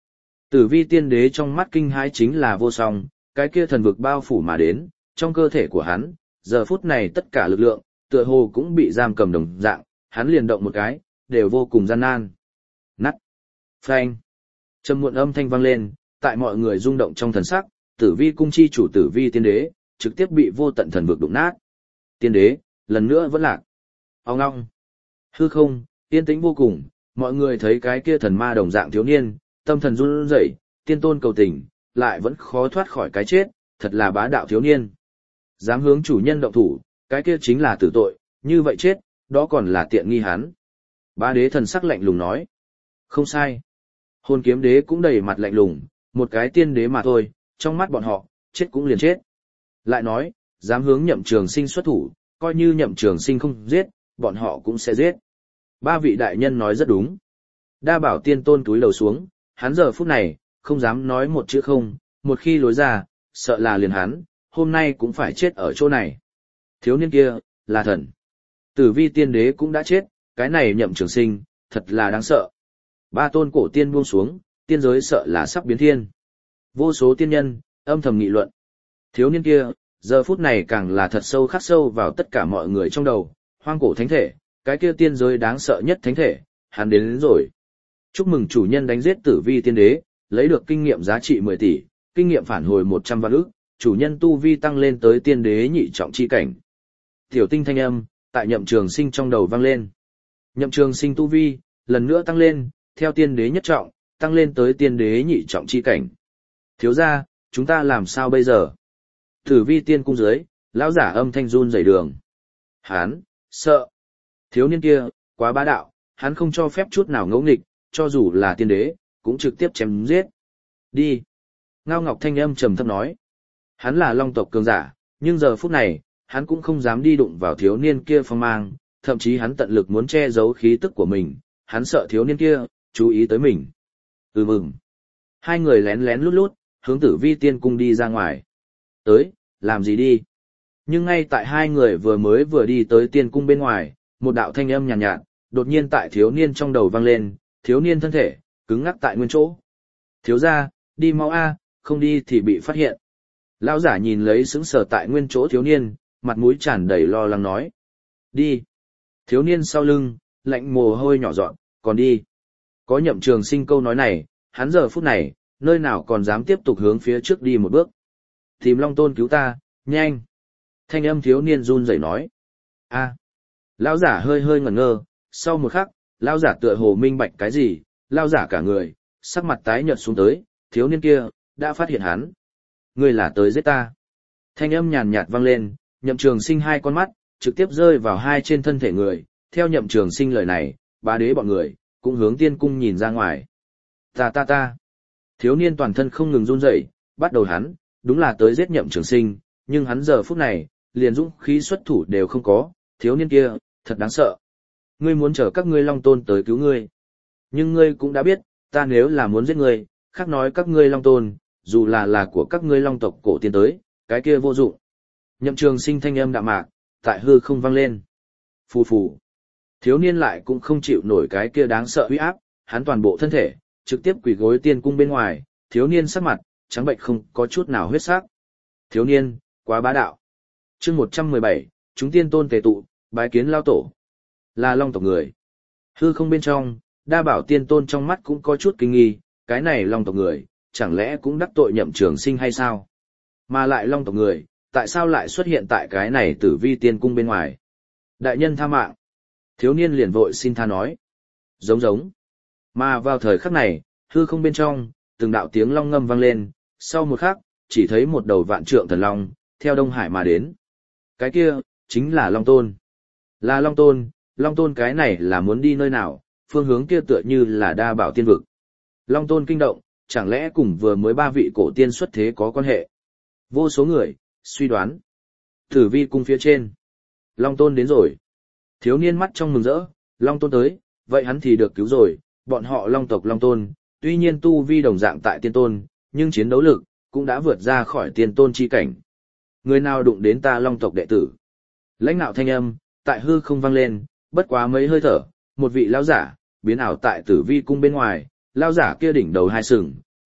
Tử vi tiên đế trong mắt kinh hãi chính là vô song, cái kia thần vực bao phủ mà đến, trong cơ thể của hắn, giờ phút này tất cả lực lượng, tựa hồ cũng bị giam cầm đồng dạng, hắn liền động một cái, đều vô cùng gian nan. Nắt, phanh, trầm muộn âm thanh vang lên, tại mọi người rung động trong thần sắc, tử vi cung chi chủ tử vi tiên đế, trực tiếp bị vô tận thần vực đụng nát. Tiên đế, lần nữa vẫn lạc. Ông ngong. Hư không, yên tĩnh vô cùng, mọi người thấy cái kia thần ma đồng dạng thiếu niên, tâm thần run rẩy, tiên tôn cầu tình, lại vẫn khó thoát khỏi cái chết, thật là bá đạo thiếu niên. Dám hướng chủ nhân động thủ, cái kia chính là tử tội, như vậy chết, đó còn là tiện nghi hắn. Bá đế thần sắc lạnh lùng nói. Không sai. Hồn kiếm đế cũng đầy mặt lạnh lùng, một cái tiên đế mà thôi, trong mắt bọn họ, chết cũng liền chết. Lại nói, dám hướng Nhậm Trường Sinh xuất thủ, coi như Nhậm Trường Sinh không giết, bọn họ cũng sẽ giết. Ba vị đại nhân nói rất đúng. Đa Bảo tiên tôn túi lầu xuống, hắn giờ phút này, không dám nói một chữ không, một khi lối ra, sợ là liền hắn, hôm nay cũng phải chết ở chỗ này. Thiếu niên kia, là thần. Tử vi tiên đế cũng đã chết, cái này Nhậm Trường Sinh, thật là đáng sợ. Ba tôn cổ tiên buông xuống, tiên giới sợ là sắp biến thiên. Vô số tiên nhân, âm thầm nghị luận. Thiếu niên kia, giờ phút này càng là thật sâu khắc sâu vào tất cả mọi người trong đầu, hoang cổ thánh thể, cái kia tiên giới đáng sợ nhất thánh thể, hắn đến rồi. Chúc mừng chủ nhân đánh giết tử vi tiên đế, lấy được kinh nghiệm giá trị 10 tỷ, kinh nghiệm phản hồi 100 vạn ức, chủ nhân tu vi tăng lên tới tiên đế nhị trọng chi cảnh. Tiểu tinh thanh âm, tại Nhậm Trường Sinh trong đầu vang lên. Nhậm Trường Sinh tu vi, lần nữa tăng lên, theo tiên đế nhất trọng, tăng lên tới tiên đế nhị trọng chi cảnh. Thiếu gia, chúng ta làm sao bây giờ? Tử vi tiên cung dưới, lão giả âm thanh run rẩy đường. Hán, sợ. Thiếu niên kia, quá bá đạo, hắn không cho phép chút nào ngẫu nghịch, cho dù là tiên đế, cũng trực tiếp chém giết. Đi. Ngao Ngọc thanh âm trầm thấp nói. Hắn là long tộc cường giả, nhưng giờ phút này, hắn cũng không dám đi đụng vào thiếu niên kia phong mang, thậm chí hắn tận lực muốn che giấu khí tức của mình, hắn sợ thiếu niên kia, chú ý tới mình. Mừng. Hai người lén lén lút lút, hướng tử vi tiên cung đi ra ngoài. Tới, làm gì đi? Nhưng ngay tại hai người vừa đi tới tiên cung bên ngoài, một đạo thanh âm nhàn nhạt, đột nhiên tại thiếu niên trong đầu vang lên, thiếu niên thân thể, cứng ngắc tại nguyên chỗ. Thiếu gia, đi mau a, không đi thì bị phát hiện. Lão giả nhìn lấy sững sờ tại nguyên chỗ thiếu niên, mặt mũi tràn đầy lo lắng nói. Đi. Thiếu niên sau lưng, lạnh mồ hôi nhỏ giọt, còn đi. Có Nhậm Trường Sinh câu nói này, hắn giờ phút này, nơi nào còn dám tiếp tục hướng phía trước đi một bước. Tìm Long Tôn cứu ta, nhanh. Thanh âm thiếu niên run rẩy nói. A. Lão giả hơi hơi ngẩn ngơ, sau một khắc, lão giả tựa hồ minh bạch cái gì, lão giả cả người, sắc mặt tái nhợt xuống tới, thiếu niên kia, đã phát hiện hắn. Ngươi là tới giết ta. Thanh âm nhàn nhạt vang lên, Nhậm Trường Sinh hai con mắt, trực tiếp rơi vào hai trên thân thể người, theo Nhậm Trường Sinh lời này, bá đế bọn người, cũng hướng tiên cung nhìn ra ngoài. Ta. Thiếu niên toàn thân không ngừng run rẩy, bắt đầu hắn, đúng là tới giết Nhậm Trường Sinh, nhưng hắn giờ phút này, liền dũng khí xuất thủ đều không có, thiếu niên kia, thật đáng sợ. Ngươi muốn chờ các ngươi Long Tôn tới cứu ngươi. Nhưng ngươi cũng đã biết, ta nếu là muốn giết ngươi, khác nói các ngươi Long Tôn, dù là của các ngươi Long tộc cổ tiên tới, cái kia vô dụng. Nhậm Trường Sinh thanh âm đạm mạc, tại hư không vang lên. Phù phù. Thiếu niên lại cũng không chịu nổi cái kia đáng sợ uy áp, hắn toàn bộ thân thể, trực tiếp quỳ gối tiên cung bên ngoài, thiếu niên sắc mặt, trắng bệnh không có chút nào huyết sắc. Thiếu niên, quá bá đạo. Chương 117, chúng tiên tôn tề tụ, bái kiến lao tổ. Là Long tộc người. Hư không bên trong, Đa Bảo tiên tôn trong mắt cũng có chút kinh nghi, cái này Long tộc người, chẳng lẽ cũng đắc tội Nhậm Trường Sinh hay sao? Mà lại Long tộc người, tại sao lại xuất hiện tại cái này tử vi tiên cung bên ngoài? Đại nhân tha mạng. Thiếu niên liền vội xin tha nói. Giống. Mà vào thời khắc này, hư không bên trong, từng đạo tiếng long ngâm vang lên, sau một khắc, chỉ thấy một đầu vạn trượng thần long, theo Đông Hải mà đến. Cái kia, chính là Long Tôn. Là Long Tôn cái này là muốn đi nơi nào, phương hướng kia tựa như là Đa Bảo tiên vực. Long Tôn kinh động, chẳng lẽ cùng vừa mới ba vị cổ tiên xuất thế có quan hệ? Vô số người, suy đoán. Tử vi cung phía trên. Long Tôn đến rồi. Thiếu niên mắt trong mừng rỡ, Long Tôn tới, vậy hắn thì được cứu rồi, bọn họ Long tộc Long Tôn, tuy nhiên tu vi đồng dạng tại tiên tôn, nhưng chiến đấu lực, cũng đã vượt ra khỏi tiên tôn chi cảnh. Người nào đụng đến ta Long tộc đệ tử? Lãnh nạo thanh âm, tại hư không vang lên, bất quá mấy hơi thở, một vị lão giả, biến ảo tại tử vi cung bên ngoài, lão giả kia đỉnh đầu hai sừng,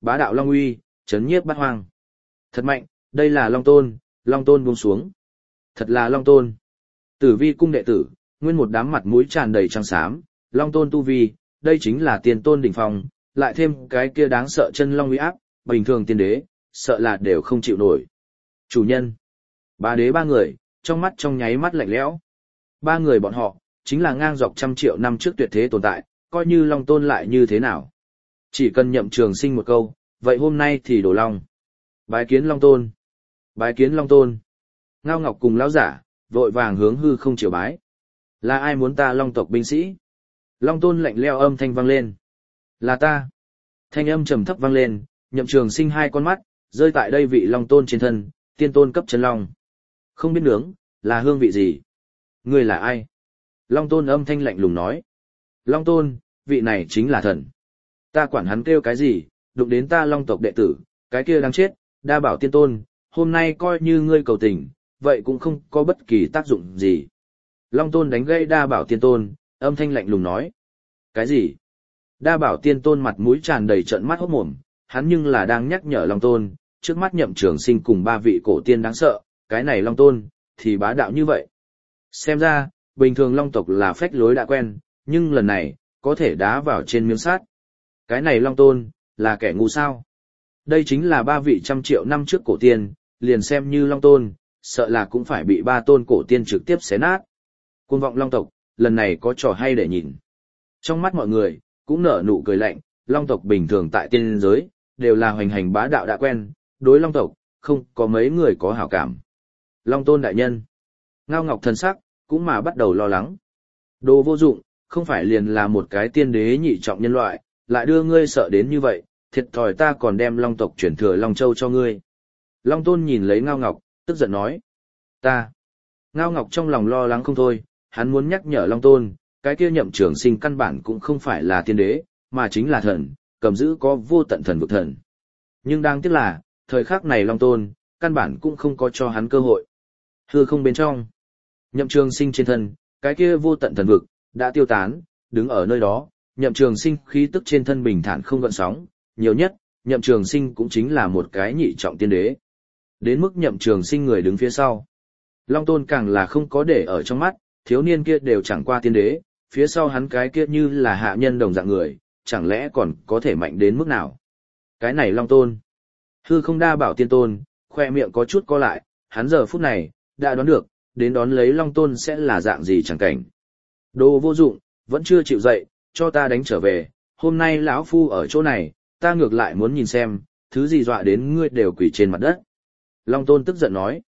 bá đạo long uy, chấn nhiếp bát hoang. Thật mạnh, đây là Long Tôn buông xuống. Thật là Long Tôn. Tử Vi cung đệ tử, nguyên một đám mặt mũi tràn đầy trắng xám, Long Tôn tu vi, đây chính là tiên tôn đỉnh phong, lại thêm cái kia đáng sợ chân long uy áp, bình thường tiên đế, sợ là đều không chịu nổi. Chủ nhân, bá đế ba người, trong mắt trong nháy mắt lạnh lẽo. Ba người bọn họ, chính là ngang dọc trăm triệu năm trước tuyệt thế tồn tại, coi như Long Tôn lại như thế nào. Chỉ cần Nhậm Trường Sinh một câu, vậy hôm nay thì đổ long. Bái kiến Long Tôn. Bái kiến Long Tôn. Ngao Ngọc cùng lão giả, vội vàng hướng hư không triều bái. Là ai muốn ta Long tộc binh sĩ? Long Tôn lạnh lẽo âm thanh vang lên. Là ta. Thanh âm trầm thấp vang lên, Nhậm Trường Sinh hai con mắt, rơi tại đây vị Long Tôn trên thân, tiên tôn cấp chân long. Không biết nướng, là hương vị gì? Ngươi là ai? Long Tôn âm thanh lạnh lùng nói. Long Tôn, vị này chính là thần. Ta quản hắn kêu cái gì, đụng đến ta Long tộc đệ tử, cái kia đáng chết, đa bảo tiên tôn, hôm nay coi như ngươi cầu tình, vậy cũng không có bất kỳ tác dụng gì. Long Tôn đánh gây đa bảo tiên tôn, âm thanh lạnh lùng nói. Cái gì? Đa bảo tiên tôn mặt mũi tràn đầy trợn mắt hốt mồm, hắn nhưng là đang nhắc nhở Long Tôn, trước mắt Nhậm Trường Sinh cùng ba vị cổ tiên đáng sợ, cái này Long Tôn, thì bá đạo như vậy. Xem ra, bình thường Long tộc là phách lối đã quen, nhưng lần này, có thể đá vào trên miếng sắt. Cái này Long Tôn, là kẻ ngu sao? Đây chính là ba vị trăm triệu năm trước cổ tiên, liền xem như Long Tôn, sợ là cũng phải bị ba tôn cổ tiên trực tiếp xé nát. Cuồng vọng Long tộc, lần này có trò hay để nhìn. Trong mắt mọi người, cũng nở nụ cười lạnh, Long tộc bình thường tại tiên giới, đều là hoành hành bá đạo đã quen, đối Long tộc, không có mấy người có hảo cảm. Long Tôn đại nhân, Ngao Ngọc thần sắc, cũng mà bắt đầu lo lắng. Đồ vô dụng, không phải liền là một cái tiên đế nhị trọng nhân loại, lại đưa ngươi sợ đến như vậy, thiệt thòi ta còn đem Long tộc chuyển thừa Long Châu cho ngươi. Long Tôn nhìn lấy Ngao Ngọc, tức giận nói. Ta. Ngao Ngọc trong lòng lo lắng không thôi, hắn muốn nhắc nhở Long Tôn, cái kia Nhậm Trường Sinh căn bản cũng không phải là tiên đế, mà chính là thần, cầm giữ có vô tận thần vực thần. Nhưng đáng tiếc là, thời khắc này Long Tôn, căn bản cũng không có cho hắn cơ hội. Hư không bên trong. Nhậm Trường Sinh trên thân, cái kia vô tận thần vực, đã tiêu tán, đứng ở nơi đó, Nhậm Trường Sinh khí tức trên thân bình thản không gợn sóng, nhiều nhất, Nhậm Trường Sinh cũng chính là một cái nhị trọng tiên đế. Đến mức Nhậm Trường Sinh người đứng phía sau. Long Tôn càng là không có để ở trong mắt, thiếu niên kia đều chẳng qua tiên đế, phía sau hắn cái kia như là hạ nhân đồng dạng người, chẳng lẽ còn có thể mạnh đến mức nào. Cái này Long Tôn. Hư không đa bảo tiên tôn, khoe miệng có chút co lại, hắn giờ phút này, đã đoán được, đến đón lấy Long Tôn sẽ là dạng gì chẳng cảnh. Đồ vô dụng, vẫn chưa chịu dậy, cho ta đánh trở về, hôm nay lão phu ở chỗ này, ta ngược lại muốn nhìn xem, thứ gì dọa đến ngươi đều quỳ trên mặt đất. Long Tôn tức giận nói.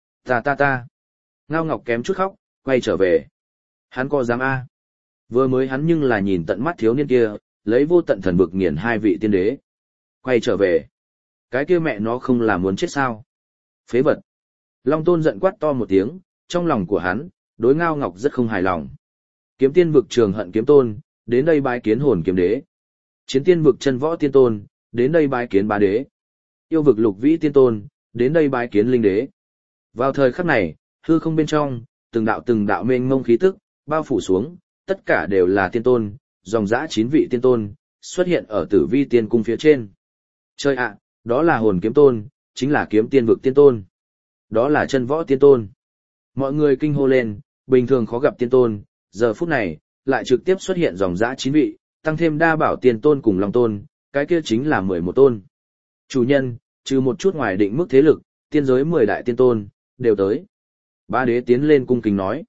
Ta. Ngao Ngọc kém chút khóc, quay trở về. Hắn có dám a? Vừa mới hắn nhưng là nhìn tận mắt thiếu niên kia, lấy vô tận thần vực nghiền hai vị tiên đế. Quay trở về. Cái kia mẹ nó không là muốn chết sao? Phế vật. Long Tôn giận quát to một tiếng, trong lòng của hắn, đối Ngao Ngọc rất không hài lòng. Kiếm tiên vực Trường Hận kiếm tôn, đến đây bái kiến Hồn kiếm đế. Chiến tiên vực Chân Võ tiên tôn, đến đây bái kiến Bá đế. Yêu vực Lục Vĩ tiên tôn, đến đây bái kiến Linh đế. Vào thời khắc này, hư không bên trong, từng đạo mênh mông khí tức, bao phủ xuống, tất cả đều là tiên tôn, dòng dã 9 vị tiên tôn, xuất hiện ở Tử Vi tiên cung phía trên. Chơi ạ, đó là Hồn kiếm tôn, chính là kiếm tiên vực tiên tôn. Đó là Chân Võ tiên tôn. Mọi người kinh hô lên, bình thường khó gặp tiên tôn, giờ phút này, lại trực tiếp xuất hiện dòng dã 9 vị, tăng thêm đa bảo tiên tôn cùng Long Tôn, cái kia chính là 11 tôn. Chủ nhân, trừ một chút ngoài định mức thế lực, tiên giới 10 đại tiên tôn, đều tới. Bá đế tiến lên cung kính nói.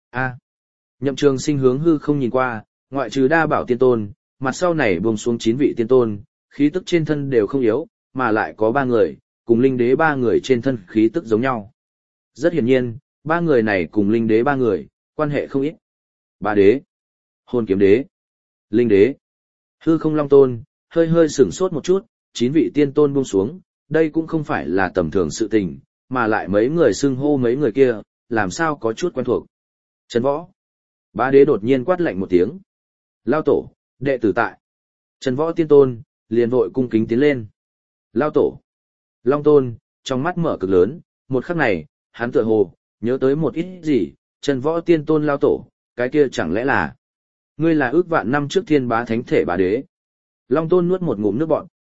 Nhậm Trường Sinh hướng hư không nhìn qua, ngoại trừ đa bảo tiên tôn, mặt sau này buông xuống 9 vị tiên tôn, khí tức trên thân đều không yếu, mà lại có 3 người, cùng Linh đế 3 người trên thân khí tức giống nhau. Rất hiển nhiên, 3 người này cùng Linh đế 3 người, quan hệ không ít. Bá đế, Hồn kiếm đế, Linh đế, hư không Long Tôn, hơi sửng sốt một chút, 9 vị tiên tôn buông xuống, đây cũng không phải là tầm thường sự tình, mà lại mấy người xưng hô mấy người kia, làm sao có chút quen thuộc. Chân Võ. Bá đế đột nhiên quát lạnh một tiếng. Lao tổ, đệ tử tại. Chân Võ tiên tôn, liền vội cung kính tiến lên. Lao tổ. Long Tôn, trong mắt mở cực lớn, một khắc này, hắn tựa hồ, nhớ tới một ít gì, Chân Võ tiên tôn lao tổ, cái kia chẳng lẽ là. Ngươi là ước vạn năm trước thiên bá thánh thể bá đế. Long Tôn nuốt một ngụm nước bọt,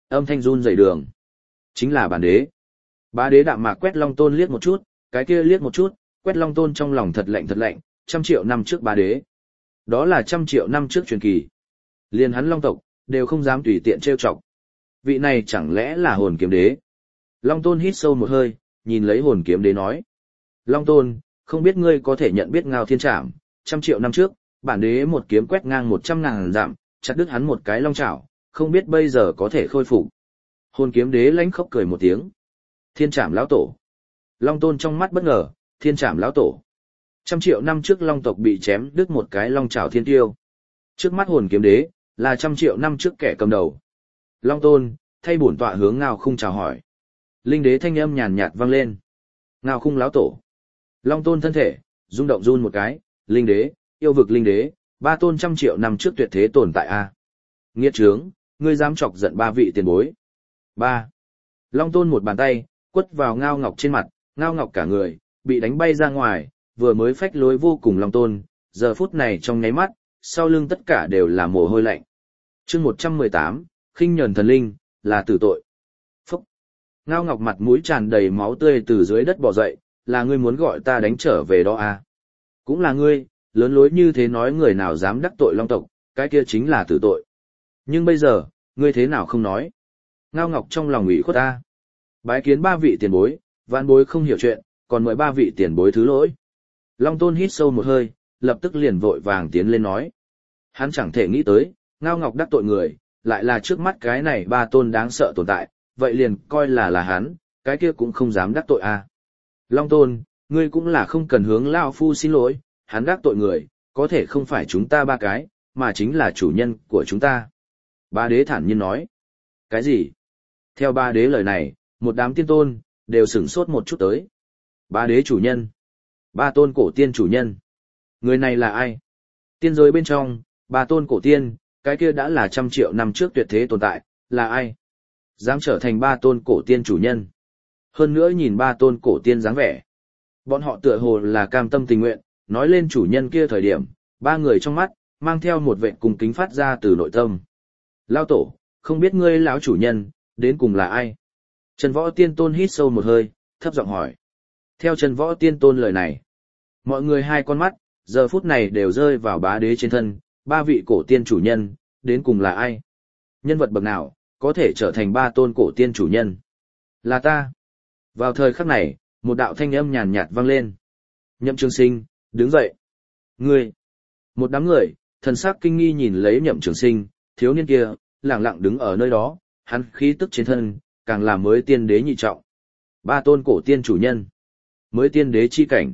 âm thanh run rẩy đường. Chính là bản đế. Bá đế đạm mạc quét Long Tôn liếc một chút, cái kia liếc một chút, quét Long Tôn trong lòng thật lạnh, 100 triệu năm trước bá đế. Đó là 100 triệu năm trước truyền kỳ. Liền hắn Long tộc, đều không dám tùy tiện trêu chọc. Vị này chẳng lẽ là hồn kiếm đế? Long Tôn hít sâu một hơi, nhìn lấy hồn kiếm đế nói. Long Tôn, không biết ngươi có thể nhận biết Ngao Thiên Trảm, 100 triệu năm trước, bản đế một kiếm quét ngang 100.000 dặm, chặt đứt hắn một cái long chảo, không biết bây giờ có thể khôi phục. Hồn kiếm đế lãnh khốc cười một tiếng. Thiên Trảm lão tổ. Long Tôn trong mắt bất ngờ, Thiên Trảm lão tổ. 100 triệu năm trước long tộc bị chém đứt một cái long chảo thiên tiêu. Trước mắt hồn kiếm đế, là 100 triệu năm trước kẻ cầm đầu. Long Tôn, thay bổn tọa hướng Ngao Khung chào hỏi. Linh đế thanh âm nhàn nhạt vang lên. Ngao Khung lão tổ. Long Tôn thân thể, rung động run một cái, linh đế, yêu vực linh đế, ba tôn 100 triệu năm trước tuyệt thế tồn tại a. Nghiệt trướng, ngươi dám chọc giận ba vị tiền bối. Ba. Long Tôn một bàn tay, quất vào Ngao Ngọc trên mặt, Ngao Ngọc cả người, bị đánh bay ra ngoài, vừa mới phách lối vô cùng Long Tôn, giờ phút này trong nháy mắt, sau lưng tất cả đều là mồ hôi lạnh. Chương 118, khinh nhẫn thần linh, là tử tội. Phúc. Ngao Ngọc mặt mũi tràn đầy máu tươi từ dưới đất bò dậy, là ngươi muốn gọi ta đánh trở về đó à? Cũng là ngươi, lớn lối như thế nói người nào dám đắc tội Long tộc, cái kia chính là tử tội. Nhưng bây giờ, ngươi thế nào không nói? Ngao Ngọc trong lòng ủy khuất ta. Bái kiến ba vị tiền bối, vạn bối không hiểu chuyện, còn mời ba vị tiền bối thứ lỗi. Long Tôn hít sâu một hơi, lập tức liền vội vàng tiến lên nói. Hắn chẳng thể nghĩ tới, Ngao Ngọc đắc tội người, lại là trước mắt cái này ba tôn đáng sợ tồn tại, vậy liền coi là hắn, cái kia cũng không dám đắc tội à. Long Tôn, ngươi cũng là không cần hướng Lao Phu xin lỗi, hắn đắc tội người, có thể không phải chúng ta ba cái, mà chính là chủ nhân của chúng ta. Ba đế thản nhiên nói. Cái gì? Theo ba đế lời này, một đám tiên tôn, đều sửng sốt một chút tới. Ba đế chủ nhân. Ba tôn cổ tiên chủ nhân. Người này là ai? Tiên giới bên trong, ba tôn cổ tiên, cái kia đã là 100 triệu năm trước tuyệt thế tồn tại, là ai? Dám trở thành ba tôn cổ tiên chủ nhân. Hơn nữa nhìn ba tôn cổ tiên dáng vẻ. Bọn họ tựa hồ là cam tâm tình nguyện, nói lên chủ nhân kia thời điểm, ba người trong mắt, mang theo một vệ cùng kính phát ra từ nội tâm. Lao tổ, không biết ngươi lão chủ nhân, đến cùng là ai? Trần Võ Tiên Tôn hít sâu một hơi, thấp giọng hỏi. Theo Trần Võ Tiên Tôn lời này, mọi người hai con mắt, giờ phút này đều rơi vào bá đế trên thân, ba vị cổ tiên chủ nhân, đến cùng là ai? Nhân vật bậc nào, có thể trở thành ba tôn cổ tiên chủ nhân? Là ta. Vào thời khắc này, một đạo thanh âm nhàn nhạt vang lên. Nhậm Trường Sinh, đứng dậy. Ngươi. Một đám người, thần sắc kinh nghi nhìn lấy Nhậm Trường Sinh, thiếu niên kia, lặng lặng đứng ở nơi đó, hắn khí tức trên thân, càng là mới tiên đế nhị trọng. Ba tôn cổ tiên chủ nhân. Mới tiên đế chi cảnh.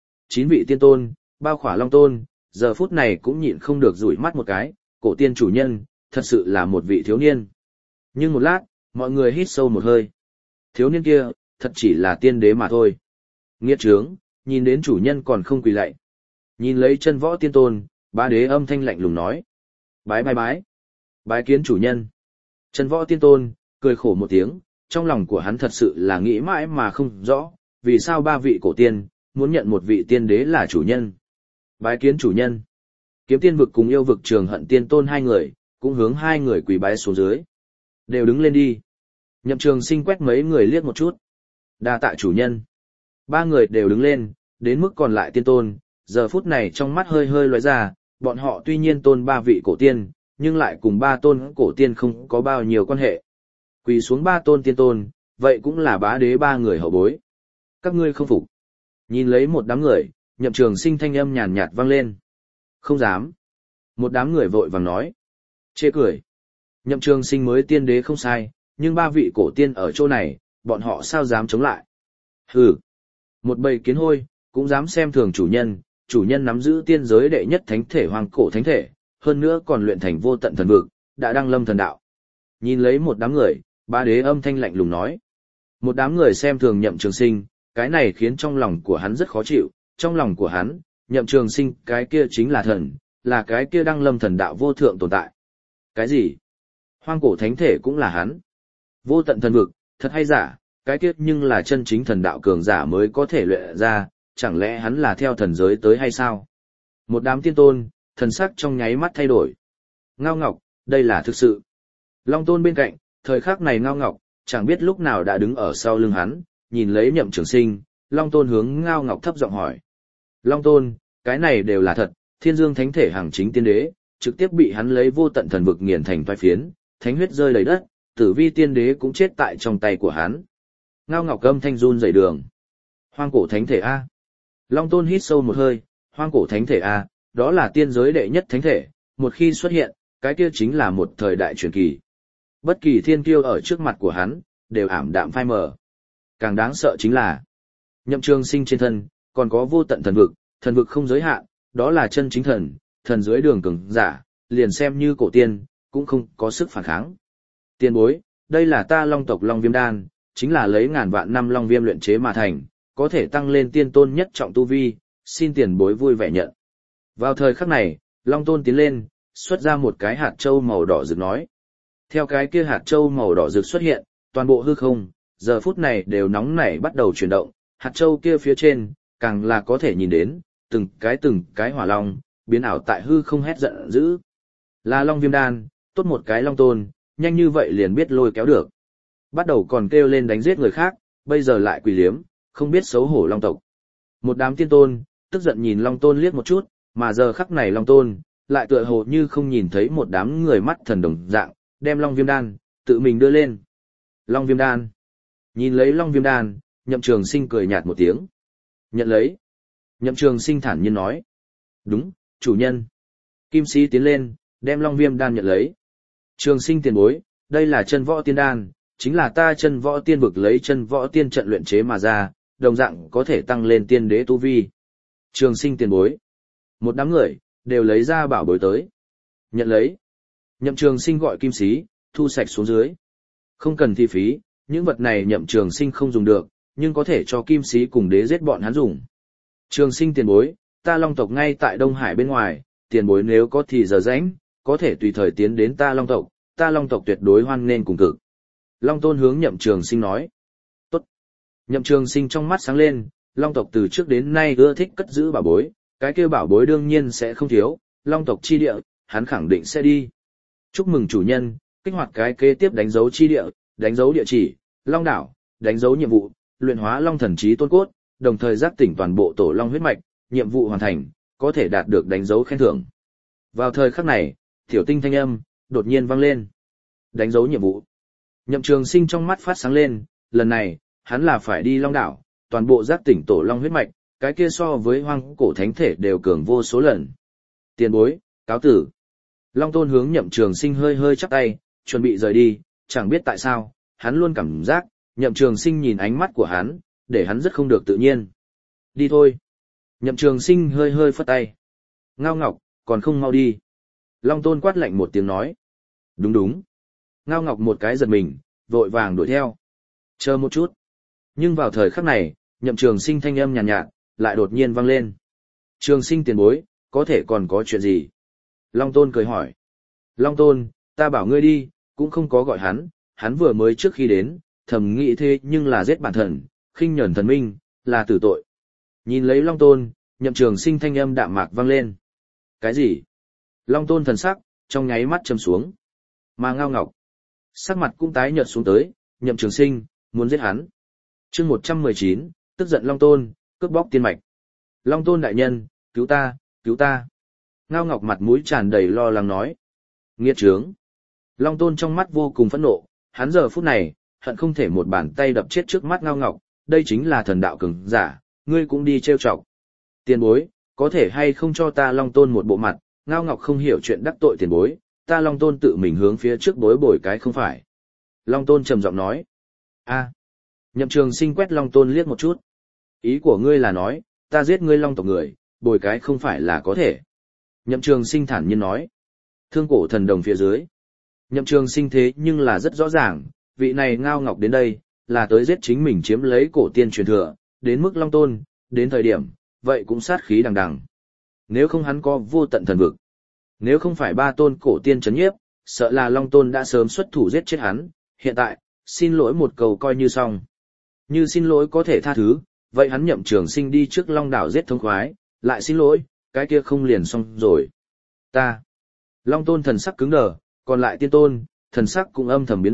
9 vị tiên tôn, bao khỏa Long Tôn, giờ phút này cũng nhịn không được dụi mắt một cái, cổ tiên chủ nhân, thật sự là một vị thiếu niên. Nhưng một lát, mọi người hít sâu một hơi. Thiếu niên kia, thật chỉ là tiên đế mà thôi. Nghiệt trướng, nhìn đến chủ nhân còn không quỳ lạy. Nhìn lấy Chân Võ Tiên Tôn, bá đế âm thanh lạnh lùng nói. Bái bái bái. Bái kiến chủ nhân. Chân Võ Tiên Tôn, cười khổ một tiếng, trong lòng của hắn thật sự là nghĩ mãi mà không rõ, vì sao ba vị cổ tiên, muốn nhận một vị tiên đế là chủ nhân. Bái kiến chủ nhân. Kiếm Tiên vực cùng Yêu vực Trường Hận Tiên Tôn hai người, cũng hướng hai người quỳ bái xuống dưới. Đều đứng lên đi. Nhậm Trường Sinh quét mấy người liếc một chút. Đa tạ chủ nhân. Ba người đều đứng lên, đến mức còn lại tiên tôn, giờ phút này trong mắt hơi hơi lóe ra, bọn họ tuy nhiên tôn ba vị cổ tiên, nhưng lại cùng ba tôn cổ tiên không có bao nhiêu quan hệ. Quỳ xuống ba tôn tiên tôn, vậy cũng là bá đế ba người hậu bối. Các ngươi không phục. Nhìn lấy một đám người, Nhậm Trường Sinh thanh âm nhàn nhạt vang lên. Không dám. Một đám người vội vàng nói. Chê cười. Nhậm Trường Sinh mới tiên đế không sai, nhưng ba vị cổ tiên ở chỗ này, bọn họ sao dám chống lại. Hừ. Một bầy kiến hôi, cũng dám xem thường chủ nhân nắm giữ tiên giới đệ nhất thánh thể hoàng cổ thánh thể, hơn nữa còn luyện thành vô tận thần vực, đã đăng lâm thần đạo. Nhìn lấy một đám người, ba đế âm thanh lạnh lùng nói. Một đám người xem thường Nhậm Trường Sinh, cái này khiến trong lòng của hắn rất khó chịu, trong lòng của hắn, Nhậm Trường Sinh cái kia chính là thần, là cái kia đăng lâm thần đạo vô thượng tồn tại. Cái gì? Hoang cổ thánh thể cũng là hắn. Vô tận thần vực, thật hay giả, cái kia nhưng là chân chính thần đạo cường giả mới có thể luyện ra, chẳng lẽ hắn là theo thần giới tới hay sao? Một đám tiên tôn, thần sắc trong nháy mắt thay đổi. Ngao Ngọc, đây là thực sự. Long Tôn bên cạnh, Thời khắc này Ngao Ngọc, chẳng biết lúc nào đã đứng ở sau lưng hắn, nhìn lấy Nhậm Trường Sinh, Long Tôn hướng Ngao Ngọc thấp giọng hỏi. Long Tôn, cái này đều là thật, Thiên Dương Thánh Thể hàng chính tiên đế, trực tiếp bị hắn lấy vô tận thần vực nghiền thành toái phiến, thánh huyết rơi đầy đất, Tử Vi tiên đế cũng chết tại trong tay của hắn. Ngao Ngọc âm thanh run rẩy đường. Hoang cổ thánh thể A. Long Tôn hít sâu một hơi, hoang cổ thánh thể A, đó là tiên giới đệ nhất thánh thể, một khi xuất hiện, cái kia chính là một thời đại truyền kỳ. Bất kỳ thiên kiêu ở trước mặt của hắn, đều ảm đạm phai mờ. Càng đáng sợ chính là, Nhậm Trường Sinh trên thân, còn có vô tận thần vực không giới hạn, đó là chân chính thần dưới đường cường giả, liền xem như cổ tiên, cũng không có sức phản kháng. Tiền bối, đây là ta Long tộc Long Viêm đan, chính là lấy ngàn vạn năm Long Viêm luyện chế mà thành, có thể tăng lên tiên tôn nhất trọng tu vi, xin tiền bối vui vẻ nhận. Vào thời khắc này, Long Tôn tiến lên, xuất ra một cái hạt châu màu đỏ rực nói. Theo cái kia hạt châu màu đỏ rực xuất hiện, toàn bộ hư không, giờ phút này đều nóng nảy bắt đầu chuyển động, hạt châu kia phía trên, càng là có thể nhìn đến, từng cái hỏa long, biến ảo tại hư không hét giận dữ. Là Long Viêm đan, tốt một cái Long Tôn, nhanh như vậy liền biết lôi kéo được. Bắt đầu còn kêu lên đánh giết người khác, bây giờ lại quỳ liếm, không biết xấu hổ Long tộc. Một đám tiên tôn, tức giận nhìn Long Tôn liếc một chút, mà giờ khắc này Long Tôn, lại tựa hồ như không nhìn thấy một đám người mắt thần đồng dạng, đem Long Viêm đan, tự mình đưa lên. Long Viêm đan. Nhìn lấy Long Viêm đan, Nhậm Trường Sinh cười nhạt một tiếng. Nhận lấy. Nhậm Trường Sinh thản nhiên nói. Đúng, chủ nhân. Kim sĩ tiến lên, đem Long Viêm đan nhận lấy. Trường Sinh tiền bối, đây là chân võ tiên đan, chính là ta chân võ tiên vực lấy chân võ tiên trận luyện chế mà ra, đồng dạng có thể tăng lên tiên đế tu vi. Trường Sinh tiền bối. Một đám người, đều lấy ra bảo bối tới. Nhận lấy. Nhậm Trường Sinh gọi Kim sĩ, thu sạch xuống dưới. Không cần thi phí, những vật này Nhậm Trường Sinh không dùng được, nhưng có thể cho Kim sĩ cùng đế giết bọn hắn dùng. Trường Sinh tiền bối, ta Long tộc ngay tại Đông Hải bên ngoài, tiền bối nếu có thì giờ rảnh, có thể tùy thời tiến đến ta Long tộc tuyệt đối hoan nghênh cùng cực. Long Tôn hướng Nhậm Trường Sinh nói. Tốt. Nhậm Trường Sinh trong mắt sáng lên, Long tộc từ trước đến nay ưa thích cất giữ bảo bối, cái kia bảo bối đương nhiên sẽ không thiếu, Long tộc chi địa, hắn khẳng định sẽ đi. Chúc mừng chủ nhân, kích hoạt cái kế tiếp đánh dấu chi địa, đánh dấu địa chỉ, Long đảo, đánh dấu nhiệm vụ, luyện hóa Long thần trí tôn cốt, đồng thời giác tỉnh toàn bộ tổ Long huyết mạch, nhiệm vụ hoàn thành, có thể đạt được đánh dấu khen thưởng. Vào thời khắc này, tiểu tinh thanh âm đột nhiên vang lên. Đánh dấu nhiệm vụ. Nhậm Trường Sinh trong mắt phát sáng lên, lần này, hắn là phải đi Long đảo, toàn bộ giác tỉnh tổ Long huyết mạch, cái kia so với hoang cổ thánh thể đều cường vô số lần. Tiền bối, cáo tử. Long Tôn hướng Nhậm Trường Sinh hơi hơi chắp tay, chuẩn bị rời đi, chẳng biết tại sao, hắn luôn cảm giác, Nhậm Trường Sinh nhìn ánh mắt của hắn, để hắn rất không được tự nhiên. Đi thôi. Nhậm Trường Sinh hơi hơi phất tay. Ngao Ngọc, còn không mau đi. Long Tôn quát lạnh một tiếng nói. Đúng đúng. Ngao Ngọc một cái giật mình, vội vàng đuổi theo. Chờ một chút. Nhưng vào thời khắc này, Nhậm Trường Sinh thanh âm nhàn nhạt, lại đột nhiên vang lên. Trường Sinh tiền bối, có thể còn có chuyện gì? Long Tôn cười hỏi. Long Tôn, ta bảo ngươi đi, cũng không có gọi hắn vừa mới trước khi đến, thầm nghĩ thế nhưng là giết bản thần, khinh nhẫn thần minh, là tử tội. Nhìn lấy Long Tôn, Nhậm Trường Sinh thanh âm đạm mạc vang lên. Cái gì? Long Tôn thần sắc, trong nháy mắt trầm xuống. Mà Ngao Ngọc, sắc mặt cũng tái nhợt xuống tới, Nhậm Trường Sinh, muốn giết hắn. Chương 119, tức giận Long Tôn, cướp bóc tiên mạch. Long Tôn đại nhân, cứu ta, cứu ta. Ngao Ngọc mặt mũi tràn đầy lo lắng nói. Nghiệt trướng. Long Tôn trong mắt vô cùng phẫn nộ, hắn giờ phút này, hận không thể một bàn tay đập chết trước mắt Ngao Ngọc, đây chính là thần đạo cường giả, ngươi cũng đi trêu chọc. Tiền bối, có thể hay không cho ta Long Tôn một bộ mặt, Ngao Ngọc không hiểu chuyện đắc tội tiền bối, ta Long Tôn tự mình hướng phía trước bối bồi cái không phải. Long Tôn trầm giọng nói. A. Nhậm Trường Sinh quét Long Tôn liếc một chút. Ý của ngươi là nói, ta giết ngươi Long tộc người, bồi cái không phải là có thể. Nhậm Trường Sinh thản nhiên nói. Thương cổ thần đồng phía dưới. Nhậm Trường Sinh thế nhưng là rất rõ ràng, vị này Ngao Ngọc đến đây, là tới giết chính mình chiếm lấy cổ tiên truyền thừa, đến mức Long Tôn, đến thời điểm, vậy cũng sát khí đằng đằng. Nếu không hắn có vô tận thần vực. Nếu không phải ba tôn cổ tiên chấn nhiếp, sợ là Long Tôn đã sớm xuất thủ giết chết hắn, hiện tại, xin lỗi một cầu coi như xong. Như xin lỗi có thể tha thứ, vậy hắn Nhậm Trường Sinh đi trước Long đảo giết thông khoái, lại xin lỗi, cái kia không liền xong rồi. Ta. Long Tôn thần sắc cứng đờ, còn lại tiên tôn, thần sắc cũng âm thầm biến đổi,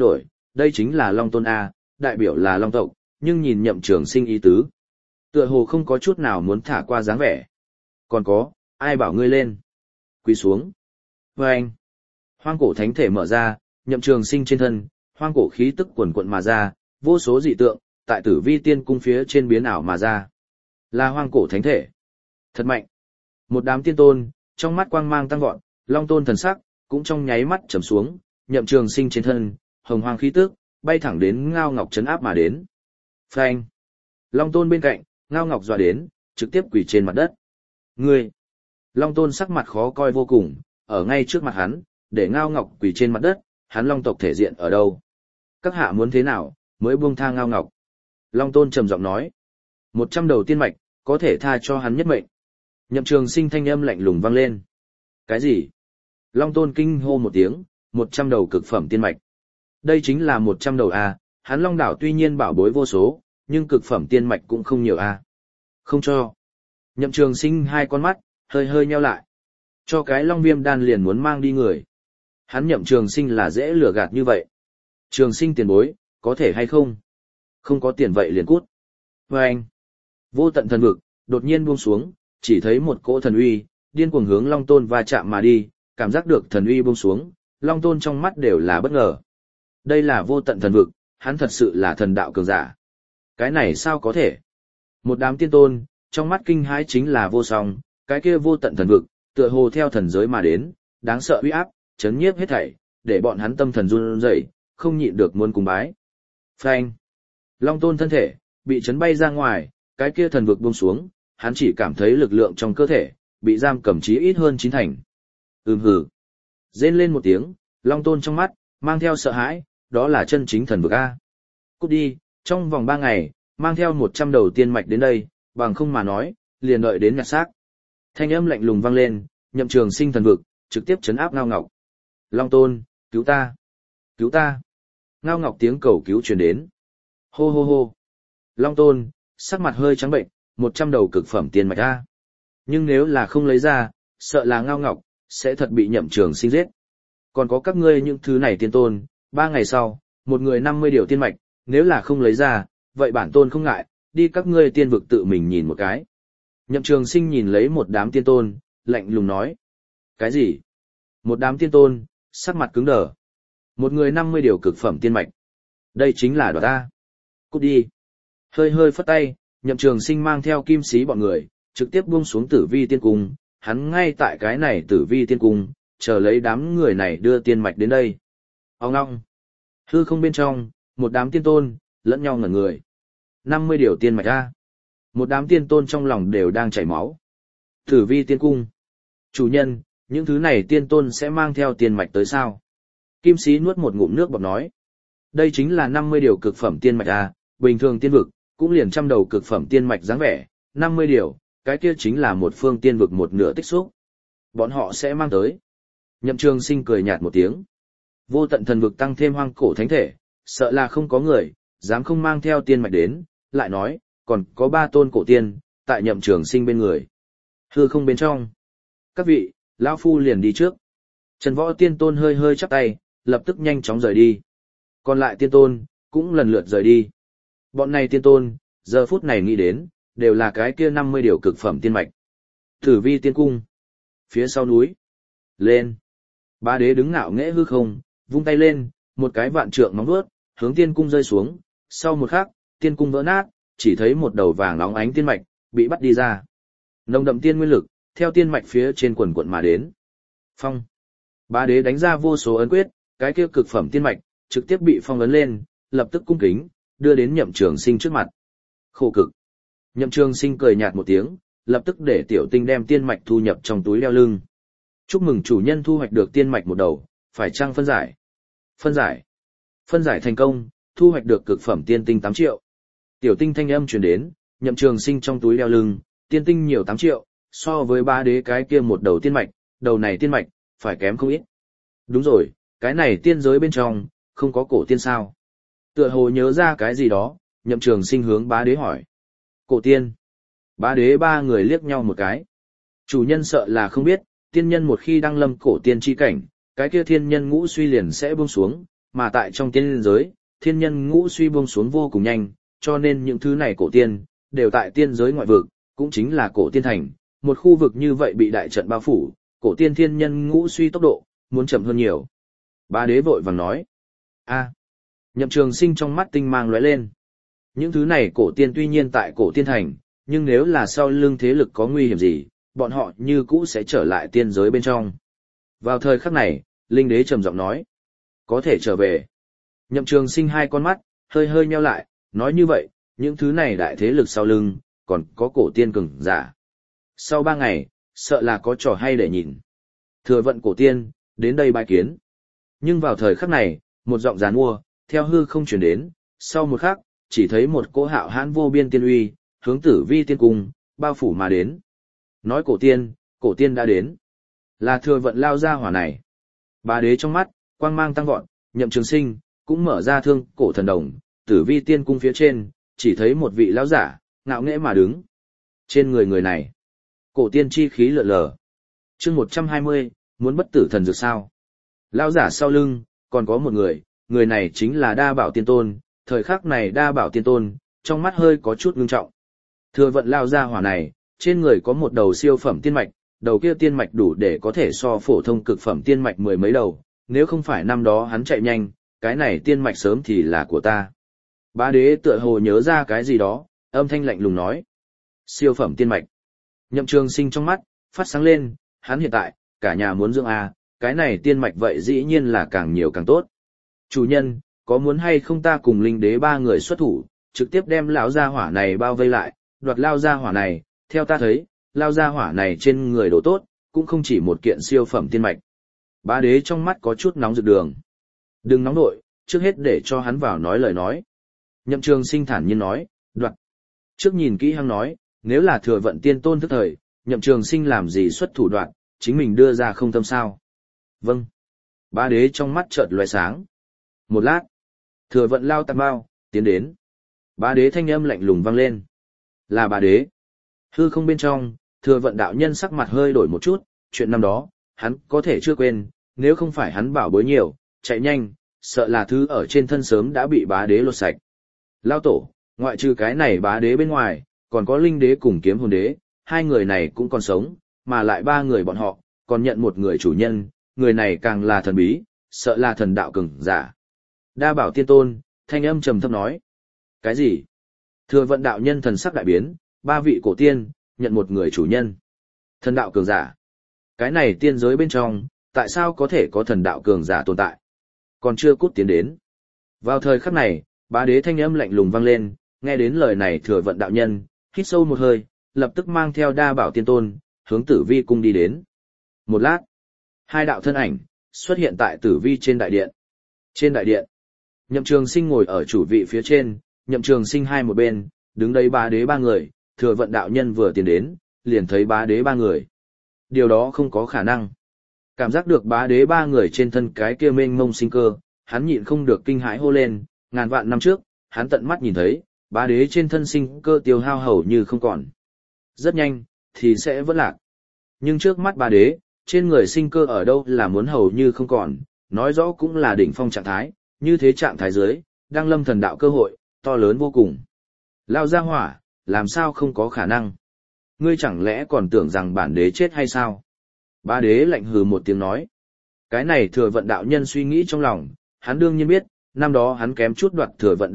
đây chính là Long Tôn A, đại biểu là Long tộc, nhưng nhìn Nhậm Trường Sinh ý tứ. Tựa hồ không có chút nào muốn thả qua dáng vẻ. Còn có, ai bảo ngươi lên? Quỳ xuống. Và anh, hoang cổ thánh thể mở ra, Nhậm Trường Sinh trên thân, hoang cổ khí tức quần quận mà ra, vô số dị tượng, tại Tử Vi Tiên cung phía trên biến ảo mà ra. Là hoang cổ thánh thể. Thật mạnh. Một đám tiên tôn, trong mắt quang mang tăng vọt, Long Tôn thần sắc, cũng trong nháy mắt trầm xuống, Nhậm Trường Sinh trên thân, hồng hoang khí tức, bay thẳng đến Ngao Ngọc trấn áp mà đến. Phanh. Long Tôn bên cạnh, Ngao Ngọc dọa đến, trực tiếp quỳ trên mặt đất. Ngươi! Long Tôn sắc mặt khó coi vô cùng, ở ngay trước mặt hắn, để Ngao Ngọc quỳ trên mặt đất, hắn Long tộc thể diện ở đâu? Các hạ muốn thế nào, mới buông tha Ngao Ngọc? Long Tôn trầm giọng nói. 100 đầu tiên mạch, có thể tha cho hắn nhất mệnh. Nhậm Trường Sinh thanh âm lạnh lùng vang lên. Cái gì? Long Tôn kinh hô một tiếng, 100 đầu cực phẩm tiên mạch. Đây chính là 100 đầu A, hắn Long đảo tuy nhiên bảo bối vô số, nhưng cực phẩm tiên mạch cũng không nhiều A. Không cho. Nhậm Trường Sinh hai con mắt, hơi hơi nheo lại. Cho cái Long Viêm đan liền muốn mang đi người. Hắn Nhậm Trường Sinh là dễ lừa gạt như vậy. Trường Sinh tiền bối, có thể hay không? Không có tiền vậy liền cút. Và anh, vô tận thần vực, đột nhiên buông xuống, chỉ thấy một cỗ thần uy, điên cuồng hướng Long Tôn va chạm mà đi, cảm giác được thần uy buông xuống, Long Tôn trong mắt đều là bất ngờ. Đây là vô tận thần vực, hắn thật sự là thần đạo cường giả. Cái này sao có thể? Một đám tiên tôn, trong mắt kinh hãi chính là vô song, cái kia vô tận thần vực, tựa hồ theo thần giới mà đến, đáng sợ uy áp, chấn nhiếp hết thảy, để bọn hắn tâm thần run rẩy, không nhịn được muốn cùng bái. Phanh! Long Tôn thân thể, bị chấn bay ra ngoài, cái kia thần vực buông xuống, hắn chỉ cảm thấy lực lượng trong cơ thể, bị giam cầm chí ít hơn 9 thành. Hừ. Rên lên một tiếng, Long Tôn trong mắt, mang theo sợ hãi, đó là chân chính thần vực A. Cút đi, trong vòng 3 ngày, mang theo 100 đầu tiên mạch đến đây, bằng không mà nói, liền đợi đến nhặt xác. Thanh âm lạnh lùng vang lên, Nhậm Trường Sinh thần vực, trực tiếp chấn áp Ngao Ngọc. Long Tôn, cứu ta! Cứu ta! Ngao Ngọc tiếng cầu cứu truyền đến. Hô hô hô! Long Tôn, sắc mặt hơi trắng bệnh, 100 đầu cực phẩm tiên mạch A. Nhưng nếu là không lấy ra, sợ là Ngao Ngọc, sẽ thật bị Nhậm Trường Sinh giết. Còn có các ngươi những thứ này tiên tôn, 3 ngày sau, một người 50 điều tiên mạch, nếu là không lấy ra, vậy bản tôn không ngại, đi các ngươi tiên vực tự mình nhìn một cái. Nhậm Trường Sinh nhìn lấy một đám tiên tôn, lạnh lùng nói. Cái gì? Một đám tiên tôn, sắc mặt cứng đờ. Một người 50 điều cực phẩm tiên mạch. Đây chính là đoạt ta. Cút đi. Hơi hơi phất tay, Nhậm Trường Sinh mang theo kim sĩ bọn người, trực tiếp buông xuống Tử Vi tiên cung, hắn ngay tại cái này Tử Vi tiên cung, chờ lấy đám người này đưa tiên mạch đến đây. Ông ngong. Hư không bên trong, một đám tiên tôn, lẫn nhau ngẩn người. 50 điều tiên mạch ra. Một đám tiên tôn trong lòng đều đang chảy máu. Tử Vi tiên cung. Chủ nhân, những thứ này tiên tôn sẽ mang theo tiên mạch tới sao? Kim sĩ nuốt một ngụm nước bọt nói. Đây chính là 50 điều cực phẩm tiên mạch à, bình thường tiên vực, cũng liền 100 đầu cực phẩm tiên mạch dáng vẻ, 50 điều, cái kia chính là một phương tiên vực một nửa tích xúc. Bọn họ sẽ mang tới. Nhậm Trường Sinh cười nhạt một tiếng. Vô tận thần vực tăng thêm hoang cổ thánh thể, sợ là không có người, dám không mang theo tiên mạch đến, lại nói, còn có 3 tôn cổ tiên, tại Nhậm Trường Sinh bên người. Hư không bên trong. Các vị, lão phu liền đi trước. Trần Võ Tiên Tôn hơi hơi chắp tay, lập tức nhanh chóng rời đi. Còn lại tiên tôn, cũng lần lượt rời đi. Bọn này tiên tôn, giờ phút này nghĩ đến, đều là cái kia 50 điều cực phẩm tiên mạch. Tử Vi tiên cung. Phía sau núi. Lên. Ba đế đứng ngạo nghễ hư không, vung tay lên, một cái vạn trượng móng vuốt, hướng tiên cung rơi xuống. Sau một khắc, tiên cung vỡ nát, chỉ thấy một đầu vàng óng ánh tiên mạch, bị bắt đi ra. Nồng đậm tiên nguyên lực, theo tiên mạch phía trên quần quận mà đến. Phong. Ba đế đánh ra vô số ấn quyết, cái kia cực phẩm tiên mạch, trực tiếp bị phong ấn lên, lập tức cung kính, đưa đến Nhậm Trường Sinh trước mặt. Khổ cực. Nhậm Trường Sinh cười nhạt một tiếng, lập tức để tiểu tinh đem tiên mạch thu nhập trong túi đeo lưng. Chúc mừng chủ nhân thu hoạch được tiên mạch một đầu, phải chăng phân giải? Phân giải. Phân giải thành công, thu hoạch được cực phẩm tiên tinh 8 triệu. Tiểu tinh thanh âm truyền đến, Nhậm Trường Sinh trong túi đeo lưng, tiên tinh nhiều 8 triệu, so với ba đế cái kia một đầu tiên mạch, đầu này tiên mạch, phải kém không ít. Đúng rồi, cái này tiên giới bên trong, không có cổ tiên sao? Tựa hồ nhớ ra cái gì đó, Nhậm Trường Sinh hướng bá đế hỏi. Cổ tiên. Bá đế ba người liếc nhau một cái. Chủ nhân sợ là không biết, tiên nhân một khi đăng lâm cổ tiên chi cảnh, cái kia thiên nhân ngũ suy liền sẽ buông xuống, mà tại trong tiên giới, thiên nhân ngũ suy buông xuống vô cùng nhanh, cho nên những thứ này cổ tiên, đều tại tiên giới ngoại vực, cũng chính là cổ tiên thành, một khu vực như vậy bị đại trận bao phủ, cổ tiên thiên nhân ngũ suy tốc độ, muốn chậm hơn nhiều. Bá đế vội vàng nói, Nhậm Trường Sinh trong mắt tinh mang lóe lên. Những thứ này cổ tiên tuy nhiên tại cổ tiên thành, nhưng nếu là sau lưng thế lực có nguy hiểm gì, bọn họ như cũ sẽ trở lại tiên giới bên trong. Vào thời khắc này, Linh Đế trầm giọng nói, có thể trở về. Nhậm Trường Sinh hai con mắt, hơi hơi nheo lại, nói như vậy, những thứ này đại thế lực sau lưng, còn có cổ tiên cường giả. Sau 3 ngày, sợ là có trò hay để nhìn. Thừa vận cổ tiên, đến đây bái kiến. Nhưng vào thời khắc này, một giọng giàn mua, theo hư không chuyển đến, sau một khắc, chỉ thấy một cỗ hạo hãn vô biên tiên uy, hướng Tử Vi tiên cung, bao phủ mà đến. Nói cổ tiên đã đến. Là thừa vận lao ra hỏa này. Bá đế trong mắt, quang mang tăng vọt, Nhậm Trường Sinh, cũng mở ra thương cổ thần đồng, Tử Vi tiên cung phía trên, chỉ thấy một vị lão giả, ngạo nghễ mà đứng. Trên người này, cổ tiên chi khí lượn lờ. Chương 120, muốn bất tử thần dược sao? Lão giả sau lưng, còn có một người này chính là Đa Bảo Tiên Tôn, thời khắc này Đa Bảo Tiên Tôn, trong mắt hơi có chút ngưng trọng. Thừa vận lao ra hỏa này, trên người có một đầu siêu phẩm tiên mạch, đầu kia tiên mạch đủ để có thể so phổ thông cực phẩm tiên mạch 10 mấy đầu, nếu không phải năm đó hắn chạy nhanh, cái này tiên mạch sớm thì là của ta. Bá đế tựa hồ nhớ ra cái gì đó, âm thanh lạnh lùng nói. Siêu phẩm tiên mạch. Nhậm Trường Sinh trong mắt, phát sáng lên, hắn hiện tại, cả nhà muốn dưỡng cái này tiên mạch vậy dĩ nhiên là càng nhiều càng tốt. Chủ nhân, có muốn hay không ta cùng Linh Đế 3 người xuất thủ, trực tiếp đem lão gia hỏa này bao vây lại, đoạt lao gia hỏa này, theo ta thấy, lao gia hỏa này trên người đồ tốt, cũng không chỉ một kiện siêu phẩm tiên mạch. Bá đế trong mắt có chút nóng rực đường. Đừng nóng nội, trước hết để cho hắn vào nói lời nói. Nhậm Trường Sinh thản nhiên nói, đoạt. Trước nhìn kỹ hắn nói, nếu là thừa vận tiên tôn thức thời, Nhậm Trường Sinh làm gì xuất thủ đoạn, chính mình đưa ra không tâm sao. Vâng. Bá đế trong mắt chợt lóe sáng. Một lát, thừa vận lao tạc bao, tiến đến. Bá đế thanh âm lạnh lùng vang lên. Là bá đế. Hư không bên trong, thừa vận đạo nhân sắc mặt hơi đổi một chút, chuyện năm đó, hắn có thể chưa quên, nếu không phải hắn bảo bối nhiều, chạy nhanh, sợ là thứ ở trên thân sớm đã bị bá đế lột sạch. Lao tổ, ngoại trừ cái này bá đế bên ngoài, còn có Linh Đế cùng Kiếm Hồn Đế, 2 người này cũng còn sống, mà lại 3 người bọn họ, còn nhận một người chủ nhân, người này càng là thần bí, sợ là thần đạo cường giả. Đa Bảo Tiên Tôn, thanh âm trầm thấp nói. Cái gì? Thừa vận đạo nhân thần sắc đại biến, 3 vị cổ tiên, nhận một người chủ nhân. Thần đạo cường giả. Cái này tiên giới bên trong, tại sao có thể có thần đạo cường giả tồn tại? Còn chưa cút tiến đến. Vào thời khắc này, bá đế thanh âm lạnh lùng vang lên, nghe đến lời này thừa vận đạo nhân, hít sâu một hơi, lập tức mang theo Đa Bảo Tiên Tôn, hướng Tử Vi cung đi đến. Một lát, 2 đạo thân ảnh, xuất hiện tại Tử Vi trên đại điện. Trên đại điện, Nhậm Trường Sinh ngồi ở chủ vị phía trên, Nhậm Trường Sinh hai một bên, đứng đây bá đế 3 người, thừa vận đạo nhân vừa tiến đến, liền thấy bá đế 3 người. Điều đó không có khả năng. Cảm giác được bá đế 3 người trên thân cái kia mênh mông sinh cơ, hắn nhịn không được kinh hãi hô lên, ngàn vạn năm trước, hắn tận mắt nhìn thấy, bá đế trên thân sinh cơ tiêu hao hầu như không còn. Rất nhanh, thì sẽ vẫn lạc. Nhưng trước mắt bá đế, trên người sinh cơ ở đâu là muốn hầu như không còn, nói rõ cũng là đỉnh phong trạng thái, như thế trạng thái dưới, đang lâm thần đạo cơ hội, to lớn vô cùng. Lao ra hỏa, làm sao không có khả năng? Ngươi chẳng lẽ còn tưởng rằng bản đế chết hay sao? Bá đế lạnh hừ một tiếng nói. Cái này thừa vận đạo nhân suy nghĩ trong lòng, hắn đương nhiên biết, năm đó hắn kém chút đoạt thừa vận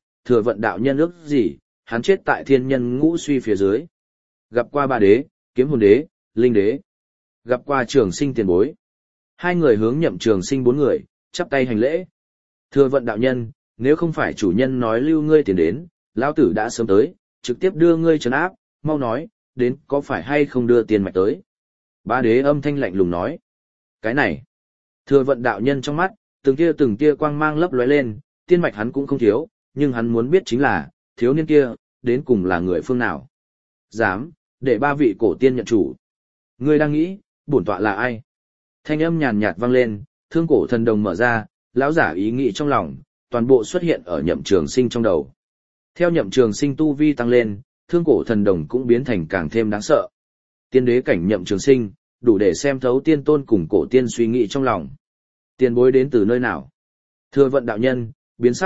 đạo nhân ước gì, hắn chết tại thiên nhân ngũ suy phía dưới. Gặp qua bá đế, Kiếm Hồn Đế, Linh Đế. Gặp qua Trường Sinh tiền bối. 2 người hướng Nhậm Trường Sinh 4 người, chắp tay hành lễ. Thừa vận đạo nhân, nếu không phải chủ nhân nói lưu ngươi tiền đến, lão tử đã sớm tới, trực tiếp đưa ngươi trấn áp, mau nói, đến có phải hay không đưa tiền mạch tới. Bá đế âm thanh lạnh lùng nói. Cái này, thừa vận đạo nhân trong mắt, từng tia quang mang lấp lóe lên, tiên mạch hắn cũng không thiếu, nhưng hắn muốn biết chính là, thiếu niên kia, đến cùng là người phương nào. Dám, để 3 vị cổ tiên nhận chủ. Ngươi đang nghĩ, bổn tọa là ai? Thanh âm nhàn nhạt vang lên, thương cổ thần đồng mở ra, lão giả ý nghĩ trong lòng, toàn bộ xuất hiện ở Nhậm Trường Sinh trong đầu. Theo Nhậm Trường Sinh tu vi tăng lên, thương cổ thần đồng cũng biến thành càng thêm đáng sợ. Tiên đế cảnh Nhậm Trường Sinh, đủ để xem thấu tiên tôn cùng cổ tiên suy nghĩ trong lòng. Tiền bối đến từ nơi nào? Thừa vận đạo nhân, biến sắc,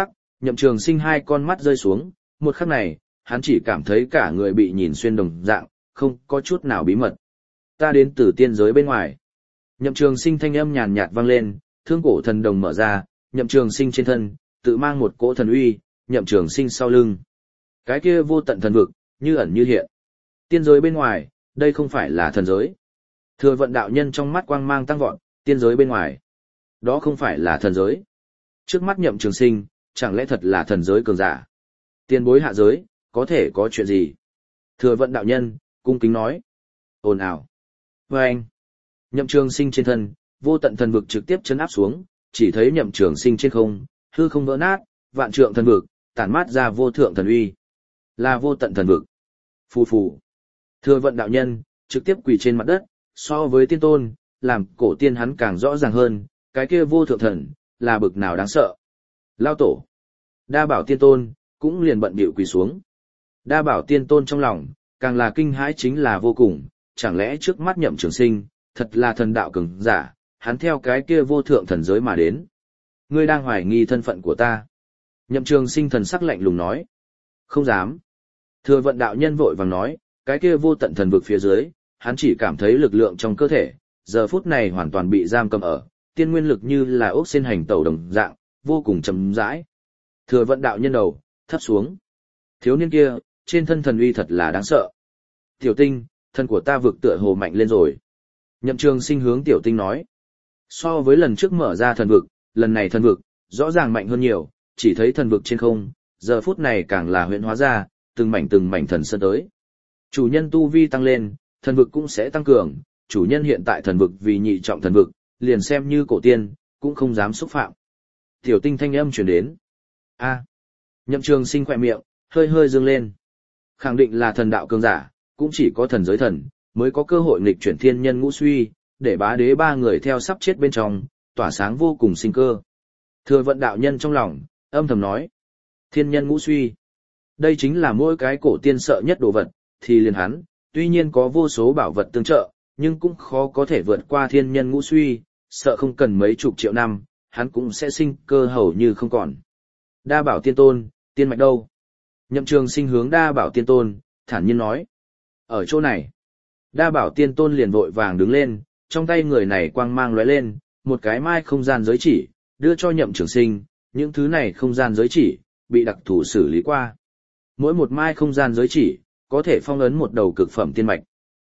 Nhậm Trường Sinh hai con mắt rơi xuống, một khắc này, hắn chỉ cảm thấy cả người bị nhìn xuyên đồng dạng, không có chút nào bí mật. Ta đến từ tiên giới bên ngoài. Nhậm Trường Sinh thanh âm nhàn nhạt vang lên, thương cổ thần đồng mở ra, Nhậm Trường Sinh trên thân, tự mang một cỗ thần uy, Nhậm Trường Sinh sau lưng. Cái kia vô tận thần vực, như ẩn như hiện. Tiên giới bên ngoài, đây không phải là thần giới. Thừa Vận đạo nhân trong mắt quang mang tăng vọt, tiên giới bên ngoài. Đó không phải là thần giới. Trước mắt Nhậm Trường Sinh, chẳng lẽ thật là thần giới cường giả? Tiền bối hạ giới, có thể có chuyện gì? Thừa Vận đạo nhân, cung kính nói. Ồn ào. Và anh. Nhậm Trường Sinh trên thân, vô tận thần vực trực tiếp chấn áp xuống, chỉ thấy Nhậm Trường Sinh trên không, hư không vỡ nát, vạn trượng thần vực, tản mát ra vô thượng thần uy. Là vô tận thần vực. Phù phù. Thừa Vận đạo nhân, trực tiếp quỳ trên mặt đất, so với tiên tôn, làm cổ tiên hắn càng rõ ràng hơn, cái kia vô thượng thần, là bực nào đáng sợ. Lao tổ. Đa bảo tiên tôn, cũng liền bận bịu quỳ xuống. Đa bảo tiên tôn trong lòng, càng là kinh hãi chính là vô cùng, chẳng lẽ trước mắt Nhậm Trường Sinh, thật là thần đạo cường giả, hắn theo cái kia vô thượng thần giới mà đến. Ngươi đang hoài nghi thân phận của ta. Nhậm Trường Sinh thần sắc lạnh lùng nói. Không dám. Thừa Vận đạo nhân vội vàng nói, cái kia vô tận thần vực phía dưới, hắn chỉ cảm thấy lực lượng trong cơ thể, giờ phút này hoàn toàn bị giam cầm ở, tiên nguyên lực như là ốc sen hành tẩu đồng dạng, vô cùng chậm rãi. Thừa Vận đạo nhân đầu, thấp xuống. Thiếu niên kia, trên thân thần uy thật là đáng sợ. Tiểu Tinh, thân của ta vực tựa hồ mạnh lên rồi. Nhậm Trường Sinh hướng Tiểu Tinh nói. So với lần trước mở ra thần vực, lần này thần vực, rõ ràng mạnh hơn nhiều, chỉ thấy thần vực trên không, giờ phút này càng là huyễn hóa ra, từng mảnh thần sơn tới. Chủ nhân tu vi tăng lên, thần vực cũng sẽ tăng cường, chủ nhân hiện tại thần vực vì nhị trọng thần vực, liền xem như cổ tiên, cũng không dám xúc phạm. Tiểu Tinh thanh âm truyền đến. A. Nhậm Trường Sinh khẽ miệng, hơi hơi dương lên. Khẳng định là thần đạo cường giả, cũng chỉ có thần giới thần, mới có cơ hội nghịch chuyển thiên nhân ngũ suy, để bá đế ba người theo sắp chết bên trong, tỏa sáng vô cùng sinh cơ. Thừa Vận đạo nhân trong lòng, âm thầm nói. Thiên nhân ngũ suy. Đây chính là mỗi cái cổ tiên sợ nhất đồ vật, thì liền hắn, tuy nhiên có vô số bảo vật tương trợ, nhưng cũng khó có thể vượt qua thiên nhân ngũ suy, sợ không cần mấy chục triệu năm, hắn cũng sẽ sinh cơ hầu như không còn. Đa bảo tiên tôn, tiên mạch đâu? Nhậm Trường Sinh hướng đa bảo tiên tôn, thản nhiên nói. Ở chỗ này. Đa bảo tiên tôn liền vội vàng đứng lên, trong tay người này quang mang lóe lên, một cái mai không gian giới chỉ, đưa cho Nhậm Trường Sinh, những thứ này không gian giới chỉ, bị đặc thù xử lý qua. Mỗi một mai không gian giới chỉ, có thể phong ấn một đầu cực phẩm tiên mạch.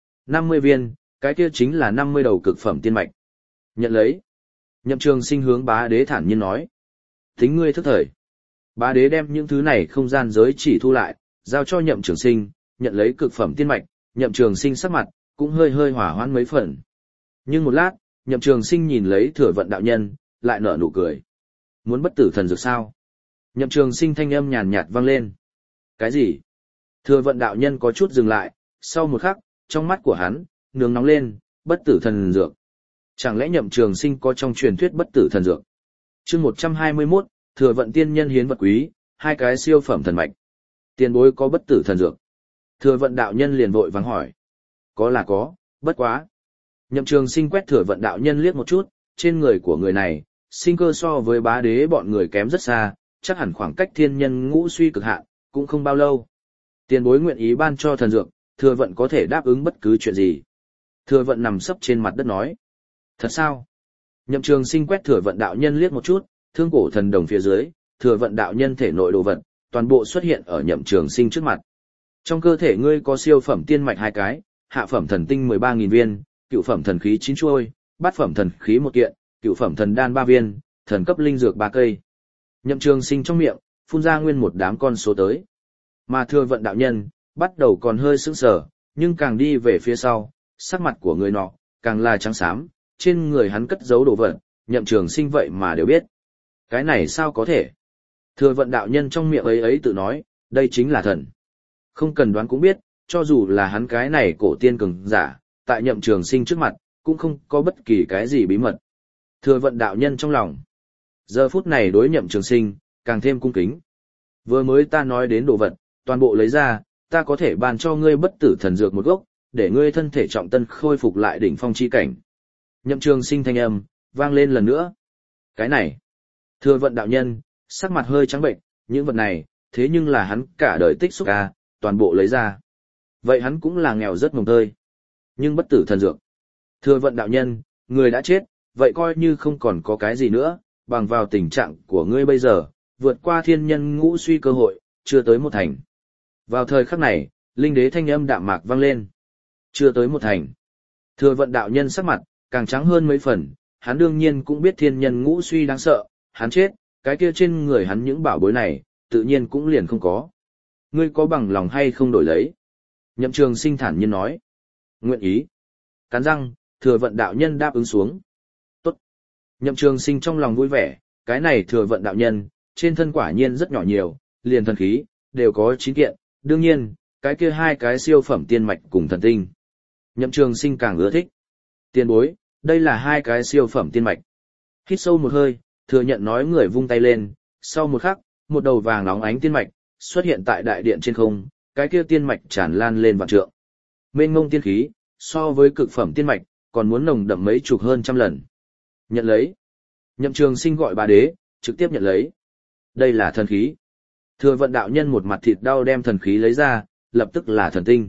50 viên, cái kia chính là 50 đầu cực phẩm tiên mạch. Nhận lấy. Nhậm Trường Sinh hướng bá đế thản nhiên nói. Tính ngươi thức thời. Bá đế đem những thứ này không gian giới chỉ thu lại, giao cho Nhậm Trường Sinh, nhận lấy cực phẩm tiên mạch, Nhậm Trường Sinh sắc mặt, cũng hơi hơi hỏa hoãn mấy phần. Nhưng một lát, Nhậm Trường Sinh nhìn lấy Thừa Vận đạo nhân, lại nở nụ cười. Muốn bất tử thần dược sao? Nhậm Trường Sinh thanh âm nhàn nhạt vang lên. Cái gì? Thừa Vận đạo nhân có chút dừng lại, sau một khắc, trong mắt của hắn, nướng nóng lên, bất tử thần dược. Chẳng lẽ Nhậm Trường Sinh có trong truyền thuyết bất tử thần dược? Chương 121, Thừa Vận tiên nhân hiến vật quý, hai cái siêu phẩm thần mạch. Tiền bối có bất tử thần dược. Thừa Vận đạo nhân liền vội vàng hỏi. Có là có, bất quá. Nhậm Trường Sinh quét Thừa Vận đạo nhân liếc một chút, trên người của người này, sinh cơ so với bá đế bọn người kém rất xa, chắc hẳn khoảng cách thiên nhân ngũ suy cực hạn, cũng không bao lâu. Tiền bối nguyện ý ban cho thần dược, Thừa Vận có thể đáp ứng bất cứ chuyện gì. Thừa Vận nằm sấp trên mặt đất nói. Thật sao? Nhậm Trường Sinh quét Thừa Vận đạo nhân liếc một chút, thương cổ thần đồng phía dưới, Thừa Vận đạo nhân thể nội đồ vật, toàn bộ xuất hiện ở Nhậm Trường Sinh trước mặt. Trong cơ thể ngươi có siêu phẩm tiên mạch 2 cái, hạ phẩm thần tinh 13.000 viên, cựu phẩm thần khí 9 chuôi, bát phẩm thần khí 1 kiện, cựu phẩm thần đan 3 viên, thần cấp linh dược 3 cây. Nhậm Trường Sinh trong miệng, phun ra nguyên một đám con số tới. Mà Thừa Vận đạo nhân, bắt đầu còn hơi sững sờ, nhưng càng đi về phía sau, sắc mặt của người nọ, càng là trắng xám, trên người hắn cất giấu đồ vật, Nhậm Trường Sinh vậy mà đều biết. Cái này sao có thể? Thừa Vận đạo nhân trong miệng ấy tự nói, đây chính là thần. Không cần đoán cũng biết, cho dù là hắn cái này cổ tiên cường giả, tại Nhậm Trường Sinh trước mặt, cũng không có bất kỳ cái gì bí mật. Thừa Vận đạo nhân trong lòng, giờ phút này đối Nhậm Trường Sinh, càng thêm cung kính. Vừa mới ta nói đến đồ vật, toàn bộ lấy ra, ta có thể ban cho ngươi bất tử thần dược một gốc, để ngươi thân thể trọng tân khôi phục lại đỉnh phong chi cảnh. Nhậm Trường Sinh thanh âm, vang lên lần nữa. Cái này, Thừa Vận đạo nhân, sắc mặt hơi trắng bệnh, những vật này, thế nhưng là hắn cả đời tích xúc a, toàn bộ lấy ra. Vậy hắn cũng là nghèo rất mồng tơi. Nhưng bất tử thần dược. Thừa vận đạo nhân, người đã chết, vậy coi như không còn có cái gì nữa, bằng vào tình trạng của ngươi bây giờ, vượt qua thiên nhân ngũ suy cơ hội, chưa tới một thành. Vào thời khắc này, linh đế thanh âm đạm mạc vang lên. Chưa tới một thành. Thừa vận đạo nhân sắc mặt, càng trắng hơn mấy phần, hắn đương nhiên cũng biết thiên nhân ngũ suy đáng sợ, hắn chết, cái kia trên người hắn những bảo bối này, tự nhiên cũng liền không có. Ngươi có bằng lòng hay không đổi lấy? Nhậm Trường Sinh thản nhiên nói. Nguyện ý. Cắn răng, thừa vận đạo nhân đáp ứng xuống. Tốt. Nhậm Trường Sinh trong lòng vui vẻ, cái này thừa vận đạo nhân, trên thân quả nhiên rất nhỏ nhiều, liền thần khí, đều có 9 kiện, đương nhiên, cái kia 2 cái siêu phẩm tiên mạch cùng thần tinh. Nhậm Trường Sinh càng ưa thích. Tiền bối, đây là 2 cái siêu phẩm tiên mạch. Hít sâu một hơi, thừa nhận nói người vung tay lên, sau một khắc, một đầu vàng óng ánh tiên mạch xuất hiện tại đại điện trên không, cái kia tiên mạch tràn lan lên vạn trượng. Mênh mông tiên khí, so với cực phẩm tiên mạch, còn muốn nồng đậm mấy chục hơn trăm lần. Nhận lấy. Nhậm Trường Sinh gọi Bá Đế, trực tiếp nhận lấy. Đây là thần khí. Thừa vận đạo nhân một mặt thịt đau đem thần khí lấy ra, lập tức là thần tinh.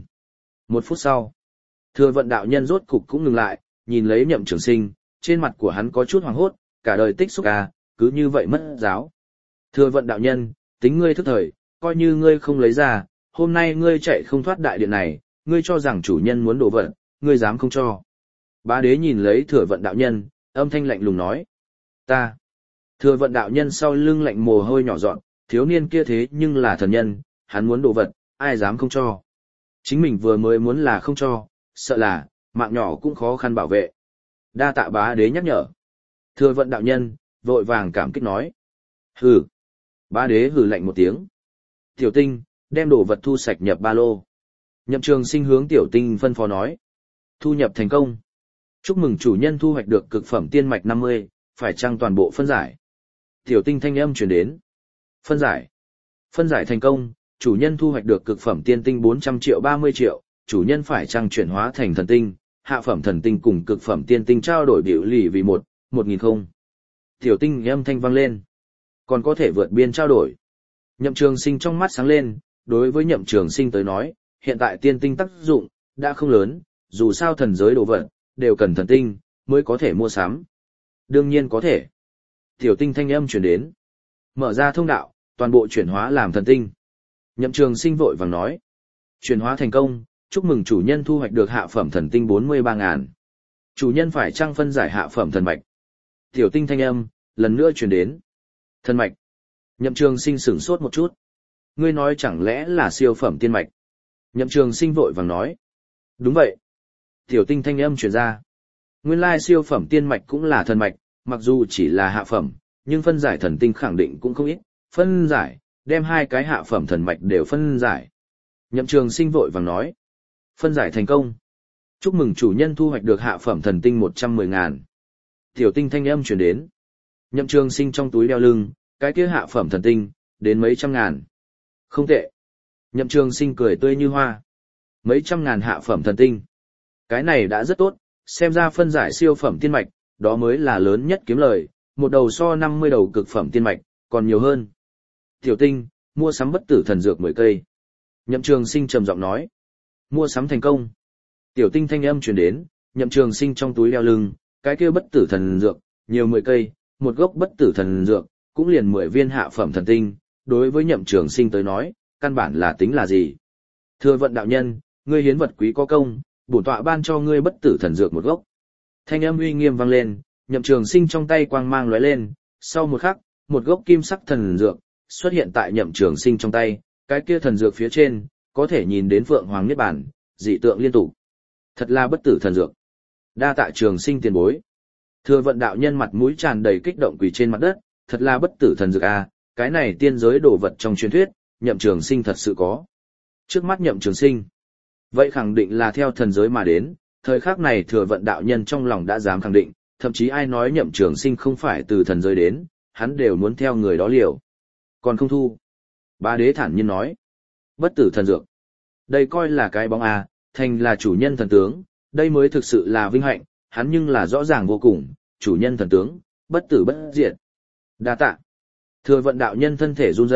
1 phút sau, thừa vận đạo nhân rốt cục cũng ngừng lại, nhìn lấy Nhậm Trường Sinh, trên mặt của hắn có chút hoảng hốt, cả đời tích xúc cứ như vậy mất giáo. Thừa vận đạo nhân, tính ngươi thức thời, coi như ngươi không lấy ra, hôm nay ngươi chạy không thoát đại điện này, ngươi cho rằng chủ nhân muốn đổ vật, ngươi dám không cho. Bá Đế nhìn lấy thừa vận đạo nhân, âm thanh lạnh lùng nói. Ta. Thừa vận đạo nhân sau lưng lạnh mồ hôi nhỏ giọt, thiếu niên kia thế nhưng là thần nhân, hắn muốn đổ vật, ai dám không cho. Chính mình vừa mới muốn là không cho, sợ là, mạng nhỏ cũng khó khăn bảo vệ. Đa tạ Bá Đế nhắc nhở. Thừa vận đạo nhân, vội vàng cảm kích nói. Hừ. Bá Đế hừ lạnh một tiếng. Tiểu Tinh, đem đồ vật thu sạch nhập ba lô. Nhậm Trường Sinh hướng Tiểu Tinh phân phó nói. Thu nhập thành công. Chúc mừng chủ nhân thu hoạch được cực phẩm tiên mạch 50, phải chăng toàn bộ phân giải. Tiểu Tinh thanh âm truyền đến. Phân giải. Phân giải thành công, chủ nhân thu hoạch được cực phẩm tiên tinh 400 triệu 30 triệu, chủ nhân phải chăng chuyển hóa thành thần tinh, hạ phẩm thần tinh cùng cực phẩm tiên tinh trao đổi biểu lì vì 1.000 không. Tiểu Tinh âm thanh vang lên. Còn có thể vượt biên trao đổi. Nhậm Trường Sinh trong mắt sáng lên, đối với Nhậm Trường Sinh tới nói, hiện tại tiên tinh tác dụng đã không lớn, dù sao thần giới đồ vật đều cần thần tinh mới có thể mua sắm. Đương nhiên có thể. Tiểu Tinh thanh âm truyền đến. Mở ra thông đạo, toàn bộ chuyển hóa làm thần tinh. Nhậm Trường Sinh vội vàng nói. Chuyển hóa thành công, chúc mừng chủ nhân thu hoạch được hạ phẩm thần tinh 43.000. Chủ nhân phải chăng phân giải hạ phẩm thần mạch. Tiểu Tinh thanh âm, lần nữa truyền đến. Thần mạch. Nhậm Trường Sinh sửng sốt một chút. Ngươi nói chẳng lẽ là siêu phẩm tiên mạch. Nhậm Trường Sinh vội vàng nói. Đúng vậy. Tiểu Tinh thanh âm truyền ra. Nguyên lai siêu phẩm tiên mạch cũng là thần mạch, mặc dù chỉ là hạ phẩm, nhưng phân giải thần tinh khẳng định cũng không ít. Phân giải, đem 2 cái hạ phẩm thần mạch đều phân giải. Nhậm Trường Sinh vội vàng nói. Phân giải thành công. Chúc mừng chủ nhân thu hoạch được hạ phẩm thần tinh 110.000. Tiểu Tinh thanh âm truyền đến. Nhậm Trường Sinh trong túi đeo lưng, cái kia hạ phẩm thần tinh, đến mấy trăm ngàn. Không tệ. Nhậm Trường Sinh cười tươi như hoa. Mấy trăm ngàn hạ phẩm thần tinh. Cái này đã rất tốt, xem ra phân giải siêu phẩm tiên mạch, đó mới là lớn nhất kiếm lời, một đầu so 50 đầu cực phẩm tiên mạch, còn nhiều hơn. Tiểu Tinh, mua sắm bất tử thần dược 10 cây. Nhậm Trường Sinh trầm giọng nói. Mua sắm thành công. Tiểu Tinh thanh âm truyền đến, Nhậm Trường Sinh trong túi đeo lưng, cái kia bất tử thần dược, nhiều 10 cây, một gốc bất tử thần dược, cũng liền 10 viên hạ phẩm thần tinh, đối với Nhậm Trường Sinh tới nói, căn bản là tính là gì. Thừa vận đạo nhân, ngươi hiến vật quý có công, bổn tọa ban cho ngươi bất tử thần dược một gốc. Thanh âm uy nghiêm vang lên, Nhậm Trường Sinh trong tay quang mang lóe lên, sau một khắc, một gốc kim sắc thần dược xuất hiện tại Nhậm Trường Sinh trong tay, cái kia thần dược phía trên, có thể nhìn đến Phượng Hoàng Niết Bàn, dị tượng liên tục. Thật là bất tử thần dược. Đa tạ Trường Sinh tiền bối. Thừa vận đạo nhân mặt mũi tràn đầy kích động quỳ trên mặt đất, thật là bất tử thần dược cái này tiên giới đồ vật trong truyền thuyết, Nhậm Trường Sinh thật sự có. Trước mắt Nhậm Trường Sinh, vậy khẳng định là theo thần giới mà đến, thời khắc này thừa vận đạo nhân trong lòng đã dám khẳng định, thậm chí ai nói Nhậm Trường Sinh không phải từ thần giới đến, hắn đều muốn theo người đó liều. Còn không thu. Bá Đế thản nhiên nói. Bất tử thần dược. Đây coi là cái bóng thành là chủ nhân thần tướng, đây mới thực sự là vinh hạnh, hắn nhưng là rõ ràng vô cùng, chủ nhân thần tướng, bất tử bất diệt. Đa tạ. Thừa vận đạo nhân thân thể run rẩy,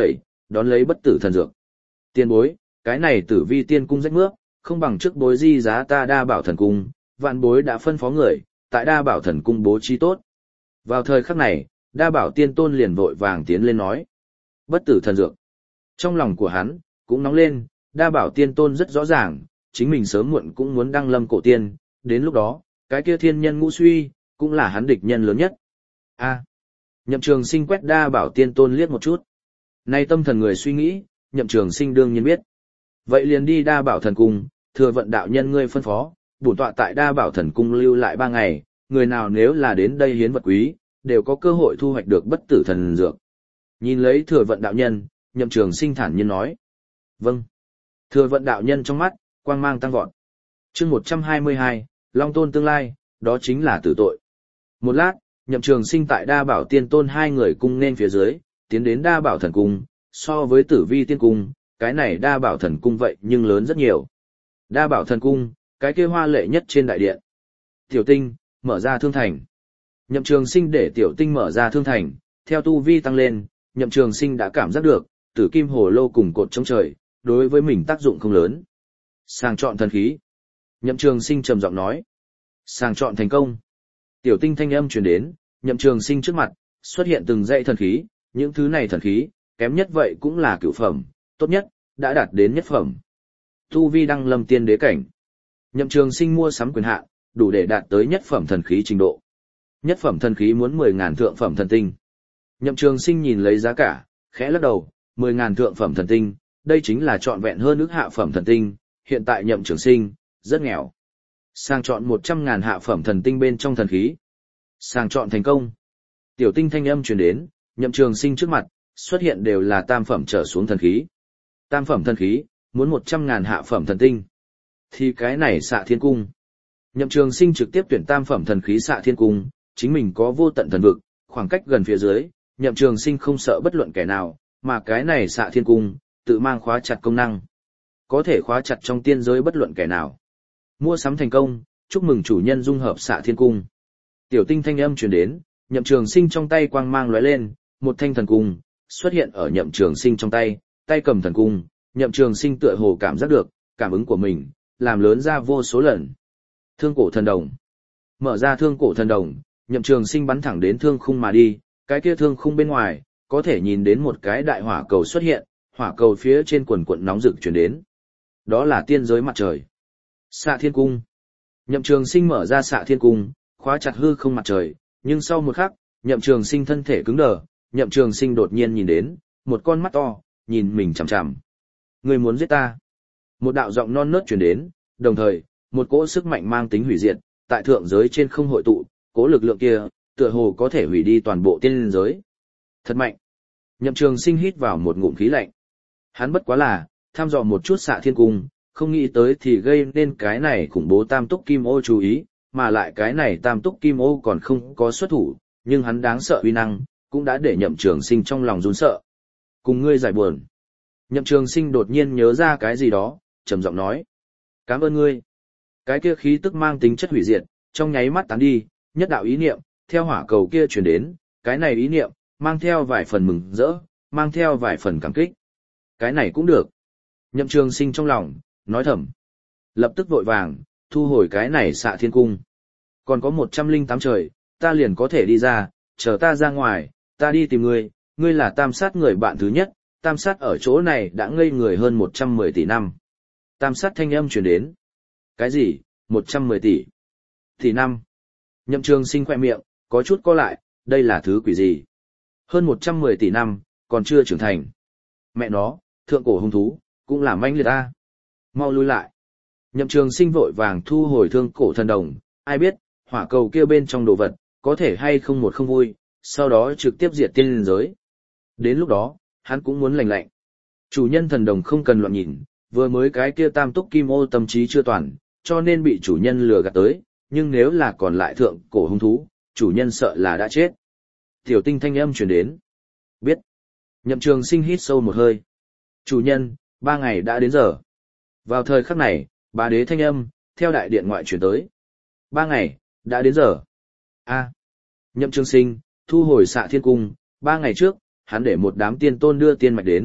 đón lấy bất tử thần dược. Tiên bối, cái này tử vi tiên cung rách mướp, không bằng trước bối di giá ta đa bảo thần cung, vạn bối đã phân phó người, tại đa bảo thần cung bố trí tốt. Vào thời khắc này, đa bảo tiên tôn liền vội vàng tiến lên nói. Bất tử thần dược. Trong lòng của hắn, cũng nóng lên, đa bảo tiên tôn rất rõ ràng, chính mình sớm muộn cũng muốn đăng lâm cổ tiên, đến lúc đó, cái kia thiên nhân ngũ suy, cũng là hắn địch nhân lớn nhất. Nhậm Trường Sinh quét đa bảo tiên tôn liếc một chút. Nay tâm thần người suy nghĩ, Nhậm Trường Sinh đương nhiên biết. Vậy liền đi đa bảo thần cung, thừa vận đạo nhân ngươi phân phó, bổn tọa tại đa bảo thần cung lưu lại 3 ngày, người nào nếu là đến đây hiến vật quý, đều có cơ hội thu hoạch được bất tử thần dược. Nhìn lấy thừa vận đạo nhân, Nhậm Trường Sinh thản nhiên nói. Vâng. Thừa vận đạo nhân trong mắt, quang mang tăng vọt. Chương 122, Long Tôn tương lai, đó chính là tử tội. Một lát, Nhậm Trường Sinh tại đa bảo tiên tôn 2 người cung nên phía dưới, tiến đến đa bảo thần cung, so với tử vi tiên cung, cái này đa bảo thần cung vậy nhưng lớn rất nhiều. Đa bảo thần cung, cái kia hoa lệ nhất trên đại điện. Tiểu Tinh, mở ra thương thành. Nhậm Trường Sinh để Tiểu Tinh mở ra thương thành, theo tu vi tăng lên, Nhậm Trường Sinh đã cảm giác được, tử kim hồ lô cùng cột chống trời, đối với mình tác dụng không lớn. Sàng chọn thần khí. Nhậm Trường Sinh trầm giọng nói. Sàng chọn thành công. Tiểu Tinh thanh âm truyền đến, Nhậm Trường Sinh trước mặt, xuất hiện từng dãy thần khí, những thứ này thần khí, kém nhất vậy cũng là cửu phẩm, tốt nhất, đã đạt đến nhất phẩm. Tu vi đăng lâm tiên đế cảnh. Nhậm Trường Sinh mua sắm quyền hạn, đủ để đạt tới nhất phẩm thần khí trình độ. Nhất phẩm thần khí muốn 10.000 thượng phẩm thần tinh. Nhậm Trường Sinh nhìn lấy giá cả, khẽ lắc đầu, 10.000 thượng phẩm thần tinh, đây chính là trọn vẹn hơn ước hạ phẩm thần tinh, hiện tại Nhậm Trường Sinh rất nghèo. Sang chọn 100.000 hạ phẩm thần tinh bên trong thần khí. Sang chọn thành công. Tiểu Tinh thanh âm truyền đến, Nhậm Trường Sinh trước mặt, xuất hiện đều là tam phẩm trở xuống thần khí. Tam phẩm thần khí, muốn 100.000 hạ phẩm thần tinh. Thì cái này Xạ Thiên Cung. Nhậm Trường Sinh trực tiếp tuyển tam phẩm thần khí Xạ Thiên Cung, chính mình có vô tận thần vực, khoảng cách gần phía dưới, Nhậm Trường Sinh không sợ bất luận kẻ nào, mà cái này Xạ Thiên Cung, tự mang khóa chặt công năng. Có thể khóa chặt trong tiên giới bất luận kẻ nào. Mua sắm thành công, chúc mừng chủ nhân dung hợp Xạ Thiên Cung. Tiểu Tinh thanh âm truyền đến, Nhậm Trường Sinh trong tay quang mang lóe lên, một thanh thần cung xuất hiện ở Nhậm Trường Sinh trong tay, tay cầm thần cung, Nhậm Trường Sinh tựa hồ cảm giác được, cảm ứng của mình làm lớn ra vô số lần. Thương cổ thần đồng. Mở ra thương cổ thần đồng, Nhậm Trường Sinh bắn thẳng đến thương khung mà đi, cái kia thương khung bên ngoài, có thể nhìn đến một cái đại hỏa cầu xuất hiện, hỏa cầu phía trên quần quần nóng rực truyền đến. Đó là tiên giới mặt trời. Xạ Thiên Cung. Nhậm Trường Sinh mở ra Xạ Thiên Cung, khóa chặt hư không mặt trời, nhưng sau một khắc, Nhậm Trường Sinh thân thể cứng đờ, Nhậm Trường Sinh đột nhiên nhìn đến, một con mắt to, nhìn mình chằm chằm. Ngươi muốn giết ta? Một đạo giọng non nớt truyền đến, đồng thời, một cỗ sức mạnh mang tính hủy diệt, tại thượng giới trên không hội tụ, cỗ lực lượng kia, tựa hồ có thể hủy đi toàn bộ tiên giới. Thật mạnh. Nhậm Trường Sinh hít vào một ngụm khí lạnh. Hắn bất quá là tham dò một chút Xạ Thiên Cung, không nghĩ tới thì gây nên cái này khủng bố tam túc kim ô chú ý, mà lại cái này tam túc kim ô còn không có xuất thủ, nhưng hắn đáng sợ uy năng, cũng đã để Nhậm Trường Sinh trong lòng run sợ. Cùng ngươi giải buồn. Nhậm Trường Sinh đột nhiên nhớ ra cái gì đó, trầm giọng nói. Cảm ơn ngươi. Cái kia khí tức mang tính chất hủy diệt, trong nháy mắt tán đi, nhất đạo ý niệm, theo hỏa cầu kia truyền đến, cái này ý niệm, mang theo vài phần mừng rỡ, mang theo vài phần cảm kích. Cái này cũng được. Nhậm Trường Sinh trong lòng, nói thầm. Lập tức vội vàng, thu hồi cái này Xạ Thiên Cung. Còn có 108 trời, ta liền có thể đi ra, chờ ta ra ngoài, ta đi tìm ngươi, ngươi là tam sát người bạn thứ nhất, tam sát ở chỗ này đã ngây người hơn 110 tỷ năm. Tam sát thanh âm truyền đến. Cái gì, 110 tỷ? Tỷ năm. Nhậm Trường Sinh khỏe miệng, có chút co lại, đây là thứ quỷ gì? Hơn 110 tỷ năm, còn chưa trưởng thành. Mẹ nó, thượng cổ hung thú, cũng là manh liệt ta. Mau lui lại. Nhậm Trường Sinh vội vàng thu hồi thương cổ thần đồng, ai biết, hỏa cầu kia bên trong đồ vật, có thể hay không một không vui, sau đó trực tiếp diệt tiên giới. Đến lúc đó, hắn cũng muốn lành lạnh. Chủ nhân thần đồng không cần loạn nhìn, vừa mới cái kia tam túc kim ô tâm trí chưa toàn, cho nên bị chủ nhân lừa gạt tới, nhưng nếu là còn lại thượng cổ hung thú, chủ nhân sợ là đã chết. Tiểu Tinh thanh âm truyền đến. Biết. Nhậm Trường Sinh hít sâu một hơi. Chủ nhân, 3 ngày đã đến giờ. Vào thời khắc này, Bá Đế thanh âm, theo đại điện ngoại truyền tới. 3 ngày, đã đến giờ. Nhậm Trường Sinh, thu hồi Xạ Thiên Cung, 3 ngày trước, hắn để một đám tiên tôn đưa tiên mạch đến,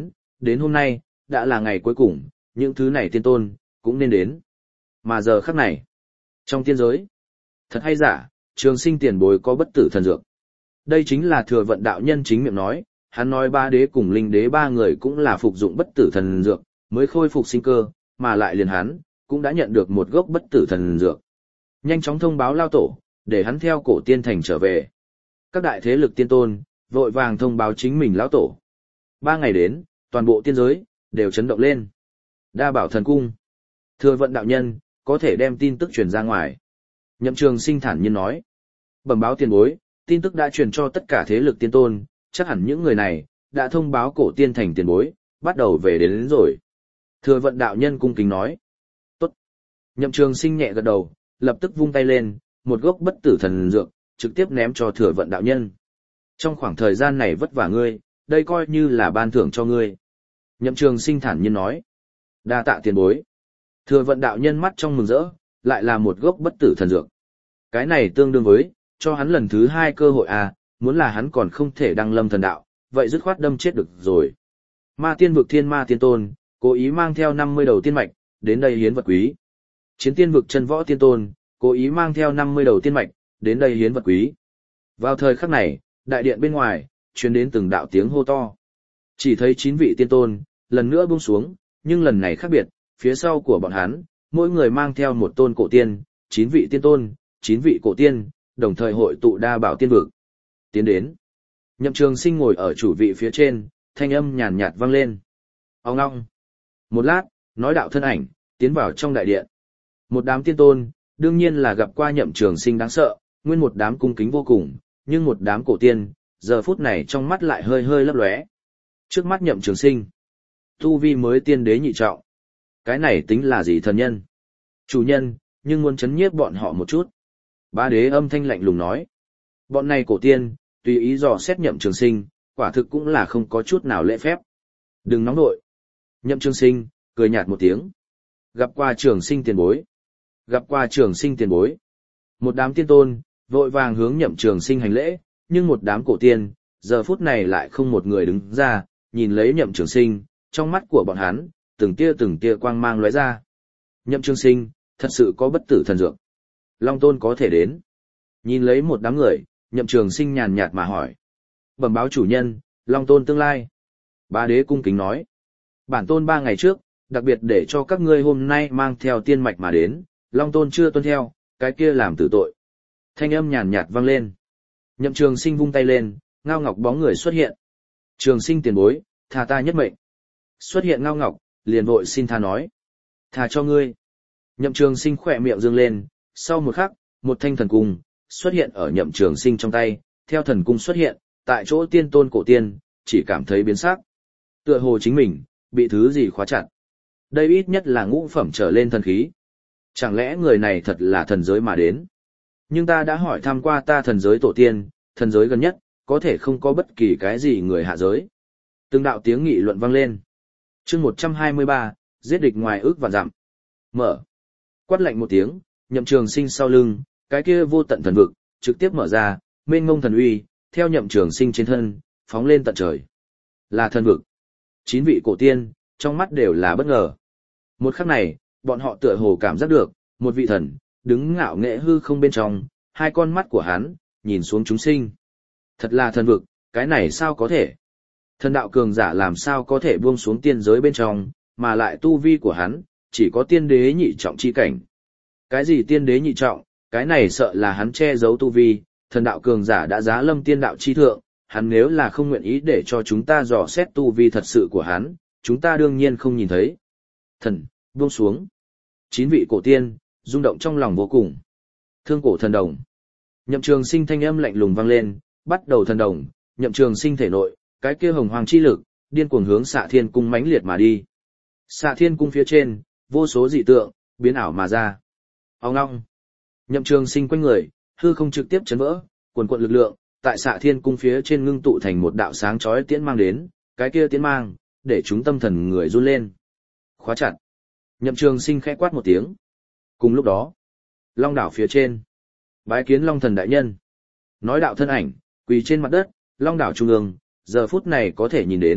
đến hôm nay, đã là ngày cuối cùng, những thứ này tiên tôn, cũng nên đến. Mà giờ khắc này, trong tiên giới, thật hay giả, Trường Sinh tiền bối có bất tử thần dược. Đây chính là Thừa Vận đạo nhân chính miệng nói, hắn nói ba đế cùng linh đế ba người cũng là phục dụng bất tử thần dược, mới khôi phục sinh cơ, mà lại liền hắn, cũng đã nhận được một gốc bất tử thần dược. Nhanh chóng thông báo lao tổ, để hắn theo cổ tiên thành trở về. Các đại thế lực tiên tôn, vội vàng thông báo chính mình lão tổ. 3 ngày đến, toàn bộ tiên giới, đều chấn động lên. Đa bảo thần cung. Thừa Vận đạo nhân, có thể đem tin tức truyền ra ngoài. Nhậm Trường Sinh thản nhiên nói. Bẩm báo tiền bối, tin tức đã truyền cho tất cả thế lực tiên tôn, chắc hẳn những người này, đã thông báo cổ tiên thành tiền bối, bắt đầu về đến rồi. Thừa Vận đạo nhân cung kính nói. Tốt. Nhậm Trường Sinh nhẹ gật đầu, lập tức vung tay lên, một gốc bất tử thần dược, trực tiếp ném cho Thừa Vận đạo nhân. Trong khoảng thời gian này vất vả ngươi, đây coi như là ban thưởng cho ngươi. Nhậm Trường Sinh thản nhiên nói. Đa tạ tiền bối. Thừa Vận đạo nhân mắt trong mừng rỡ, lại là một gốc bất tử thần dược. Cái này tương đương với, cho hắn lần thứ 2 cơ hội à, muốn là hắn còn không thể đăng lâm thần đạo, vậy dứt khoát đâm chết được rồi. Ma tiên vực thiên ma tiên tôn, cố ý mang theo 50 đầu tiên mạch, đến đây hiến vật quý. Chiến tiên vực chân võ tiên tôn, cố ý mang theo 50 đầu tiên mạch, đến đây hiến vật quý. Vào thời khắc này, đại điện bên ngoài, truyền đến từng đạo tiếng hô to. Chỉ thấy 9 vị tiên tôn, lần nữa buông xuống, nhưng lần này khác biệt, phía sau của bọn hắn, mỗi người mang theo một tôn cổ tiên, 9 vị tiên tôn, 9 vị cổ tiên, đồng thời hội tụ đa bảo tiên vực. Tiến đến. Nhậm Trường Sinh ngồi ở chủ vị phía trên, thanh âm nhàn nhạt vang lên. Ong ong. Một lát, nói đạo thân ảnh, tiến vào trong đại điện. Một đám tiên tôn, đương nhiên là gặp qua Nhậm Trường Sinh đáng sợ, nguyên một đám cung kính vô cùng, nhưng một đám cổ tiên, giờ phút này trong mắt lại hơi hơi lấp lóe. Trước mắt Nhậm Trường Sinh, tu vi mới tiên đế nhị trọng. Cái này tính là gì thần nhân? Chủ nhân, nhưng muốn chấn nhiếp bọn họ một chút. Ba đế âm thanh lạnh lùng nói. Bọn này cổ tiên, tùy ý dò xét Nhậm Trường Sinh, quả thực cũng là không có chút nào lễ phép. Đừng nóng nội. Nhậm Trường Sinh, cười nhạt một tiếng. Gặp qua Trường Sinh tiền bối. Gặp qua Trường Sinh tiền bối. Một đám tiên tôn, vội vàng hướng Nhậm Trường Sinh hành lễ, nhưng một đám cổ tiên, giờ phút này lại không một người đứng ra, nhìn lấy Nhậm Trường Sinh, trong mắt của bọn hắn, từng tia quang mang lóe ra. Nhậm Trường Sinh, thật sự có bất tử thần dược. Long Tôn có thể đến. Nhìn lấy một đám người, Nhậm Trường Sinh nhàn nhạt mà hỏi. Bẩm báo chủ nhân, Long Tôn tương lai. Ba đế cung kính nói. Bản tôn 3 ngày trước, đặc biệt để cho các ngươi hôm nay mang theo tiên mạch mà đến, Long Tôn chưa tuân theo, cái kia làm tử tội. Thanh âm nhàn nhạt vang lên. Nhậm Trường Sinh vung tay lên, ngao ngọc bóng người xuất hiện. Trường Sinh tiền bối, tha ta nhất mệnh. Xuất hiện ngao ngọc, liền vội xin tha nói. Tha cho ngươi. Nhậm Trường Sinh khỏe miệng dương lên, sau một khắc, một thanh thần cung xuất hiện ở Nhậm Trường Sinh trong tay, theo thần cung xuất hiện, tại chỗ tiên tôn cổ tiên, chỉ cảm thấy biến sắc. Tựa hồ chính mình, bị thứ gì khóa chặt. Đây ít nhất là ngũ phẩm trở lên thần khí. Chẳng lẽ người này thật là thần giới mà đến? Nhưng ta đã hỏi thăm qua ta thần giới tổ tiên, thần giới gần nhất, có thể không có bất kỳ cái gì người hạ giới. Từng đạo tiếng nghị luận vang lên. Chương 123, giết địch ngoài ước vạn dặm. Mở. Quát lạnh một tiếng, Nhậm Trường Sinh sau lưng, cái kia vô tận thần vực, trực tiếp mở ra, mênh mông thần uy, theo Nhậm Trường Sinh trên thân, phóng lên tận trời. Là thần vực. 9 vị cổ tiên, trong mắt đều là bất ngờ. Một khắc này, bọn họ tựa hồ cảm giác được, một vị thần, đứng ngạo nghễ hư không bên trong, hai con mắt của hắn, nhìn xuống chúng sinh. Thật là thần vực, cái này sao có thể? Thần đạo cường giả làm sao có thể buông xuống tiên giới bên trong, mà lại tu vi của hắn, chỉ có tiên đế nhị trọng chi cảnh. Cái gì tiên đế nhị trọng, cái này sợ là hắn che giấu tu vi, thần đạo cường giả đã giá lâm tiên đạo chi thượng, hắn nếu là không nguyện ý để cho chúng ta dò xét tu vi thật sự của hắn, chúng ta đương nhiên không nhìn thấy. Thần, buông xuống. 9 vị cổ tiên, rung động trong lòng vô cùng. Thương cổ thần đồng. Nhậm Trường Sinh thanh âm lạnh lùng vang lên, bắt đầu thần đồng, Nhậm Trường Sinh thể nội, cái kia hồng hoàng chi lực, điên cuồng hướng Xạ Thiên cung mãnh liệt mà đi. Xạ Thiên cung phía trên, vô số dị tượng, biến ảo mà ra. Ong ong. Nhậm Trường Sinh quanh người, hư không trực tiếp chấn vỡ, cuồn cuộn lực lượng, tại Xạ Thiên cung phía trên ngưng tụ thành một đạo sáng chói tiễn mang đến, cái kia tiễn mang, để chúng tâm thần người run lên. Khóa chặt. Nhậm Trường Sinh khẽ quát một tiếng. Cùng lúc đó, Long đảo phía trên, bái kiến Long thần đại nhân. Nói đạo thân ảnh, quỳ trên mặt đất, Long đảo trung ương, giờ phút này có thể nhìn đến,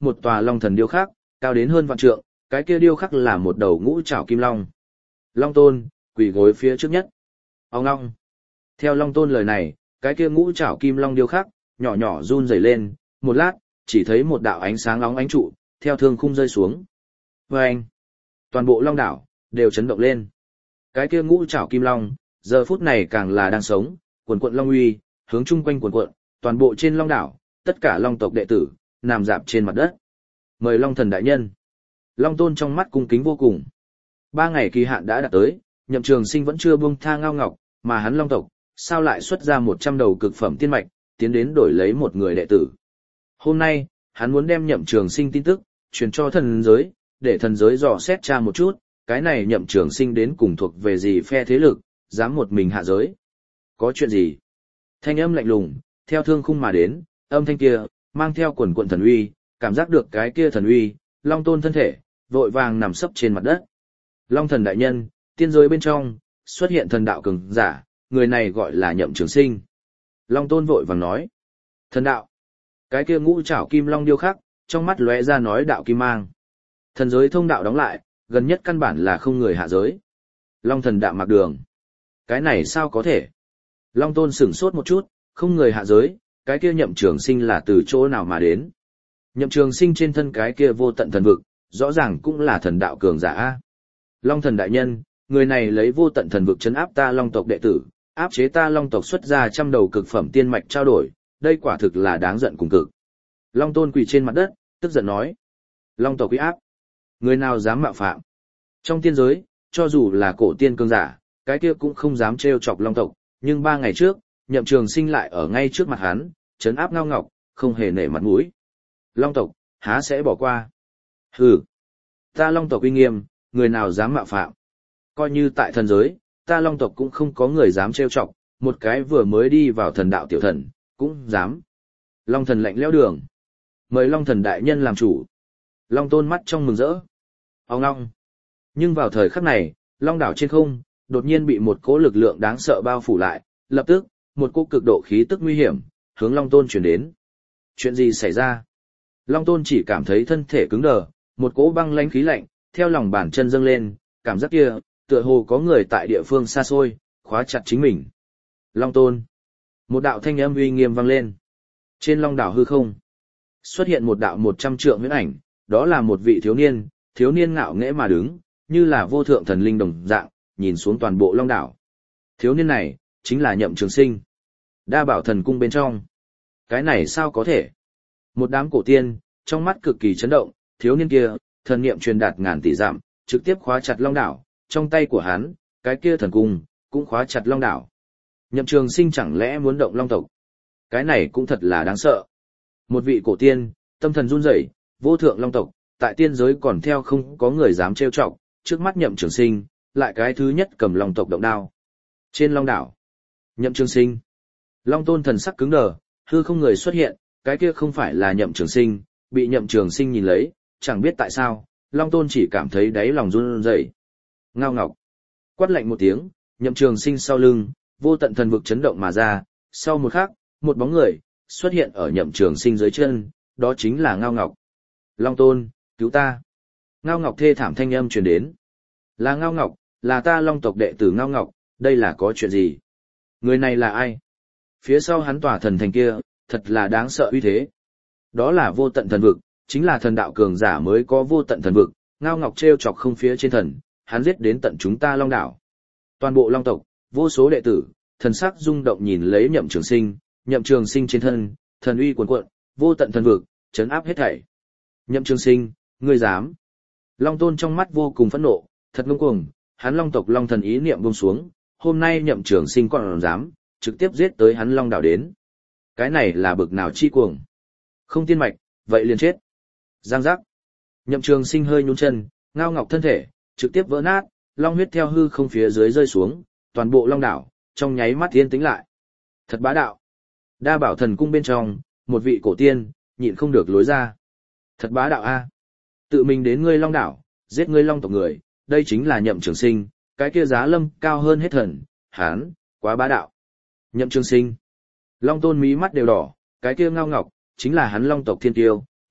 một tòa long thần điêu khắc, cao đến hơn vạn trượng, cái kia điêu khắc là một đầu ngũ trảo kim long. Long Tôn, quỳ gối phía trước nhất. Ông long. Theo Long Tôn lời này, cái kia ngũ trảo kim long điêu khắc, nhỏ nhỏ run rẩy lên, một lát, chỉ thấy một đạo ánh sáng óng ánh trụ, theo thương khung rơi xuống. Vâng! Toàn bộ long đảo, đều chấn động lên. Cái kia ngũ trảo kim long, giờ phút này càng là đang sống, quần quận long uy, hướng chung quanh quần quận, toàn bộ trên long đảo, tất cả long tộc đệ tử, nằm dạp trên mặt đất. Mời Long Thần đại nhân. Long Tôn trong mắt cung kính vô cùng. 3 ngày kỳ hạn đã đạt tới, Nhậm Trường Sinh vẫn chưa buông tha Ngao Ngọc, mà hắn long tộc, sao lại xuất ra 100 đầu cực phẩm tiên mạch, tiến đến đổi lấy một người đệ tử. Hôm nay, hắn muốn đem Nhậm Trường Sinh tin tức, truyền cho thần giới, để thần giới dò xét tra một chút, cái này Nhậm Trường Sinh đến cùng thuộc về gì phe thế lực, dám một mình hạ giới. Có chuyện gì? Thanh âm lạnh lùng, theo thương khung mà đến, âm thanh kia, mang theo quần quận thần uy, cảm giác được cái kia thần uy, Long Tôn thân thể, vội vàng nằm sấp trên mặt đất. Long Thần đại nhân, tiên giới bên trong, xuất hiện thần đạo cường giả, người này gọi là Nhậm Trường Sinh. Long Tôn vội vàng nói. Thần đạo. Cái kia ngũ trảo kim long điêu khắc, trong mắt lóe ra nói đạo kim mang. Thần giới thông đạo đóng lại, gần nhất căn bản là không người hạ giới. Long Thần đạm mặc đường. Cái này sao có thể? Long Tôn sửng sốt một chút, không người hạ giới, cái kia Nhậm Trường Sinh là từ chỗ nào mà đến? Nhậm Trường Sinh trên thân cái kia vô tận thần vực, rõ ràng cũng là thần đạo cường giả. Long Thần đại nhân, người này lấy vô tận thần vực trấn áp ta long tộc đệ tử, áp chế ta long tộc xuất ra 100 đầu cực phẩm tiên mạch trao đổi, đây quả thực là đáng giận cùng cực. Long Tôn quỳ trên mặt đất, tức giận nói. Long tộc uy áp. Người nào dám mạo phạm? Trong tiên giới, cho dù là cổ tiên cường giả, cái kia cũng không dám trêu chọc long tộc, nhưng 3 ngày trước, Nhậm Trường Sinh lại ở ngay trước mặt hắn, trấn áp Ngao Ngọc, không hề nể mặt mũi. Long tộc, há sẽ bỏ qua? Hừ, ta long tộc uy nghiêm, người nào dám mạo phạm? Coi như tại thần giới, ta long tộc cũng không có người dám trêu chọc, một cái vừa mới đi vào thần đạo tiểu thần, cũng dám. Long Thần lạnh lẽo đường. Mời Long Thần đại nhân làm chủ. Long Tôn mắt trong mừng rỡ. Ông long. Nhưng vào thời khắc này, long đảo trên không, đột nhiên bị một cỗ lực lượng đáng sợ bao phủ lại, lập tức, một cỗ cực độ khí tức nguy hiểm, hướng Long Tôn chuyển đến. Chuyện gì xảy ra? Long Tôn chỉ cảm thấy thân thể cứng đờ, một cỗ băng lãnh khí lạnh, theo lòng bàn chân dâng lên, cảm giác kia, tựa hồ có người tại địa phương xa xôi, khóa chặt chính mình. Long Tôn. Một đạo thanh âm uy nghiêm vang lên. Trên long đảo hư không, xuất hiện một đạo 100 trượng huyễn ảnh, đó là một vị thiếu niên ngạo nghễ mà đứng, như là vô thượng thần linh đồng dạng, nhìn xuống toàn bộ long đảo. Thiếu niên này, chính là Nhậm Trường Sinh. Đa Bảo Thần Cung bên trong. Cái này sao có thể? Một đám cổ tiên, trong mắt cực kỳ chấn động, thiếu niên kia, thần niệm truyền đạt ngàn tỷ dặm, trực tiếp khóa chặt long đảo, trong tay của hắn, cái kia thần cung, cũng khóa chặt long đảo. Nhậm Trường Sinh chẳng lẽ muốn động long tộc? Cái này cũng thật là đáng sợ. Một vị cổ tiên, tâm thần run rẩy, vô thượng long tộc, tại tiên giới còn theo không có người dám trêu chọc, trước mắt Nhậm Trường Sinh, lại cái thứ nhất cầm long tộc động đao. Trên long đảo, Nhậm Trường Sinh, Long Tôn thần sắc cứng đờ, hư không người xuất hiện, cái kia không phải là Nhậm Trường Sinh, bị Nhậm Trường Sinh nhìn lấy, chẳng biết tại sao, Long Tôn chỉ cảm thấy đáy lòng run rẩy. Ngao Ngọc, quát lạnh một tiếng, Nhậm Trường Sinh sau lưng, vô tận thần vực chấn động mà ra, sau một khắc, một bóng người xuất hiện ở Nhậm Trường Sinh dưới chân, đó chính là Ngao Ngọc. Long Tôn, cứu ta! Ngao Ngọc thê thảm thanh âm truyền đến. Là Ngao Ngọc, là ta long tộc đệ tử Ngao Ngọc, đây là có chuyện gì? Người này là ai? Phía sau hắn tỏa thần thành kia, thật là đáng sợ uy thế. Đó là vô tận thần vực, chính là thần đạo cường giả mới có vô tận thần vực, Ngao Ngọc trêu chọc không phía trên thần, hắn giết đến tận chúng ta long đảo. Toàn bộ long tộc, vô số đệ tử, thần sắc rung động nhìn lấy Nhậm Trường Sinh trên thân, thần uy cuồn cuộn, vô tận thần vực, trấn áp hết thảy. Nhậm Trường Sinh, ngươi dám? Long Tôn trong mắt vô cùng phẫn nộ, thật ngông cuồng, hắn long tộc long thần ý niệm buông xuống, hôm nay Nhậm Trường Sinh còn dám, trực tiếp giết tới hắn long đảo đến. Cái này là bực nào chi cuồng? Không tiên mạch, vậy liền chết. Giang giác. Nhậm Trường Sinh hơi nhún chân, Ngao Ngọc thân thể, trực tiếp vỡ nát, long huyết theo hư không phía dưới rơi xuống, toàn bộ long đảo, trong nháy mắt yên tĩnh lại. Thật bá đạo. Đa Bảo Thần Cung bên trong, một vị cổ tiên, nhịn không được lối ra. Thật bá đạo a. Tự mình đến ngươi long đảo, giết ngươi long tộc người, đây chính là Nhậm Trường Sinh, cái kia giá lâm cao hơn hết thần, hán, quá bá đạo. Nhậm Trường Sinh. Long Tôn mí mắt đều đỏ, cái kia Ngao Ngọc, chính là hắn long tộc thiên tiêu,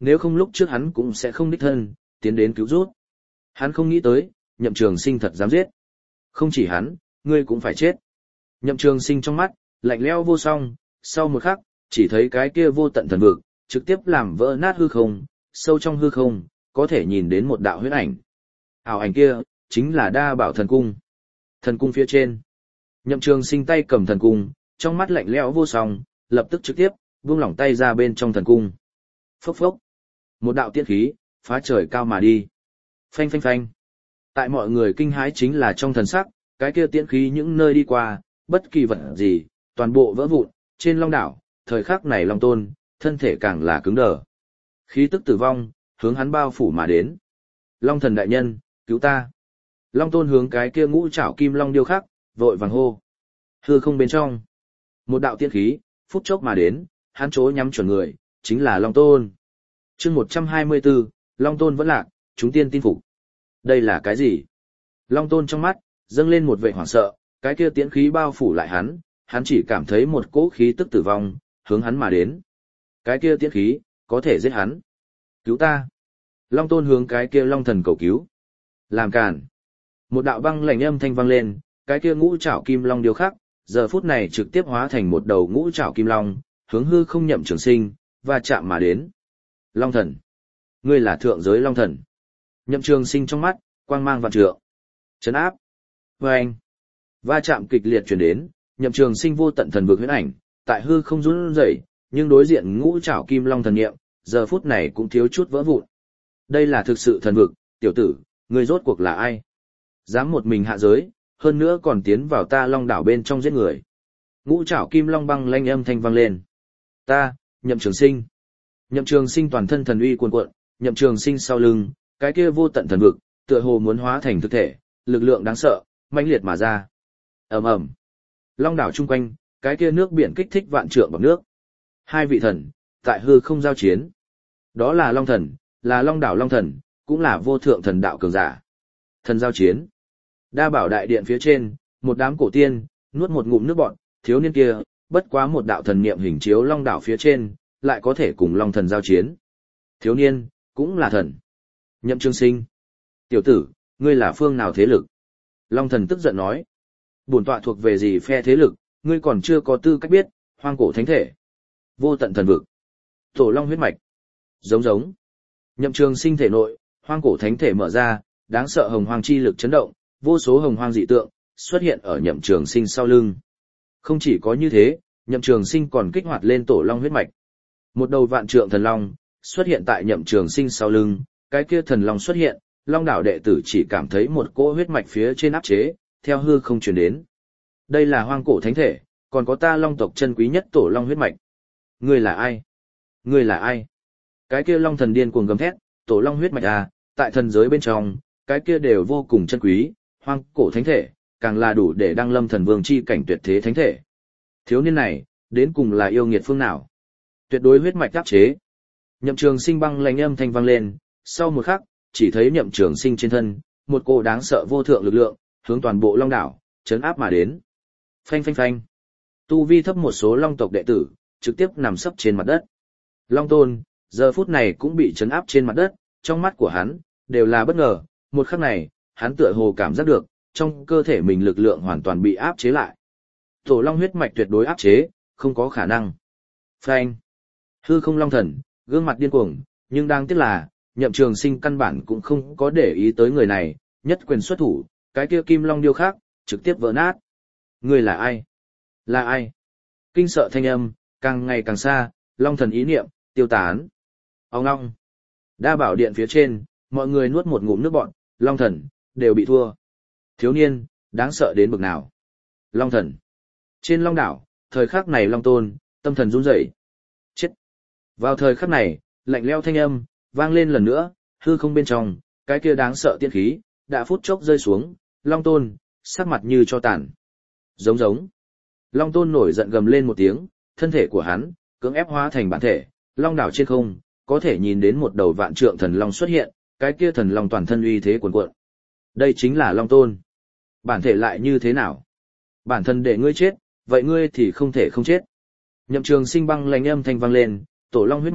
nếu không lúc trước hắn cũng sẽ không đích thân, tiến đến cứu rút. Hắn không nghĩ tới, Nhậm Trường Sinh thật dám giết. Không chỉ hắn, ngươi cũng phải chết. Nhậm Trường Sinh trong mắt, lạnh lẽo vô song, sau một khắc, chỉ thấy cái kia vô tận thần vực, trực tiếp làm vỡ nát hư không, sâu trong hư không, có thể nhìn đến một đạo huyết ảnh. Ảo ảnh kia, chính là Đa Bảo Thần Cung. Thần cung phía trên. Nhậm Trường Sinh tay cầm thần cung, trong mắt lạnh lẽo vô song, lập tức trực tiếp, buông lỏng tay ra bên trong thần cung. Phốc phốc. Một đạo tiễn khí, phá trời cao mà đi. Phanh phanh phanh. Tại mọi người kinh hãi chính là trong thần sắc, cái kia tiễn khí những nơi đi qua, bất kỳ vật gì, toàn bộ vỡ vụn, trên long đảo, thời khắc này Long Tôn, thân thể càng là cứng đờ. Khí tức tử vong, hướng hắn bao phủ mà đến. Long thần đại nhân, cứu ta. Long Tôn hướng cái kia ngũ trảo kim long điêu khắc, vội vàng hô. Hư không bên trong. Một đạo tiễn khí, phút chốc mà đến, hắn chố nhắm chuẩn người, chính là Long Tôn. Chương 124, Long Tôn vẫn lạc, chúng tiên tin phục. Đây là cái gì? Long Tôn trong mắt, dâng lên một vẻ hoảng sợ, cái kia tiễn khí bao phủ lại hắn chỉ cảm thấy một cỗ khí tức tử vong, hướng hắn mà đến. Cái kia tiễn khí, có thể giết hắn. Cứu ta. Long Tôn hướng cái kia Long Thần cầu cứu. Làm cản. Một đạo băng lạnh âm thanh vang lên, cái kia ngũ trảo kim long điêu khắc, giờ phút này trực tiếp hóa thành một đầu ngũ trảo kim long, hướng hư không Nhậm Trường Sinh, và chạm mà đến. Long thần. Ngươi là thượng giới Long thần. Nhậm Trường Sinh trong mắt, quang mang vạn trượng. Chấn áp. Vâng. Va chạm kịch liệt chuyển đến, Nhậm Trường Sinh vô tận thần vực huyễn ảnh, tại hư không run rẩy, nhưng đối diện ngũ trảo kim long thần niệm, giờ phút này cũng thiếu chút vỡ vụn. Đây là thực sự thần vực, tiểu tử, ngươi rốt cuộc là ai? Dám một mình hạ giới, hơn nữa còn tiến vào ta long đảo bên trong giết người. Ngũ trảo kim long băng lanh âm thanh vang lên. Ta, Nhậm Trường Sinh. Nhậm Trường Sinh toàn thân thần uy cuồn cuộn, Nhậm Trường Sinh sau lưng, cái kia vô tận thần vực, tựa hồ muốn hóa thành thực thể, lực lượng đáng sợ, mãnh liệt mà ra. Ầm ầm. Long đảo chung quanh, cái kia nước biển kích thích vạn trượng bọt nước. Hai vị thần, tại hư không giao chiến. Đó là Long thần, là Long đảo Long thần, cũng là vô thượng thần đạo cường giả. Thần giao chiến. Đa Bảo đại điện phía trên, một đám cổ tiên, nuốt một ngụm nước bọt, thiếu niên kia, bất quá một đạo thần niệm hình chiếu Long đảo phía trên, lại có thể cùng Long thần giao chiến. Thiếu niên, cũng là thần. Nhậm Trường Sinh. Tiểu tử, ngươi là phương nào thế lực? Long thần tức giận nói. Bổn tọa thuộc về gì phe thế lực, ngươi còn chưa có tư cách biết, hoang cổ thánh thể. Vô tận thần vực. Tổ Long huyết mạch. Giống giống. Nhậm Trường Sinh thể nội, hoang cổ thánh thể mở ra, đáng sợ hồng hoang chi lực chấn động, vô số hồng hoang dị tượng xuất hiện ở Nhậm Trường Sinh sau lưng. Không chỉ có như thế, Nhậm Trường Sinh còn kích hoạt lên Tổ Long huyết mạch. Một đầu vạn trượng thần long xuất hiện tại Nhậm Trường Sinh sau lưng, cái kia thần long xuất hiện, Long đảo đệ tử chỉ cảm thấy một cỗ huyết mạch phía trên áp chế, theo hư không truyền đến. Đây là hoang cổ thánh thể, còn có ta Long tộc chân quý nhất Tổ Long huyết mạch. Ngươi là ai? Ngươi là ai? Cái kia Long thần điên cuồng gầm thét, Tổ Long huyết mạch à, tại thần giới bên trong, cái kia đều vô cùng chân quý, hoang cổ thánh thể, càng là đủ để đăng lâm thần vương chi cảnh tuyệt thế thánh thể. Thiếu niên này, đến cùng là yêu nghiệt phương nào? Tuyệt đối huyết mạch áp chế. Nhậm Trường Sinh băng lãnh âm thanh vang lên, sau một khắc, chỉ thấy Nhậm Trường Sinh trên thân, một cô đáng sợ vô thượng lực lượng, hướng toàn bộ Long đảo, chấn áp mà đến. Phanh phanh phanh. Tu vi thấp một số Long tộc đệ tử, trực tiếp nằm sấp trên mặt đất. Long Tôn, giờ phút này cũng bị chấn áp trên mặt đất, trong mắt của hắn, đều là bất ngờ, một khắc này, hắn tựa hồ cảm giác được, trong cơ thể mình lực lượng hoàn toàn bị áp chế lại. Tổ Long huyết mạch tuyệt đối áp chế, không có khả năng. Phanh. Hư không Long thần, gương mặt điên cuồng, nhưng đáng tiếc là, Nhậm Trường Sinh căn bản cũng không có để ý tới người này, nhất quyền xuất thủ, cái kia kim long điêu khắc, trực tiếp vỡ nát. Người là ai? Là ai? Kinh sợ thanh âm, càng ngày càng xa, Long thần ý niệm, tiêu tán. Ông long. Đa Bảo điện phía trên, mọi người nuốt một ngụm nước bọt, Long thần, đều bị thua. Thiếu niên, đáng sợ đến bực nào? Long thần. Trên Long đảo, thời khắc này Long Tôn, tâm thần run rẩy. Chết. Vào thời khắc này, lạnh lẽo thanh âm, vang lên lần nữa, hư không bên trong, cái kia đáng sợ tiên khí, đã phút chốc rơi xuống, Long Tôn, sắc mặt như cho tàn. Giống giống. Long Tôn nổi giận gầm lên một tiếng, thân thể của hắn, cưỡng ép hóa thành bản thể, Long đảo trên không, có thể nhìn đến một đầu vạn trượng thần long xuất hiện, cái kia thần long toàn thân uy thế cuồn cuộn. Đây chính là Long Tôn. Bản thể lại như thế nào? Bản thân để ngươi chết, vậy ngươi thì không thể không chết. Nhậm Trường Sinh băng lãnh âm thanh vang lên, Tổ Long huyết mạch,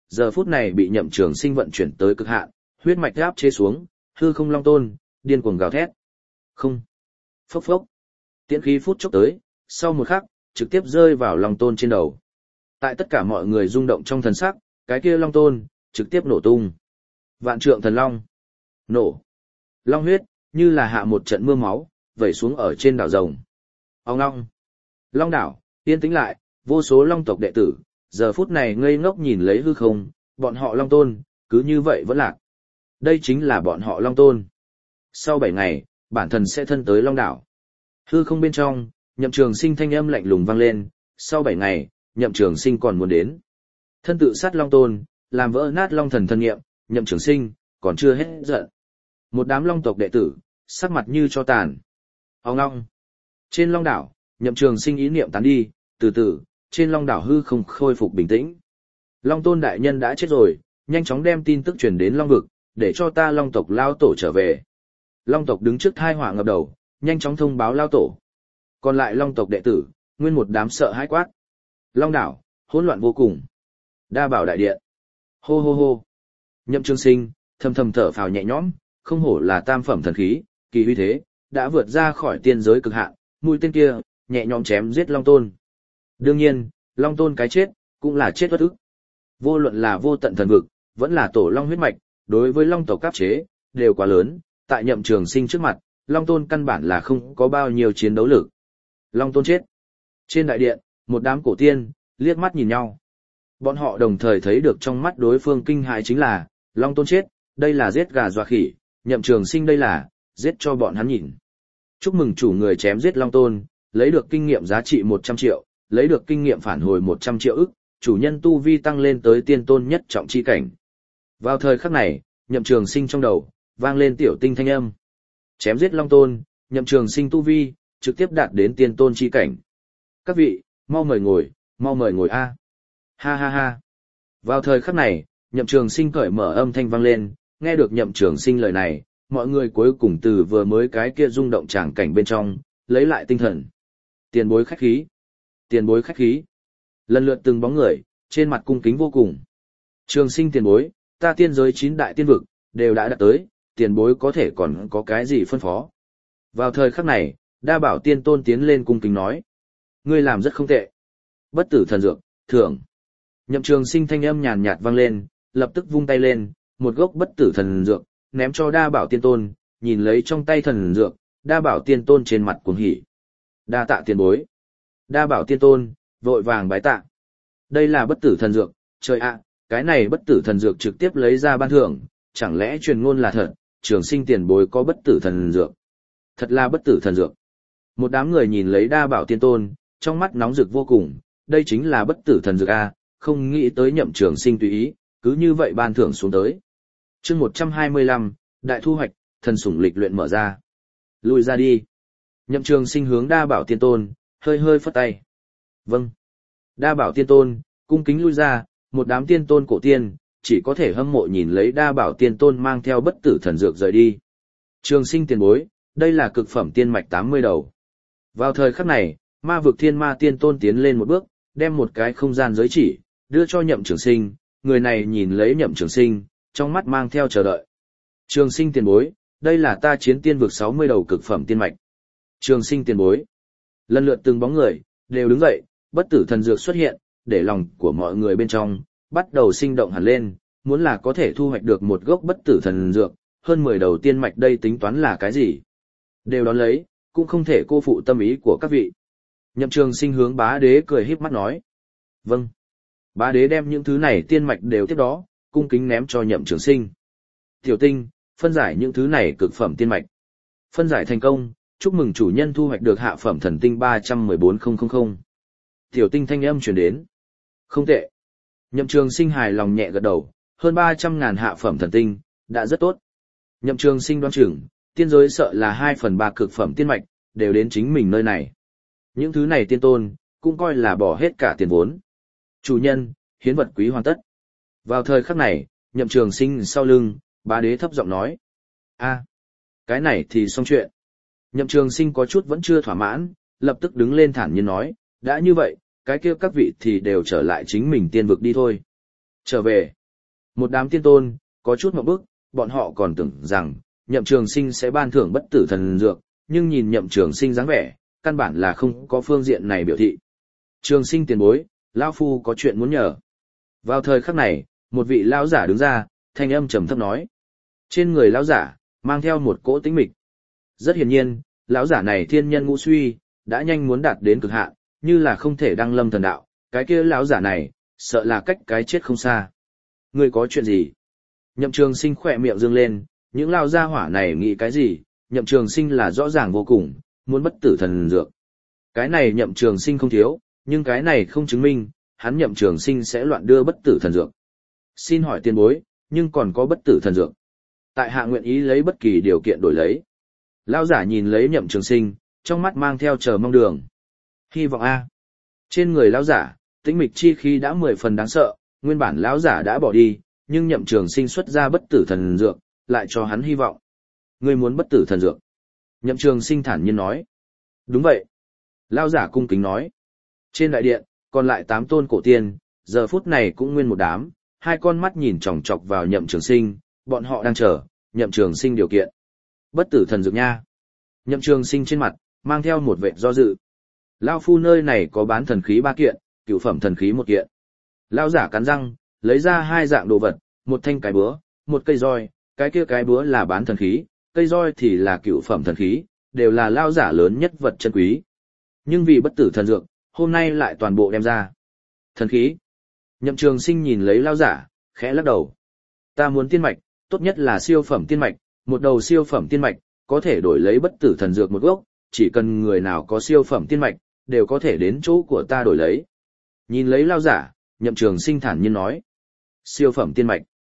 giờ phút này bị Nhậm Trường Sinh vận chuyển tới cực hạn, huyết mạch áp chế xuống, hư không long tôn, điên cuồng gào thét. Không. Phốc phốc. Tiễn khí phút chốc tới, sau một khắc, trực tiếp rơi vào long tôn trên đầu. Tại tất cả mọi người rung động trong thần sắc, cái kia long tôn, trực tiếp nổ tung. Vạn trượng thần long. Nổ. Long huyết, như là hạ một trận mưa máu, vẩy xuống ở trên đảo rồng. Ông long. Long đảo, yên tĩnh lại, vô số long tộc đệ tử, giờ phút này ngây ngốc nhìn lấy hư không, bọn họ long tôn, cứ như vậy vẫn lạc. Đây chính là bọn họ long tôn. Sau 7 ngày, bản thần sẽ thân tới long đảo. Hư không bên trong, Nhậm Trường Sinh thanh âm lạnh lùng vang lên, sau 7 ngày, Nhậm Trường Sinh còn muốn đến. Thân tự sát long tôn, làm vỡ nát long thần thân nghiệm, Nhậm Trường Sinh, còn chưa hết giận. Một đám long tộc đệ tử, sắc mặt như cho tàn. Ông long. Trên long đảo, Nhậm Trường Sinh ý niệm tán đi, từ từ, trên long đảo hư không khôi phục bình tĩnh. Long tôn đại nhân đã chết rồi, nhanh chóng đem tin tức truyền đến long vực, để cho ta long tộc lao tổ trở về. Long tộc đứng trước thai họa ngập đầu, nhanh chóng thông báo lao tổ. Còn lại long tộc đệ tử, nguyên một đám sợ hãi quát. Long đảo, hỗn loạn vô cùng. Đa bảo đại điện. Hô hô hô. Nhậm Trường Sinh, thầm thầm thở phào nhẹ nhõm, không hổ là tam phẩm thần khí, kỳ uy thế, đã vượt ra khỏi tiên giới cực hạn, mũi tên kia, nhẹ nhõm chém giết long tôn. Đương nhiên, long tôn cái chết, cũng là chết bất ức. Vô luận là vô tận thần vực, vẫn là tổ long huyết mạch, đối với long tộc áp chế, đều quá lớn, tại Nhậm Trường Sinh trước mặt, long tôn căn bản là không có bao nhiêu chiến đấu lực. Long tôn chết. Trên đại điện, một đám cổ tiên, liếc mắt nhìn nhau. Bọn họ đồng thời thấy được trong mắt đối phương kinh hãi chính là, long tôn chết, đây là giết gà dọa khỉ, Nhậm Trường Sinh đây là, giết cho bọn hắn nhìn. Chúc mừng chủ người chém giết long tôn, lấy được kinh nghiệm giá trị 100 triệu, lấy được kinh nghiệm phản hồi 100 triệu ức, chủ nhân tu vi tăng lên tới tiên tôn nhất trọng chi cảnh. Vào thời khắc này, Nhậm Trường Sinh trong đầu, vang lên tiểu tinh thanh âm. Chém giết long tôn, Nhậm Trường Sinh tu vi, trực tiếp đạt đến tiên tôn chi cảnh. Các vị, mau mời ngồi a. Ha ha ha. Vào thời khắc này, Nhậm Trường Sinh cởi mở âm thanh vang lên, nghe được Nhậm Trường Sinh lời này, mọi người cuối cùng từ vừa mới cái kia rung động tràng cảnh bên trong, lấy lại tinh thần. Tiền bối khách khí. Tiền bối khách khí. Lần lượt từng bóng người, trên mặt cung kính vô cùng. Trường Sinh tiền bối, ta tiên giới 9 đại tiên vực, đều đã đạt tới, tiền bối có thể còn có cái gì phân phó. Vào thời khắc này, Đa Bảo Tiên Tôn tiến lên cung kính nói. Ngươi làm rất không tệ. Bất tử thần dược, thưởng. Nhậm Trường Sinh thanh âm nhàn nhạt vang lên, lập tức vung tay lên, một gốc bất tử thần dược, ném cho Đa Bảo Tiên Tôn, nhìn lấy trong tay thần dược, Đa Bảo Tiên Tôn trên mặt cuồng hỉ. Đa tạ tiền bối. Đa Bảo Tiên Tôn, vội vàng bái tạ. Đây là bất tử thần dược, trời ạ, cái này bất tử thần dược trực tiếp lấy ra ban thưởng, chẳng lẽ truyền ngôn là thật, Trường Sinh tiền bối có bất tử thần dược. Thật là bất tử thần dược. Một đám người nhìn lấy Đa Bảo Tiên Tôn, trong mắt nóng rực vô cùng, đây chính là bất tử thần dược a, không nghĩ tới Nhậm Trường Sinh tùy ý, cứ như vậy ban thưởng xuống tới. Chương 125, đại thu hoạch, thần sủng lịch luyện mở ra. Lùi ra đi. Nhậm Trường Sinh hướng Đa Bảo Tiên Tôn, hơi hơi phất tay. Vâng. Đa Bảo Tiên Tôn, cung kính lui ra, một đám tiên tôn cổ tiên, chỉ có thể hâm mộ nhìn lấy Đa Bảo Tiên Tôn mang theo bất tử thần dược rời đi. Trường Sinh tiền bối, đây là cực phẩm tiên mạch 80 đầu. Vào thời khắc này, Ma vực Thiên Ma Tiên Tôn tiến lên một bước, đem một cái không gian giới chỉ, đưa cho Nhậm Trường Sinh, người này nhìn lấy Nhậm Trường Sinh, trong mắt mang theo chờ đợi. Trường Sinh tiền bối, đây là ta chiến tiên vực 60 đầu cực phẩm tiên mạch. Trường Sinh tiền bối. Lần lượt từng bóng người, đều đứng dậy, bất tử thần dược xuất hiện, để lòng của mọi người bên trong, bắt đầu sinh động hẳn lên, muốn là có thể thu hoạch được một gốc bất tử thần dược, hơn 10 đầu tiên mạch đây tính toán là cái gì? Đều đón lấy, cũng không thể cô phụ tâm ý của các vị. Nhậm Trường Sinh hướng Bá Đế cười híp mắt nói. Vâng. Bá Đế đem những thứ này tiên mạch đều tiếp đó, cung kính ném cho Nhậm Trường Sinh. Tiểu Tinh, phân giải những thứ này cực phẩm tiên mạch. Phân giải thành công, chúc mừng chủ nhân thu hoạch được hạ phẩm thần tinh 314.000. Tiểu Tinh thanh âm truyền đến. Không tệ. Nhậm Trường Sinh hài lòng nhẹ gật đầu, hơn 300.000 hạ phẩm thần tinh, đã rất tốt. Nhậm Trường Sinh đoán chừng, tiên giới sợ là 2/3 cực phẩm tiên mạch, đều đến chính mình nơi này. Những thứ này tiên tôn, cũng coi là bỏ hết cả tiền vốn. Chủ nhân, hiến vật quý hoàn tất. Vào thời khắc này, Nhậm Trường Sinh sau lưng, Bá Đế thấp giọng nói. Cái này thì xong chuyện. Nhậm Trường Sinh có chút vẫn chưa thỏa mãn, lập tức đứng lên thản nhiên nói, đã như vậy, cái kia các vị thì đều trở lại chính mình tiên vực đi thôi. Trở về, Một đám tiên tôn, có chút ngộp bức, bọn họ còn tưởng rằng, Nhậm Trường Sinh sẽ ban thưởng bất tử thần dược, nhưng nhìn Nhậm Trường Sinh dáng vẻ, căn bản là không có phương diện này biểu thị. Trường Sinh tiền bối, lão phu có chuyện muốn nhờ. Vào thời khắc này, một vị lão giả đứng ra, thanh âm trầm thấp nói. Trên người lão giả, mang theo một cỗ tĩnh mịch. Rất hiển nhiên, lão giả này thiên nhân ngũ suy, đã nhanh muốn đạt đến cực hạn, như là không thể đăng lâm thần đạo, cái kia lão giả này, sợ là cách cái chết không xa. Ngươi có chuyện gì? Nhậm Trường Sinh khỏe miệng dương lên, những lão gia hỏa này nghĩ cái gì? Nhậm Trường Sinh là rõ ràng vô cùng, muốn bất tử thần dược. Cái này Nhậm Trường Sinh không thiếu, nhưng cái này không chứng minh, hắn Nhậm Trường Sinh sẽ loạn đưa bất tử thần dược. Xin hỏi tiền bối, nhưng còn có bất tử thần dược. Tại hạ nguyện ý lấy bất kỳ điều kiện đổi lấy. Lão giả nhìn lấy Nhậm Trường Sinh, trong mắt mang theo chờ mong đường. Hy vọng a. Trên người lão giả, tĩnh mịch chi khí đã 10 phần đáng sợ, nguyên bản lão giả đã bỏ đi, nhưng Nhậm Trường Sinh xuất ra bất tử thần dược, lại cho hắn hy vọng. Ngươi muốn bất tử thần dược? Nhậm Trường Sinh thản nhiên nói. Đúng vậy. Lão giả cung kính nói. Trên đại điện, còn lại 8 tôn cổ tiên, giờ phút này cũng nguyên một đám, hai con mắt nhìn chòng chọc vào Nhậm Trường Sinh, bọn họ đang chờ Nhậm Trường Sinh điều kiện. Bất tử thần dược nha. Nhậm Trường Sinh trên mặt mang theo một vẻ do dự. Lão phu nơi này có bán thần khí 3 kiện, cửu phẩm thần khí 1 kiện. Lão giả cắn răng, lấy ra 2 dạng đồ vật, một thanh cái búa, một cây roi, cái kia cái búa là bán thần khí, cây roi thì là cửu phẩm thần khí, đều là lão giả lớn nhất vật chân quý. Nhưng vì bất tử thần dược, hôm nay lại toàn bộ đem ra. Thần khí. Nhậm Trường Sinh nhìn lấy lão giả, khẽ lắc đầu. Ta muốn tiên mạch, tốt nhất là siêu phẩm tiên mạch, một đầu siêu phẩm tiên mạch, có thể đổi lấy bất tử thần dược một gốc, chỉ cần người nào có siêu phẩm tiên mạch, đều có thể đến chỗ của ta đổi lấy. Nhìn lấy lão giả, Nhậm Trường Sinh thản nhiên nói. Siêu phẩm tiên mạch.